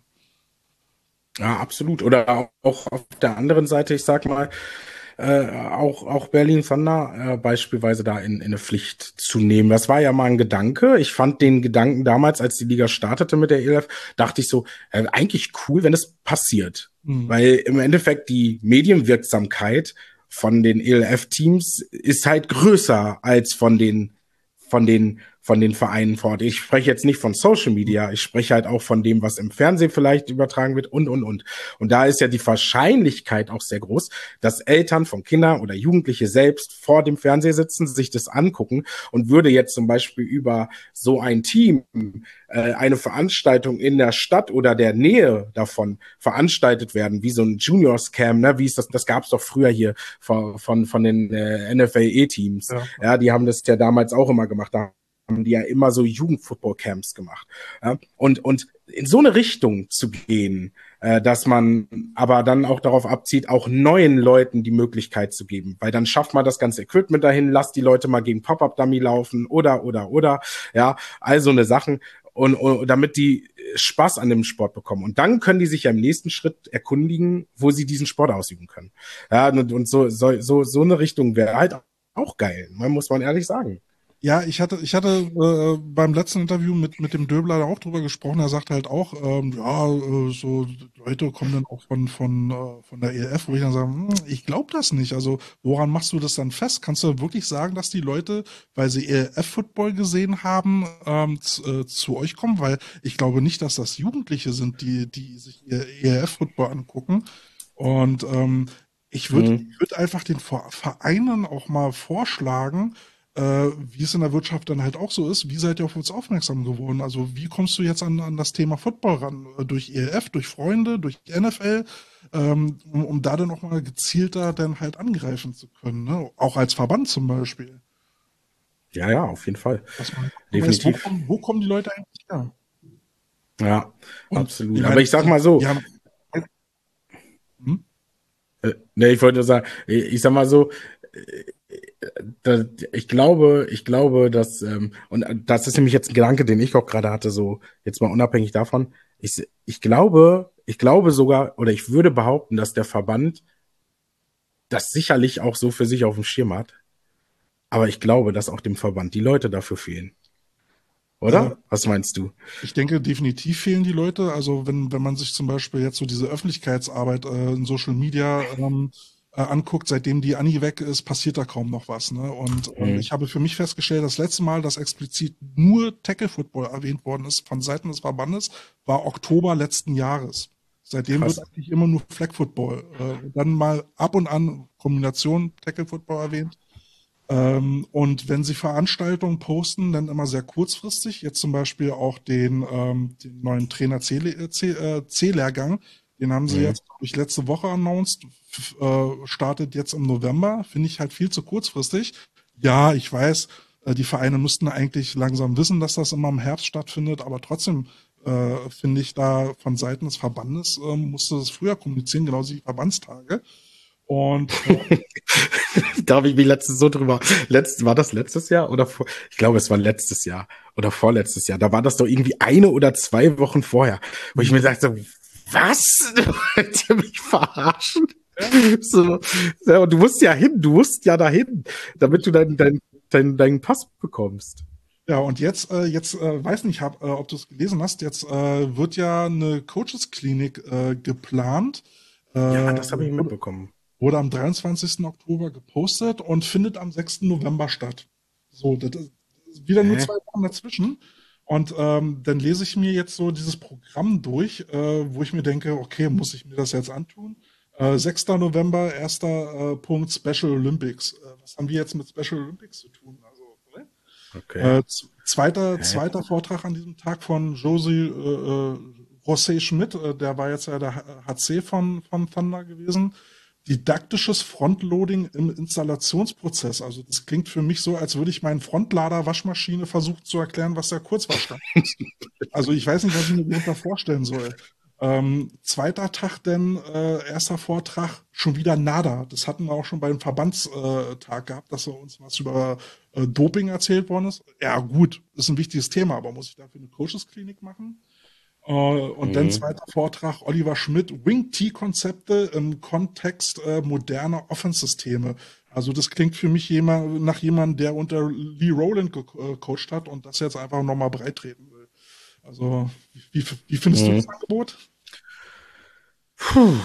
Ja, absolut. Oder auch auf der anderen Seite, ich sag mal, Äh, auch auch Berlin Thunder äh, beispielsweise da in, in eine Pflicht zu nehmen. Das war ja mal ein Gedanke. Ich fand den Gedanken damals, als die Liga startete mit der E L F, dachte ich so, äh, eigentlich cool, wenn es passiert. Mhm. Weil im Endeffekt die Medienwirksamkeit von den E L F-Teams ist halt größer als von den von den von den Vereinen fort. Ich spreche jetzt nicht von Social Media, ich spreche halt auch von dem, was im Fernsehen vielleicht übertragen wird und, und, und. Und da ist ja die Wahrscheinlichkeit auch sehr groß, dass Eltern von Kindern oder Jugendliche selbst vor dem Fernseher sitzen, sich das angucken und würde jetzt zum Beispiel über so ein Team äh, eine Veranstaltung in der Stadt oder der Nähe davon veranstaltet werden, wie so ein Juniors Camp, ne, wie ist das, das gab es doch früher hier von, von, von den äh, N F L E-Teams. Ja. ja, die haben das ja damals auch immer gemacht. Da haben die ja immer so Jugend-Football-Camps gemacht. Ja? Und, und in so eine Richtung zu gehen, äh, dass man aber dann auch darauf abzieht, auch neuen Leuten die Möglichkeit zu geben. Weil dann schafft man das ganze Equipment dahin, lasst die Leute mal gegen Pop-Up-Dummy laufen oder, oder, oder. Ja, all so eine Sachen. Und, und damit die Spaß an dem Sport bekommen. Und dann können die sich ja im nächsten Schritt erkundigen, wo sie diesen Sport ausüben können. Ja, und, und so, so, so, so eine Richtung wäre halt auch geil, muss man ehrlich sagen. Ja, ich hatte, ich hatte äh, beim letzten Interview mit mit dem Döbler da auch drüber gesprochen. Er sagt halt auch, ähm, ja, äh, so Leute kommen dann auch von von äh, von der E L F, wo ich dann sage, hm, ich glaube das nicht. Also woran machst du das dann fest? Kannst du wirklich sagen, dass die Leute, weil sie E L F-Football gesehen haben, ähm, zu, äh, zu euch kommen? Weil ich glaube nicht, dass das Jugendliche sind, die die sich ihr E L F-Football angucken. Und ähm, ich würde mhm. ich würde einfach den Vereinen auch mal vorschlagen, Äh, wie es in der Wirtschaft dann halt auch so ist, wie seid ihr auf uns aufmerksam geworden? Also wie kommst du jetzt an, an das Thema Football ran? Durch E L F, durch Freunde, durch N F L, ähm, um, um da dann auch mal gezielter dann halt angreifen zu können, ne? Auch als Verband zum Beispiel. Ja, ja, auf jeden Fall. Man, Definitiv. Weiß, wo, kommen, wo kommen die Leute eigentlich her? Ja, und absolut. Aber ich sag mal so, haben, hm? Ne, ich wollte nur sagen, ich sag mal so, da, ich glaube, ich glaube, dass, ähm, und das ist nämlich jetzt ein Gedanke, den ich auch gerade hatte, so jetzt mal unabhängig davon. Ich, ich glaube, ich glaube sogar, oder ich würde behaupten, dass der Verband das sicherlich auch so für sich auf dem Schirm hat. Aber ich glaube, dass auch dem Verband die Leute dafür fehlen. Äh, Oder? Was meinst du? Ich denke, definitiv fehlen die Leute. Also wenn, wenn man sich zum Beispiel jetzt so diese Öffentlichkeitsarbeit äh, in Social Media ähm, äh, anguckt, seitdem die Anni weg ist, passiert da kaum noch was. Ne? Und ähm, Mhm. ich habe für mich festgestellt, das letzte Mal, dass explizit nur Tackle Football erwähnt worden ist von Seiten des Verbandes, war Oktober letzten Jahres. Seitdem wird Krass. eigentlich immer nur Flag Football. Äh, dann mal ab und an Kombination Tackle Football erwähnt. Ähm, und wenn sie Veranstaltungen posten, dann immer sehr kurzfristig. Jetzt zum Beispiel auch den, ähm, den neuen Trainer C-Lehrgang. C, äh, C-Lehrgang. Den haben sie Mhm. jetzt, glaube ich, letzte Woche announced. F äh, startet jetzt im November. Finde ich halt viel zu kurzfristig. Ja, ich weiß, äh, die Vereine müssten eigentlich langsam wissen, dass das immer im Herbst stattfindet. Aber trotzdem äh, finde ich da von Seiten des Verbandes äh, musste das früher kommunizieren, genauso wie die Verbandstage. Und äh, Da habe ich mich letztens so drüber. Letzt, war das letztes Jahr oder vor? Ich glaube, es war letztes Jahr oder vorletztes Jahr. Da war das doch irgendwie eine oder zwei Wochen vorher, wo ich mir sagte, was? Wollt ihr mich verarschen? So, ja, und du musst ja hin, du musst ja dahin, damit du deinen dein, dein, deinen Pass bekommst. Ja, und jetzt, äh, jetzt äh, weiß nicht, hab, äh, ob du es gelesen hast, jetzt äh, wird ja eine Coaches-Klinik äh, geplant. Äh, Ja, das habe ich wurde, mitbekommen. wurde am dreiundzwanzigsten Oktober gepostet und findet am sechsten November statt. So, das ist wieder nur Hä? zwei Wochen dazwischen. Und ähm, dann lese ich mir jetzt so dieses Programm durch, äh, wo ich mir denke, okay, muss ich mir das jetzt antun? Äh, sechster November, erster äh, Punkt, Special Olympics. Äh, was haben wir jetzt mit Special Olympics zu tun? Also, ne? Okay. Äh, z- zweiter, Hä? zweiter Vortrag an diesem Tag von Josie äh, äh, José Schmidt, äh, der war jetzt ja der H C von, von Thunder gewesen. Didaktisches Frontloading im Installationsprozess. Also das klingt für mich so, als würde ich meinen Frontlader Waschmaschine versuchen zu erklären, was der Kurzwaschstand ist. Also ich weiß nicht, was ich mir darunter vorstellen soll. Ähm, zweiter Tag denn, äh, erster Vortrag, schon wieder nada. Das hatten wir auch schon beim Verbandstag gehabt, dass er uns was über äh, Doping erzählt worden ist. Ja gut, ist ein wichtiges Thema, aber muss ich dafür eine Coaches-Klinik machen? Äh, und dann Mhm. zweiter Vortrag, Oliver Schmidt, Wing-T-Konzepte im Kontext äh, moderner Offense-Systeme. Also das klingt für mich jemand, nach jemandem, der unter Lee Rowland gecoacht hat und das jetzt einfach nochmal breit treten will. Also, wie, wie findest du das Mhm. Angebot? Puh.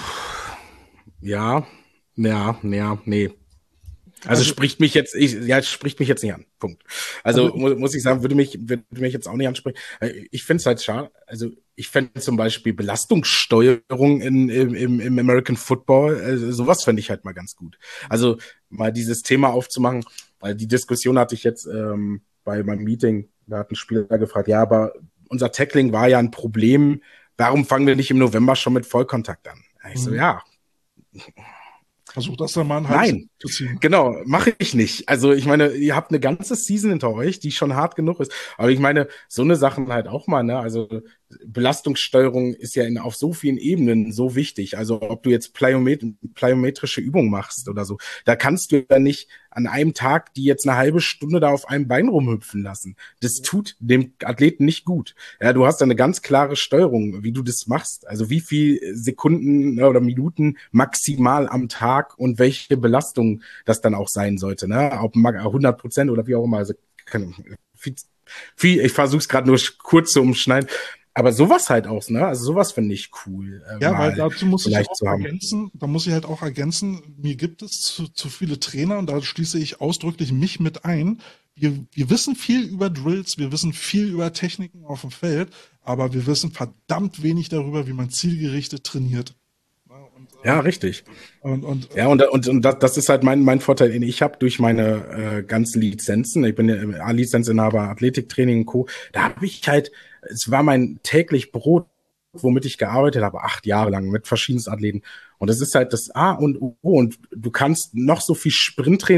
Ja, ja, ja, nee. Also Also, spricht mich jetzt, ich, ja, spricht mich jetzt nicht an. Punkt. also Also mu muss ich sagen, würde mich, würde mich jetzt auch nicht ansprechen. Äh, Ich finde es halt schade. Also ich fände zum Beispiel Belastungssteuerung in, im, im, im American Football, also sowas fände ich halt mal ganz gut. Also mal dieses Thema aufzumachen, weil die Diskussion hatte ich jetzt ähm, bei meinem Meeting, da hat ein Spieler gefragt, ja, aber unser Tackling war ja ein Problem. Warum fangen wir nicht im November schon mit Vollkontakt an? Ich so, mh, ja, versuch das dann mal ein halbes Jahr nein. zu ziehen. Genau, mache ich nicht. Also ich meine, ihr habt eine ganze Season hinter euch, die schon hart genug ist. Aber ich meine, so eine Sachen halt auch mal, ne? Also Belastungssteuerung ist ja in, auf so vielen Ebenen so wichtig. Also ob du jetzt plyomet plyometrische Übungen machst oder so, da kannst du ja nicht an einem Tag die jetzt eine halbe Stunde da auf einem Bein rumhüpfen lassen. Das tut dem Athleten nicht gut. Ja, du hast da eine ganz klare Steuerung, wie du das machst. Also wie viel Sekunden, ne, oder Minuten maximal am Tag und welche Belastung das dann auch sein sollte. Ne? Ob hundert Prozent oder wie auch immer. Also kann, viel, viel, ich versuche es gerade nur kurz zu umschneiden. Aber sowas halt auch, ne? Also sowas finde ich cool, äh, Ja, weil mal dazu muss ich vielleicht auch zu haben. ergänzen, da muss ich halt auch ergänzen, mir gibt es zu, zu viele Trainer und da schließe ich ausdrücklich mich mit ein. Wir, wir wissen viel über Drills, wir wissen viel über Techniken auf dem Feld, aber wir wissen verdammt wenig darüber, wie man zielgerichtet trainiert. Ja, und, Ja, ähm, richtig. und, und Ja, und, und, und das, das ist halt mein, mein Vorteil, den ich habe durch meine äh, ganzen Lizenzen. Ich bin ja A-Lizenzinhaber, Athletiktraining und Co. Da habe ich halt, es war mein täglich Brot, womit ich gearbeitet habe, acht Jahre lang mit verschiedensten Athleten. Und das ist halt das A und O. Und du kannst noch so viel Sprinttraining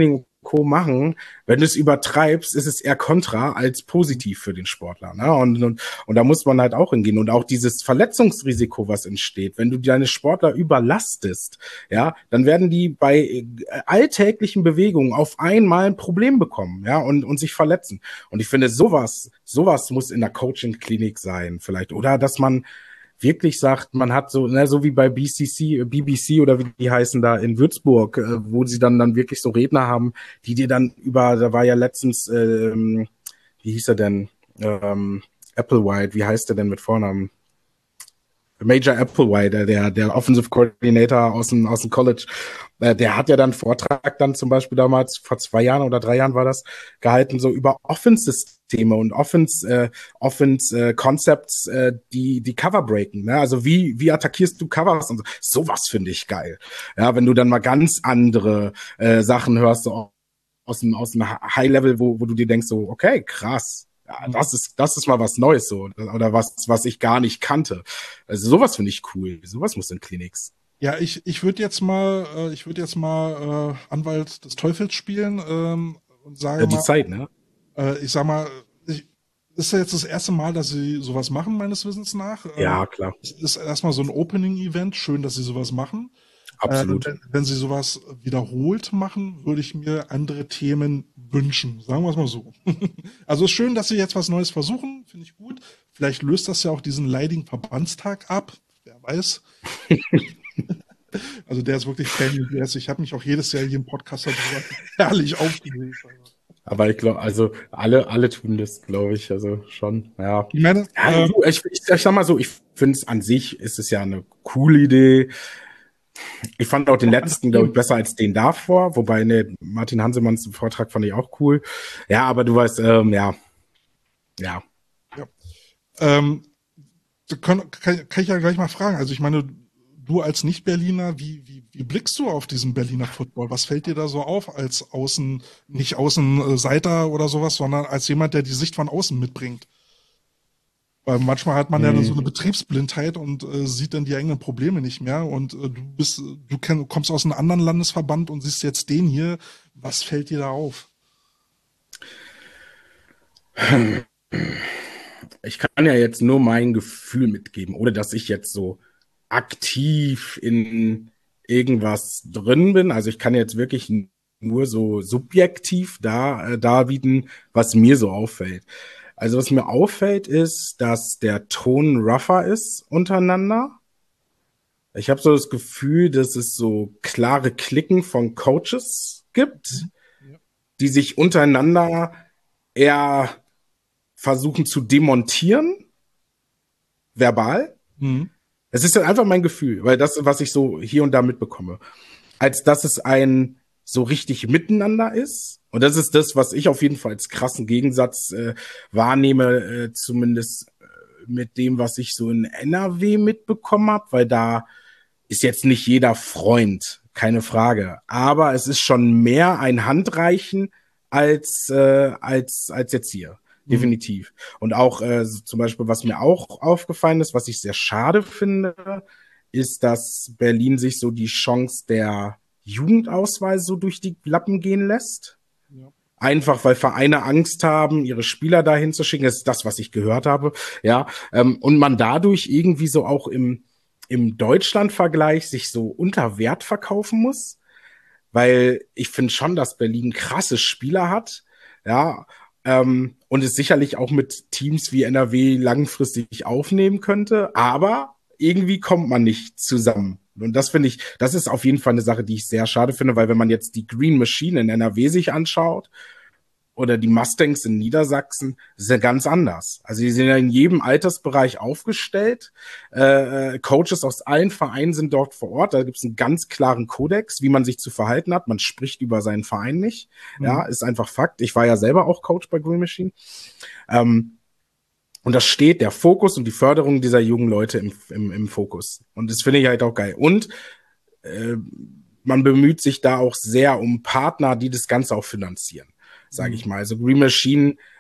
Co. machen, wenn du es übertreibst, ist es eher kontra als positiv für den Sportler. Ne? Und, und, und da muss man halt auch hingehen. Und auch dieses Verletzungsrisiko, was entsteht, wenn du deine Sportler überlastest, ja, dann werden die bei alltäglichen Bewegungen auf einmal ein Problem bekommen, ja, und, und sich verletzen. Und ich finde, sowas, sowas muss in der Coaching-Klinik sein, vielleicht. Oder dass man wirklich sagt, man hat so, ne, so wie bei B C C, B B C oder wie die heißen da in Würzburg, äh, wo sie dann dann wirklich so Redner haben, die dir dann über, da war ja letztens, ähm, wie hieß er denn, ähm, Applewhite, wie heißt er denn mit Vornamen? Major Applewhite, der der Offensive Coordinator aus dem aus dem College, äh, der hat ja dann einen Vortrag dann zum Beispiel damals vor zwei Jahren oder drei Jahren war das gehalten so über Offense-Systeme und Offense äh, Offense äh, Concepts, äh, die die Cover breaken. Ne? Also wie wie attackierst du Covers und so. Sowas finde ich geil. Ja, wenn du dann mal ganz andere äh, Sachen hörst so aus dem aus dem High Level, wo wo du dir denkst so okay krass. Ja, das ist, das ist mal was Neues so, oder was, was ich gar nicht kannte. Also sowas finde ich cool. Sowas muss in Kliniks. Ja, ich, ich würde jetzt mal, äh, ich würde jetzt mal äh, Anwalt des Teufels spielen ähm, und sagen ja, die mal, Zeit, ne? Äh, ich sag mal, ich, ist ja jetzt das erste Mal, dass sie sowas machen, meines Wissens nach. Ja, klar. Es ist erstmal so ein Opening-Event. Schön, dass sie sowas machen. Absolut. Äh, wenn, wenn sie sowas wiederholt machen, würde ich mir andere Themen wünschen. Sagen wir es mal so. Also ist schön, dass sie jetzt was Neues versuchen. Finde ich gut. Vielleicht löst das ja auch diesen leidigen Verbandstag ab. Wer weiß. Also der ist wirklich fanmäßig. Ich habe mich auch jedes Jahr hier im Podcast darüber herrlich aufgeregt. Aber ich glaube, also alle, alle tun das, glaube ich, also schon, ja. Ich meine, ja, ähm, ich, ich, ich sag mal so, ich finde es an sich, ist es ja eine coole Idee. Ich fand auch den letzten, glaube ich, besser als den davor, wobei, ne, Martin Hansemanns Vortrag fand ich auch cool. Ja, aber du weißt, ähm, ja, ja. ja. Ähm, kann, kann, kann ich ja gleich mal fragen. Also ich meine, du als Nicht-Berliner, wie, wie, wie blickst du auf diesen Berliner Football? Was fällt dir da so auf als Außen, nicht Außenseiter oder sowas, sondern als jemand, der die Sicht von außen mitbringt? Weil manchmal hat man mhm. ja so eine Betriebsblindheit und äh, sieht dann die eigenen Probleme nicht mehr. Und äh, du bist, du kenn, kommst aus einem anderen Landesverband und siehst jetzt den hier. Was fällt dir da auf? Ich kann ja jetzt nur mein Gefühl mitgeben, ohne dass ich jetzt so aktiv in irgendwas drin bin. Also ich kann jetzt wirklich nur so subjektiv da äh, darbieten, was mir so auffällt. Also was mir auffällt, ist, dass der Ton rougher ist untereinander. Ich habe so das Gefühl, dass es so klare Klicken von Coaches gibt, ja. die sich untereinander eher versuchen zu demontieren, verbal. Mhm. Es ist einfach mein Gefühl, weil das, was ich so hier und da mitbekomme, als dass es ein so richtig miteinander ist. Und das ist das, was ich auf jeden Fall als krassen Gegensatz äh, wahrnehme, äh, zumindest äh, mit dem, was ich so in N R W mitbekommen habe, weil da ist jetzt nicht jeder Freund, keine Frage. Aber es ist schon mehr ein Handreichen als, äh, als, als jetzt hier. Definitiv. Mhm. Und auch äh, zum Beispiel, was mir auch aufgefallen ist, was ich sehr schade finde, ist, dass Berlin sich so die Chance der Jugendausweise so durch die Lappen gehen lässt. Ja. Einfach, weil Vereine Angst haben, ihre Spieler dahin zu schicken. Das ist das, was ich gehört habe. Ja, ähm, und man dadurch irgendwie so auch im, im Deutschland-Vergleich sich so unter Wert verkaufen muss. Weil ich finde schon, dass Berlin krasse Spieler hat. Ja, ähm, und es sicherlich auch mit Teams wie N R W langfristig aufnehmen könnte. Aber irgendwie kommt man nicht zusammen. Und das finde ich, das ist auf jeden Fall eine Sache, die ich sehr schade finde, weil wenn man jetzt die Green Machine in N R W sich anschaut oder die Mustangs in Niedersachsen, ist ja ganz anders. Also die sind ja in jedem Altersbereich aufgestellt. Äh, Coaches aus allen Vereinen sind dort vor Ort. Da gibt es einen ganz klaren Kodex, wie man sich zu verhalten hat. Man spricht über seinen Verein nicht. Mhm. Ja, ist einfach Fakt. Ich war ja selber auch Coach bei Green Machine. Ähm, Und das steht, der Fokus und die Förderung dieser jungen Leute im, im, im Fokus. Und das finde ich halt auch geil. Und äh, man bemüht sich da auch sehr um Partner, die das Ganze auch finanzieren, sage ich mal. Also Green Machine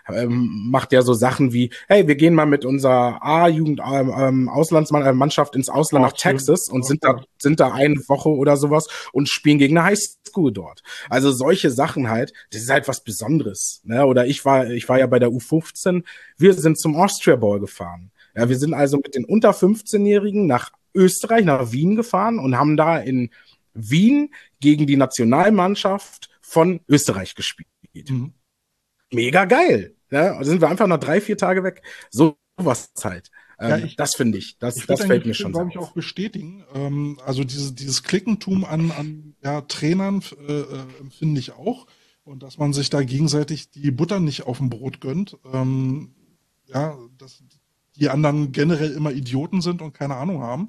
ähm, macht ja so Sachen wie, hey, wir gehen mal mit unserer A-Jugend ähm, Auslandsmannschaft ins Ausland Oh, nach Texas schön. und sind da sind da eine Woche oder sowas und spielen gegen eine Highschool dort. Also solche Sachen halt, das ist halt was Besonderes. Ne? Oder ich war ich war ja bei der U fünfzehn, wir sind zum Austria Bowl gefahren. Ja, wir sind also mit den unter fünfzehnjährigen nach Österreich, nach Wien gefahren und haben da in Wien gegen die Nationalmannschaft von Österreich gespielt. Mhm. Mega geil. Ja, da sind wir einfach noch drei, vier Tage weg. So was halt. Ähm, ja, ich, das finde ich. Das, ich das fällt mir schon glaube ich, auch bestätigen. Ähm, also diese, dieses Klickentum an, an ja, Trainern äh, äh, empfinde ich auch. Und dass man sich da gegenseitig die Butter nicht auf dem Brot gönnt. Ähm, ja, dass die anderen generell immer Idioten sind und keine Ahnung haben.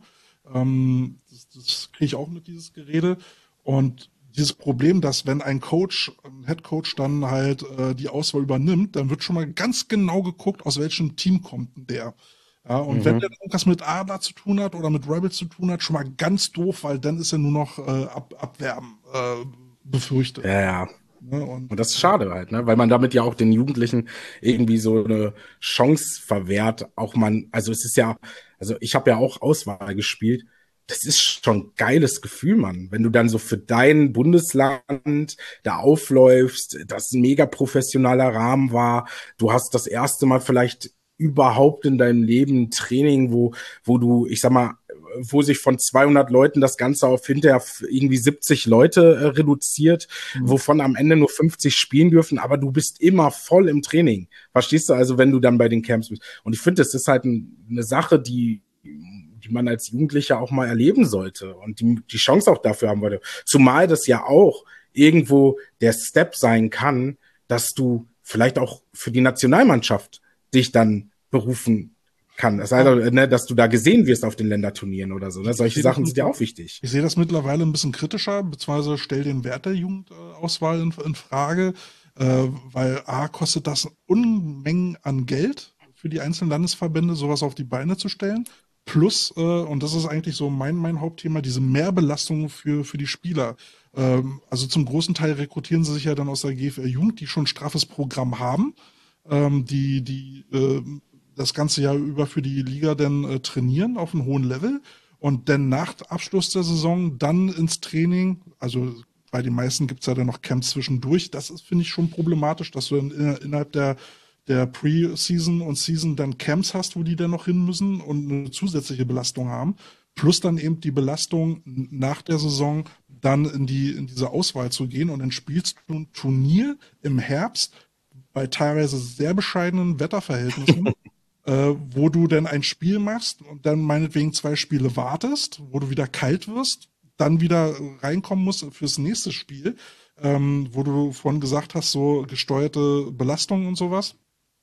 Ähm, das das kriege ich auch mit, dieses Gerede. Und dieses Problem, dass wenn ein Coach, ein Headcoach dann halt äh, die Auswahl übernimmt, dann wird schon mal ganz genau geguckt, aus welchem Team kommt denn der. Ja, und mhm. wenn der irgendwas mit Adler zu tun hat oder mit Rebels zu tun hat, schon mal ganz doof, weil dann ist er nur noch äh, ab, abwerben äh, befürchtet. Ja, ja. Ne, und, und das ist schade halt, ne? Weil man damit ja auch den Jugendlichen irgendwie so eine Chance verwehrt. Auch man, also es ist ja, also ich habe ja auch Auswahl gespielt. Das ist schon ein geiles Gefühl, Mann. Wenn du dann so für dein Bundesland da aufläufst, das ein mega professioneller Rahmen war. Du hast das erste Mal vielleicht überhaupt in deinem Leben ein Training, wo, wo du, ich sag mal, wo sich von zweihundert Leuten das Ganze auf hinterher irgendwie siebzig Leute äh, reduziert, mhm. wovon am Ende nur fünfzig spielen dürfen, aber du bist immer voll im Training. Verstehst du? Also wenn du dann bei den Camps bist. Und ich finde, das ist halt ein, eine Sache, die die man als Jugendlicher auch mal erleben sollte und die, die Chance auch dafür haben wollte. Zumal das ja auch irgendwo der Step sein kann, dass du vielleicht auch für die Nationalmannschaft dich dann berufen kann. Das heißt, ja. ne, dass du da gesehen wirst auf den Länderturnieren oder so. Ne? Solche Sachen sind ja auch wichtig. Ich sehe das mittlerweile ein bisschen kritischer, beziehungsweise stell den Wert der Jugendauswahl in, in Frage, äh, weil A, kostet das Unmengen an Geld für die einzelnen Landesverbände, sowas auf die Beine zu stellen. Plus, äh, und das ist eigentlich so mein, mein Hauptthema, diese Mehrbelastung für, für die Spieler. Ähm, also zum großen Teil rekrutieren sie sich ja dann aus der G F L-Jugend, die schon ein straffes Programm haben, ähm, die, die äh, das ganze Jahr über für die Liga dann äh, trainieren auf einem hohen Level und dann nach Abschluss der Saison dann ins Training, also bei den meisten gibt's ja dann noch Camps zwischendurch. Das ist, finde ich, schon problematisch, dass du in, innerhalb der der Pre-Season und Season dann Camps hast, wo die dann noch hin müssen und eine zusätzliche Belastung haben, plus dann eben die Belastung nach der Saison dann in die in diese Auswahl zu gehen und dann spielst du ein Turnier im Herbst bei teilweise sehr bescheidenen Wetterverhältnissen, äh, wo du dann ein Spiel machst und dann meinetwegen zwei Spiele wartest, wo du wieder kalt wirst, dann wieder reinkommen musst fürs nächste Spiel, ähm, wo du vorhin gesagt hast, so gesteuerte Belastung und sowas.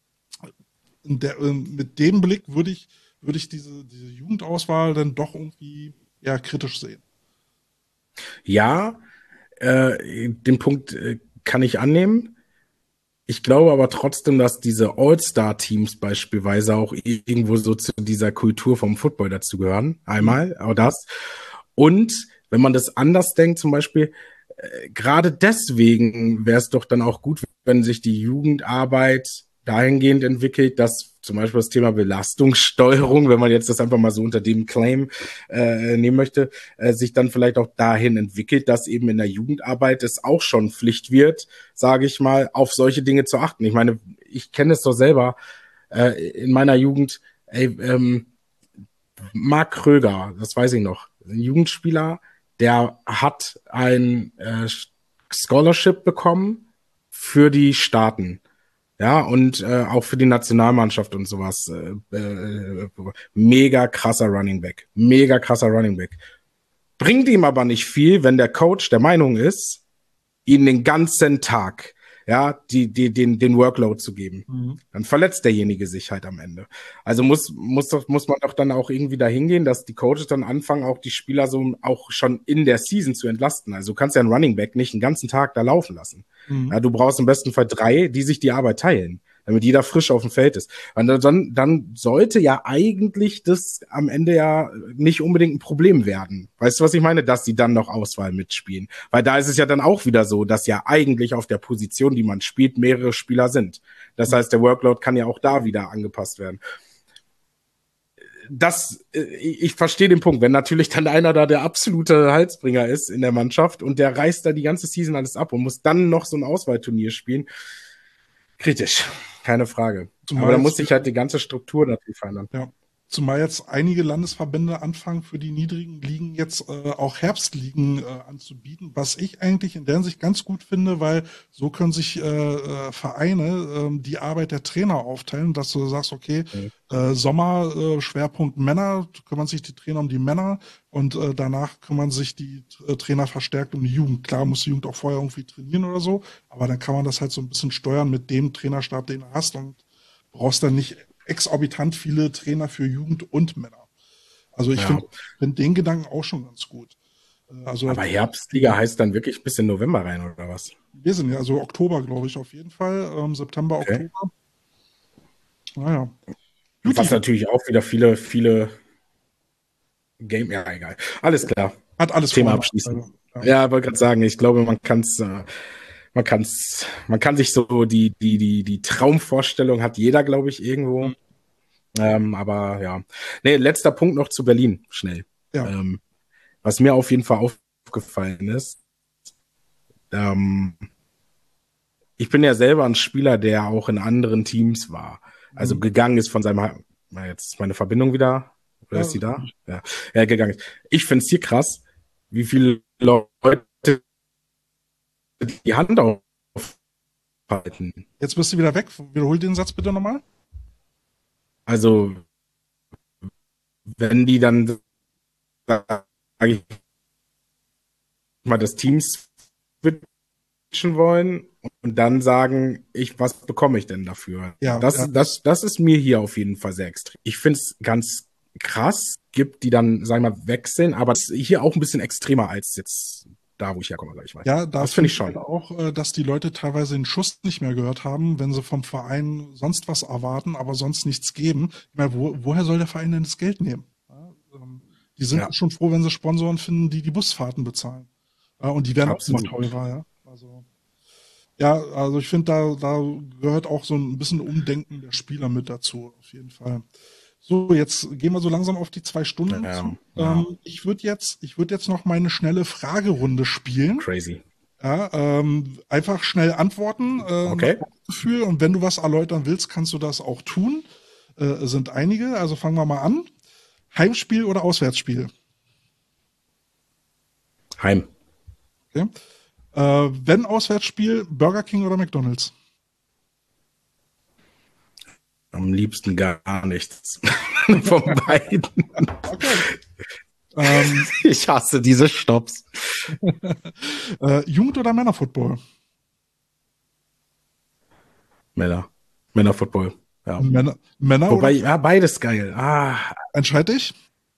In der, mit dem Blick würde ich, würde ich diese, diese Jugendauswahl dann doch irgendwie eher kritisch sehen. Ja, äh, den Punkt äh, kann ich annehmen. Ich glaube aber trotzdem, dass diese All-Star-Teams beispielsweise auch irgendwo so zu dieser Kultur vom Football dazugehören. Einmal, mhm. auch das. Und wenn man das anders denkt, zum Beispiel, äh, gerade deswegen wäre es doch dann auch gut, wenn sich die Jugendarbeit dahingehend entwickelt, dass zum Beispiel das Thema Belastungssteuerung, wenn man jetzt das einfach mal so unter dem Claim äh, nehmen möchte, äh, sich dann vielleicht auch dahin entwickelt, dass eben in der Jugendarbeit es auch schon Pflicht wird, sage ich mal, auf solche Dinge zu achten. Ich meine, ich kenne es doch selber äh, in meiner Jugend, ey, ähm, Marc Kröger, das weiß ich noch, ein Jugendspieler, der hat ein äh, Scholarship bekommen für die Staaten. Ja, und äh, auch für die Nationalmannschaft und sowas. Äh, äh, mega krasser Running Back. Mega krasser Running Back. Bringt ihm aber nicht viel, wenn der Coach der Meinung ist, ihn den ganzen Tag, ja, die, die, den, den Workload zu geben. Mhm. Dann verletzt derjenige sich halt am Ende. Also muss, muss doch, muss man doch dann auch irgendwie dahin gehen, dass die Coaches dann anfangen, auch die Spieler so auch schon in der Season zu entlasten. Also du kannst ja einen Running Back nicht den ganzen Tag da laufen lassen. Mhm. Ja, du brauchst im besten Fall drei, die sich die Arbeit teilen. damit jeder frisch auf dem Feld ist. Und dann, dann sollte ja eigentlich das am Ende ja nicht unbedingt ein Problem werden. Weißt du, was ich meine? Dass die dann noch Auswahl mitspielen. Weil da ist es ja dann auch wieder so, dass ja eigentlich auf der Position, die man spielt, mehrere Spieler sind. Das heißt, der Workload kann ja auch da wieder angepasst werden. Das, ich verstehe den Punkt, wenn natürlich dann einer da der absolute Halsbringer ist in der Mannschaft und der reißt da die ganze Season alles ab und muss dann noch so ein Auswahlturnier spielen, kritisch, keine Frage. Zumal aber da muss sich halt die ganze Struktur natürlich verändern. Ja. Zumal jetzt einige Landesverbände anfangen, für die niedrigen Ligen jetzt äh, auch Herbstligen äh, anzubieten, was ich eigentlich in der Hinsicht ganz gut finde, weil so können sich äh, Vereine äh, die Arbeit der Trainer aufteilen, dass du sagst, okay, mhm. äh, Sommer, äh, Schwerpunkt Männer, kümmern sich die Trainer um die Männer und äh, danach kümmern sich die äh, Trainer verstärkt um die Jugend. Klar muss die Jugend auch vorher irgendwie trainieren oder so, aber dann kann man das halt so ein bisschen steuern mit dem Trainerstab, den du hast und brauchst dann nicht exorbitant viele Trainer für Jugend und Männer. Also ich ja. finde find den Gedanken auch schon ganz gut. Also aber Herbstliga heißt dann wirklich bis in November rein, oder was? Wir sind ja, also Oktober, glaube ich, auf jeden Fall. Ähm, September, okay. Oktober. Naja. Gut, was natürlich auch wieder viele, viele Game, ja, egal. Alles klar. Hat alles Thema abschließen. Also, ja, ja wollte gerade sagen, ich glaube, man kann es äh, Man kann's, man kann sich so die, die, die, die Traumvorstellung hat jeder, glaube ich, irgendwo. Mhm. Ähm, aber ja. Nee, letzter Punkt noch zu Berlin, schnell. Ja. Ähm, was mir auf jeden Fall aufgefallen ist, ähm, ich bin ja selber ein Spieler, der auch in anderen Teams war. Also mhm. gegangen ist von seinem, jetzt ist meine Verbindung wieder, oder ja. ist sie da? Ja, ja gegangen ist. Ich finde es hier krass, wie viele Leute die Hand aufhalten. Jetzt bist du wieder weg. Wiederhol den Satz bitte nochmal. Also, wenn die dann, sag ich mal, das Team switchen wollen und dann sagen, ich, was bekomme ich denn dafür? Ja, das, ja. das, das ist mir hier auf jeden Fall sehr extrem. Ich finde es ganz krass, gibt, die dann, sagen wir mal, wechseln, aber das ist hier auch ein bisschen extremer als jetzt da, wo ich herkomme, sag ich mal. Ja, da das finde ich schon. Auch, dass die Leute teilweise den Schuss nicht mehr gehört haben, wenn sie vom Verein sonst was erwarten, aber sonst nichts geben. Ich meine, wo, woher soll der Verein denn das Geld nehmen? Ja, die sind ja. schon froh, wenn sie Sponsoren finden, die die Busfahrten bezahlen. Ja, und die werden Absolut. auch immer teurer. Ja, also, ja, also ich finde, da, da gehört auch so ein bisschen Umdenken der Spieler mit dazu, auf jeden Fall. So, jetzt gehen wir so langsam auf die zwei Stunden ja, zu. Ja. Ähm, ich würde jetzt, ich würde jetzt noch meine schnelle Fragerunde spielen. Crazy. Ja, ähm, einfach schnell antworten. Äh, okay. Gefühl. Und wenn du was erläutern willst, kannst du das auch tun. Äh, sind einige. Also fangen wir mal an. Heimspiel oder Auswärtsspiel? Heim. Okay. Äh, wenn Auswärtsspiel, Burger King oder McDonald's? Am liebsten gar nichts von beiden. Okay. Ähm, ich hasse diese Stopps. äh, Jugend- oder Männerfootball? Männer. Männerfootball. Ja. Männer, Männer Wobei, oder? Ja, beides geil. Ah. Entscheide ich?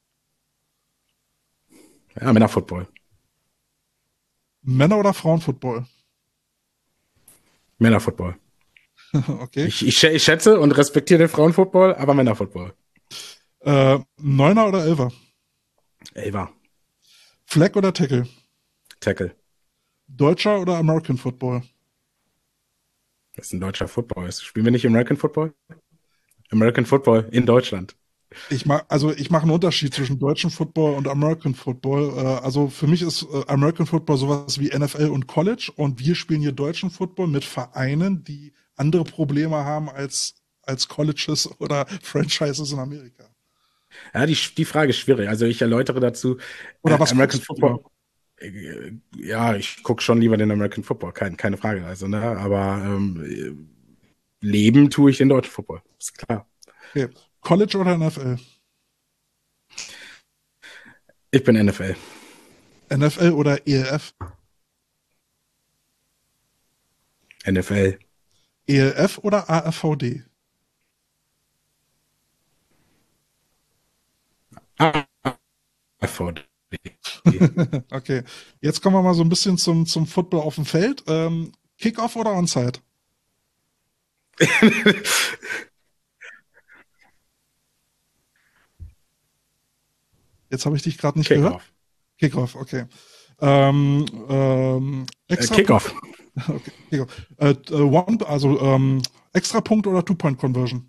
Ja, Männerfootball. Männer- oder Frauenfootball? Männerfootball. Okay. Ich, ich, ich schätze und respektiere den Frauenfootball, aber Männerfootball. Äh, Neuner oder Elfer? Elfer. Flag oder Tackle? Tackle. Deutscher oder American Football? Das ist ein deutscher Football. Spielen wir nicht American Football? American Football in Deutschland. Ich mach, also ich mache einen Unterschied zwischen deutschen Football und American Football. Äh, also für mich ist äh, American Football sowas wie N F L und College und wir spielen hier deutschen Football mit Vereinen, die andere Probleme haben als, als Colleges oder Franchises in Amerika. Ja, die, die Frage ist schwierig. Also ich erläutere dazu. Oder was American Football. Äh, ja, ich gucke schon lieber den American Football, keine, keine Frage. Also, ne, aber ähm, leben tue ich den deutschen Football. Ist klar. Okay. College oder N F L? Ich bin N F L. N F L oder E L F? N F L. E L F oder A F V D? A F V D. Okay, jetzt kommen wir mal so ein bisschen zum, zum Football auf dem Feld. Ähm, Kickoff oder Onside? Jetzt habe ich dich gerade nicht Kickoff. gehört. Kickoff, okay. Ähm, ähm, extra äh, Kickoff. Okay, Kickoff. Äh, one, also ähm, extra Punkt oder Two-Point-Conversion?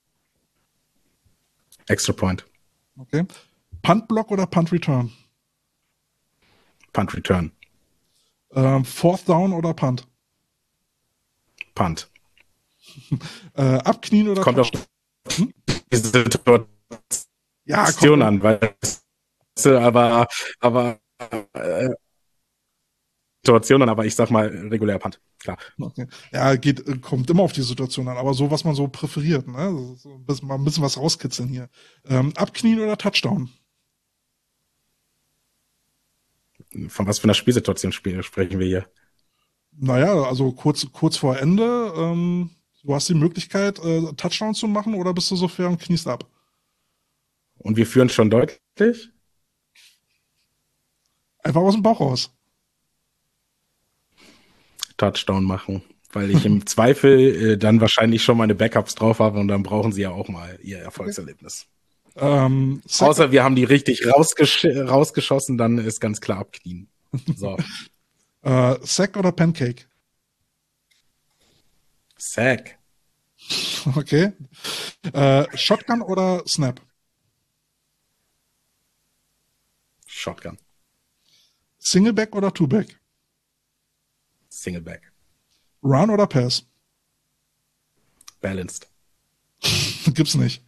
Extra Point. Okay. Punt-Block oder Punt-Return? Punt Return. Ähm, Fourth Down oder Punt? Punt. Äh, abknien oder Kommt auf hm? die Situation Ja, kommt an, weil aber aber äh, Situationen, aber ich sag mal regulär Punt, klar. Okay. Ja, geht, kommt immer auf die Situation an, aber so, was man so präferiert, ne? So ein bisschen, mal ein bisschen was rauskitzeln hier. Ähm, abknien oder Touchdown? Von was für einer Spielsituation sprechen wir hier? Naja, also kurz, kurz vor Ende, ähm, du hast die Möglichkeit, äh, Touchdown zu machen oder bist du so fair und kniest ab? Und wir führen schon deutlich? Einfach aus dem Bauch raus. Touchdown machen, weil ich im Zweifel äh, dann wahrscheinlich schon meine Backups drauf habe und dann brauchen sie ja auch mal ihr Erfolgserlebnis. Ähm, Außer wir haben die richtig rausgesch rausgeschossen, dann ist ganz klar abknien. So. äh, Sack oder Pancake? Sack. Okay. Äh, Shotgun oder Snap? Shotgun. Singleback oder Twoback? Singleback. Run oder Pass? Balanced. Gibt's nicht.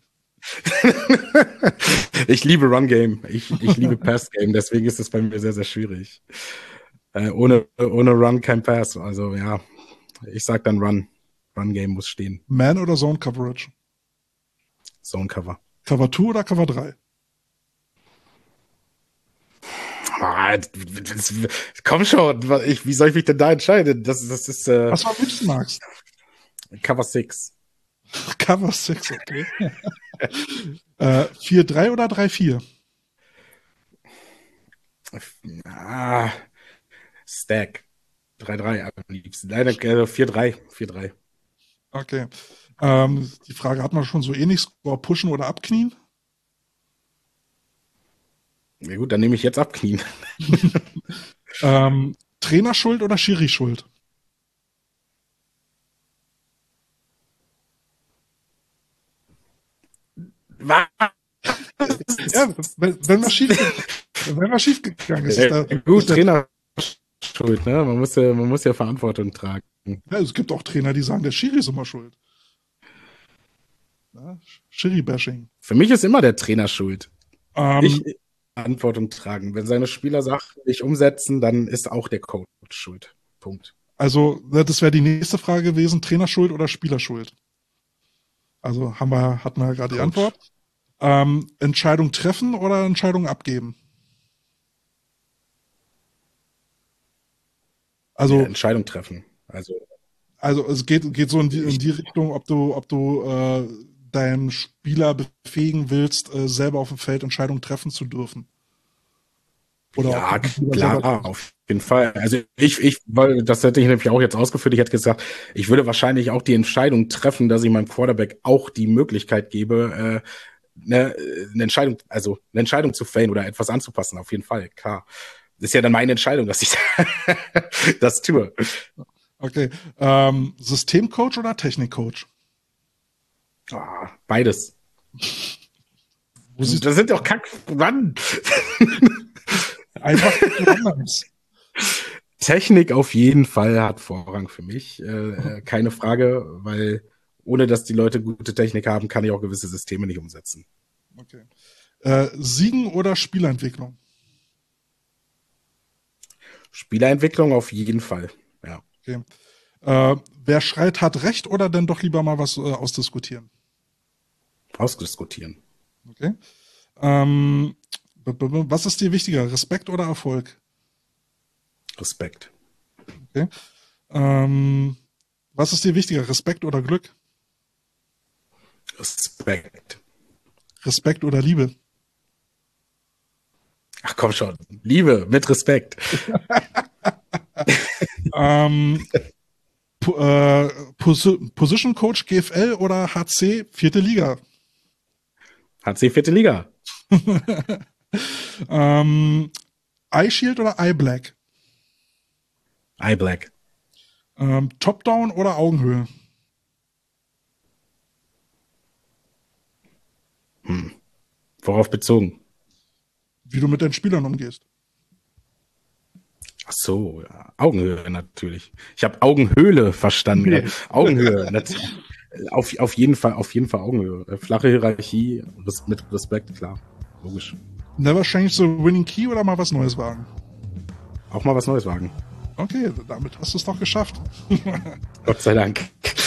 Ich liebe Run Game. Ich, ich liebe Pass Game. Deswegen ist es bei mir sehr, sehr schwierig. Äh, ohne, ohne Run kein Pass. Also ja, ich sag dann Run. Run Game muss stehen. Man oder Zone Coverage? Zone Cover. Cover zwei oder Cover drei? Ah, das, das, komm schon, ich, wie soll ich mich denn da entscheiden? Das, das ist äh, Was du am liebsten magst? Cover sechs. Cover sechs, okay. äh, vier drei oder drei vier? Ah, Stack. drei drei am liebsten. Leider äh, vier drei. vier drei. Okay. Ähm, die Frage hat man schon so ähnlich. Score pushen oder abknien? Ja gut, dann nehme ich jetzt abknien. ähm, Trainer schuld oder Schiri schuld? Was? Ja, wenn, wenn was schief, wenn was schief gegangen ist. ist Ja, da, gut, ist der, Trainer schuld, ne? Man muss ja, man muss ja Verantwortung tragen. ja, es gibt auch Trainer, die sagen, der Schiri ist immer schuld. Ja, Schiri-Bashing. Für mich ist immer der Trainer schuld. Ähm, ich Verantwortung tragen. Wenn seine Spieler Sachen nicht umsetzen, dann ist auch der Coach schuld. Punkt. Also, das wäre die nächste Frage gewesen, Trainer schuld oder Spieler schuld? Also haben wir, hatten wir ja gerade die Antwort. Ähm, Entscheidung treffen oder Entscheidung abgeben? Also ja, Entscheidung treffen. Also, also es geht, geht so in die, in die Richtung, ob du, ob du äh, deinem Spieler befähigen willst, äh, selber auf dem Feld Entscheidungen treffen zu dürfen. Oder ja, klar, auf jeden Fall. Also ich, ich, weil das hätte ich nämlich auch jetzt ausgeführt. Ich hätte gesagt, ich würde wahrscheinlich auch die Entscheidung treffen, dass ich meinem Quarterback auch die Möglichkeit gebe, äh, eine, eine Entscheidung, also eine Entscheidung zu fällen oder etwas anzupassen. Auf jeden Fall, klar. Das ist ja dann meine Entscheidung, dass ich das tue. Okay. Ähm, Systemcoach oder Technikcoach? Oh, beides. Wo siehst das sind doch Kack. Mann. Einfach anderes. Technik auf jeden Fall hat Vorrang für mich. Äh, keine Frage, weil ohne dass die Leute gute Technik haben, kann ich auch gewisse Systeme nicht umsetzen. Okay. Äh, Siegen oder Spielentwicklung? Spielerentwicklung auf jeden Fall, ja. Okay. Äh, wer schreit, hat recht oder denn doch lieber mal was äh, ausdiskutieren? Ausdiskutieren. Okay. Ähm, was ist dir wichtiger, Respekt oder Erfolg? Respekt. Okay. Ähm, was ist dir wichtiger, Respekt oder Glück? Respekt. Respekt oder Liebe? Ach komm schon, Liebe mit Respekt. ähm, äh, Pos Position Coach G F L oder H C vierte Liga? H C vierte Liga. ähm, Eye Shield oder Eye Black? Eye Black. Ähm, Top-Down oder Augenhöhe? Hm. Worauf bezogen? Wie du mit deinen Spielern umgehst. Ach so, ja. Augenhöhe natürlich. Ich habe Augenhöhle verstanden. Äh, Augenhöhe. natürlich. Auf, auf jeden Fall, auf jeden Fall Augenhöhe. Flache Hierarchie, mit Respekt, klar. Logisch. Never change the winning key oder mal was Neues wagen? Auch mal was Neues wagen. Okay, damit hast du es doch geschafft. Gott sei Dank.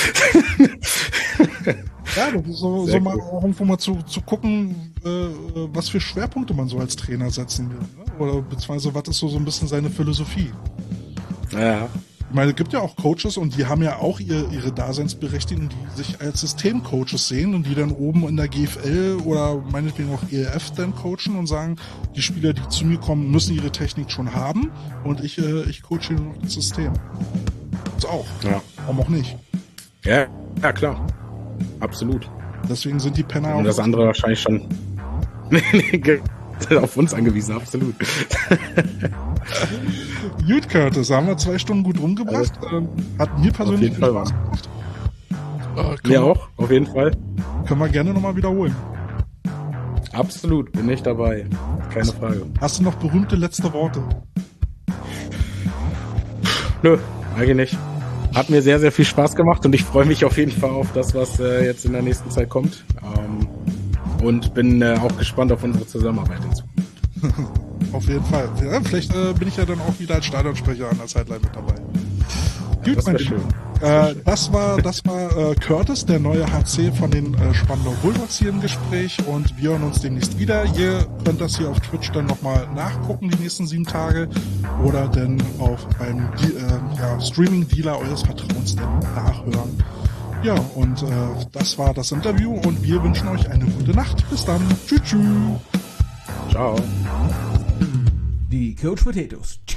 Ja, das ist so, so mal auch irgendwo mal zu, zu gucken, äh, was für Schwerpunkte man so als Trainer setzen will. Ne? Oder beziehungsweise was ist so, so ein bisschen seine Philosophie. Ja. Ich meine, es gibt ja auch Coaches und die haben ja auch ihr, ihre Daseinsberechtigung, die sich als Systemcoaches sehen und die dann oben in der G F L oder meinetwegen auch E L F dann coachen und sagen, die Spieler, die zu mir kommen, müssen ihre Technik schon haben und ich, äh, ich coache hier nur das System. Das auch. Ja. Warum auch nicht? Ja, ja klar. Absolut. Deswegen sind die Penner und auch... das andere wahrscheinlich schon auf uns angewiesen, absolut. Gut, Curtis, da haben wir zwei Stunden gut rumgebracht. Ähm, hat mir persönlich Fall Spaß gemacht. Äh, Mir wir, auch, auf jeden Fall. Können wir gerne nochmal wiederholen. Absolut, bin ich dabei. Keine hast, Frage. Hast du noch berühmte letzte Worte? Nö, eigentlich nicht. Hat mir sehr, sehr viel Spaß gemacht und ich freue mich auf jeden Fall auf das, was äh, jetzt in der nächsten Zeit kommt. Ähm, und bin äh, auch gespannt auf unsere Zusammenarbeit in Zukunft. Auf jeden Fall. Ja, vielleicht äh, bin ich ja dann auch wieder als Stadionsprecher an der Sideline mit dabei. Ja, das wäre schön. Äh, das war, das war äh, Curtis, der neue H C von den äh, Spandau Bulldogs hier im Gespräch und wir hören uns demnächst wieder. Ihr könnt das hier auf Twitch dann nochmal nachgucken, die nächsten sieben Tage oder dann auf beim äh, ja, Streaming-Dealer eures Vertrauens dann nachhören. Ja, und äh, das war das Interview und wir wünschen euch eine gute Nacht. Bis dann. Tschüss. Tschüss. Ciao. Die Coach Potatoes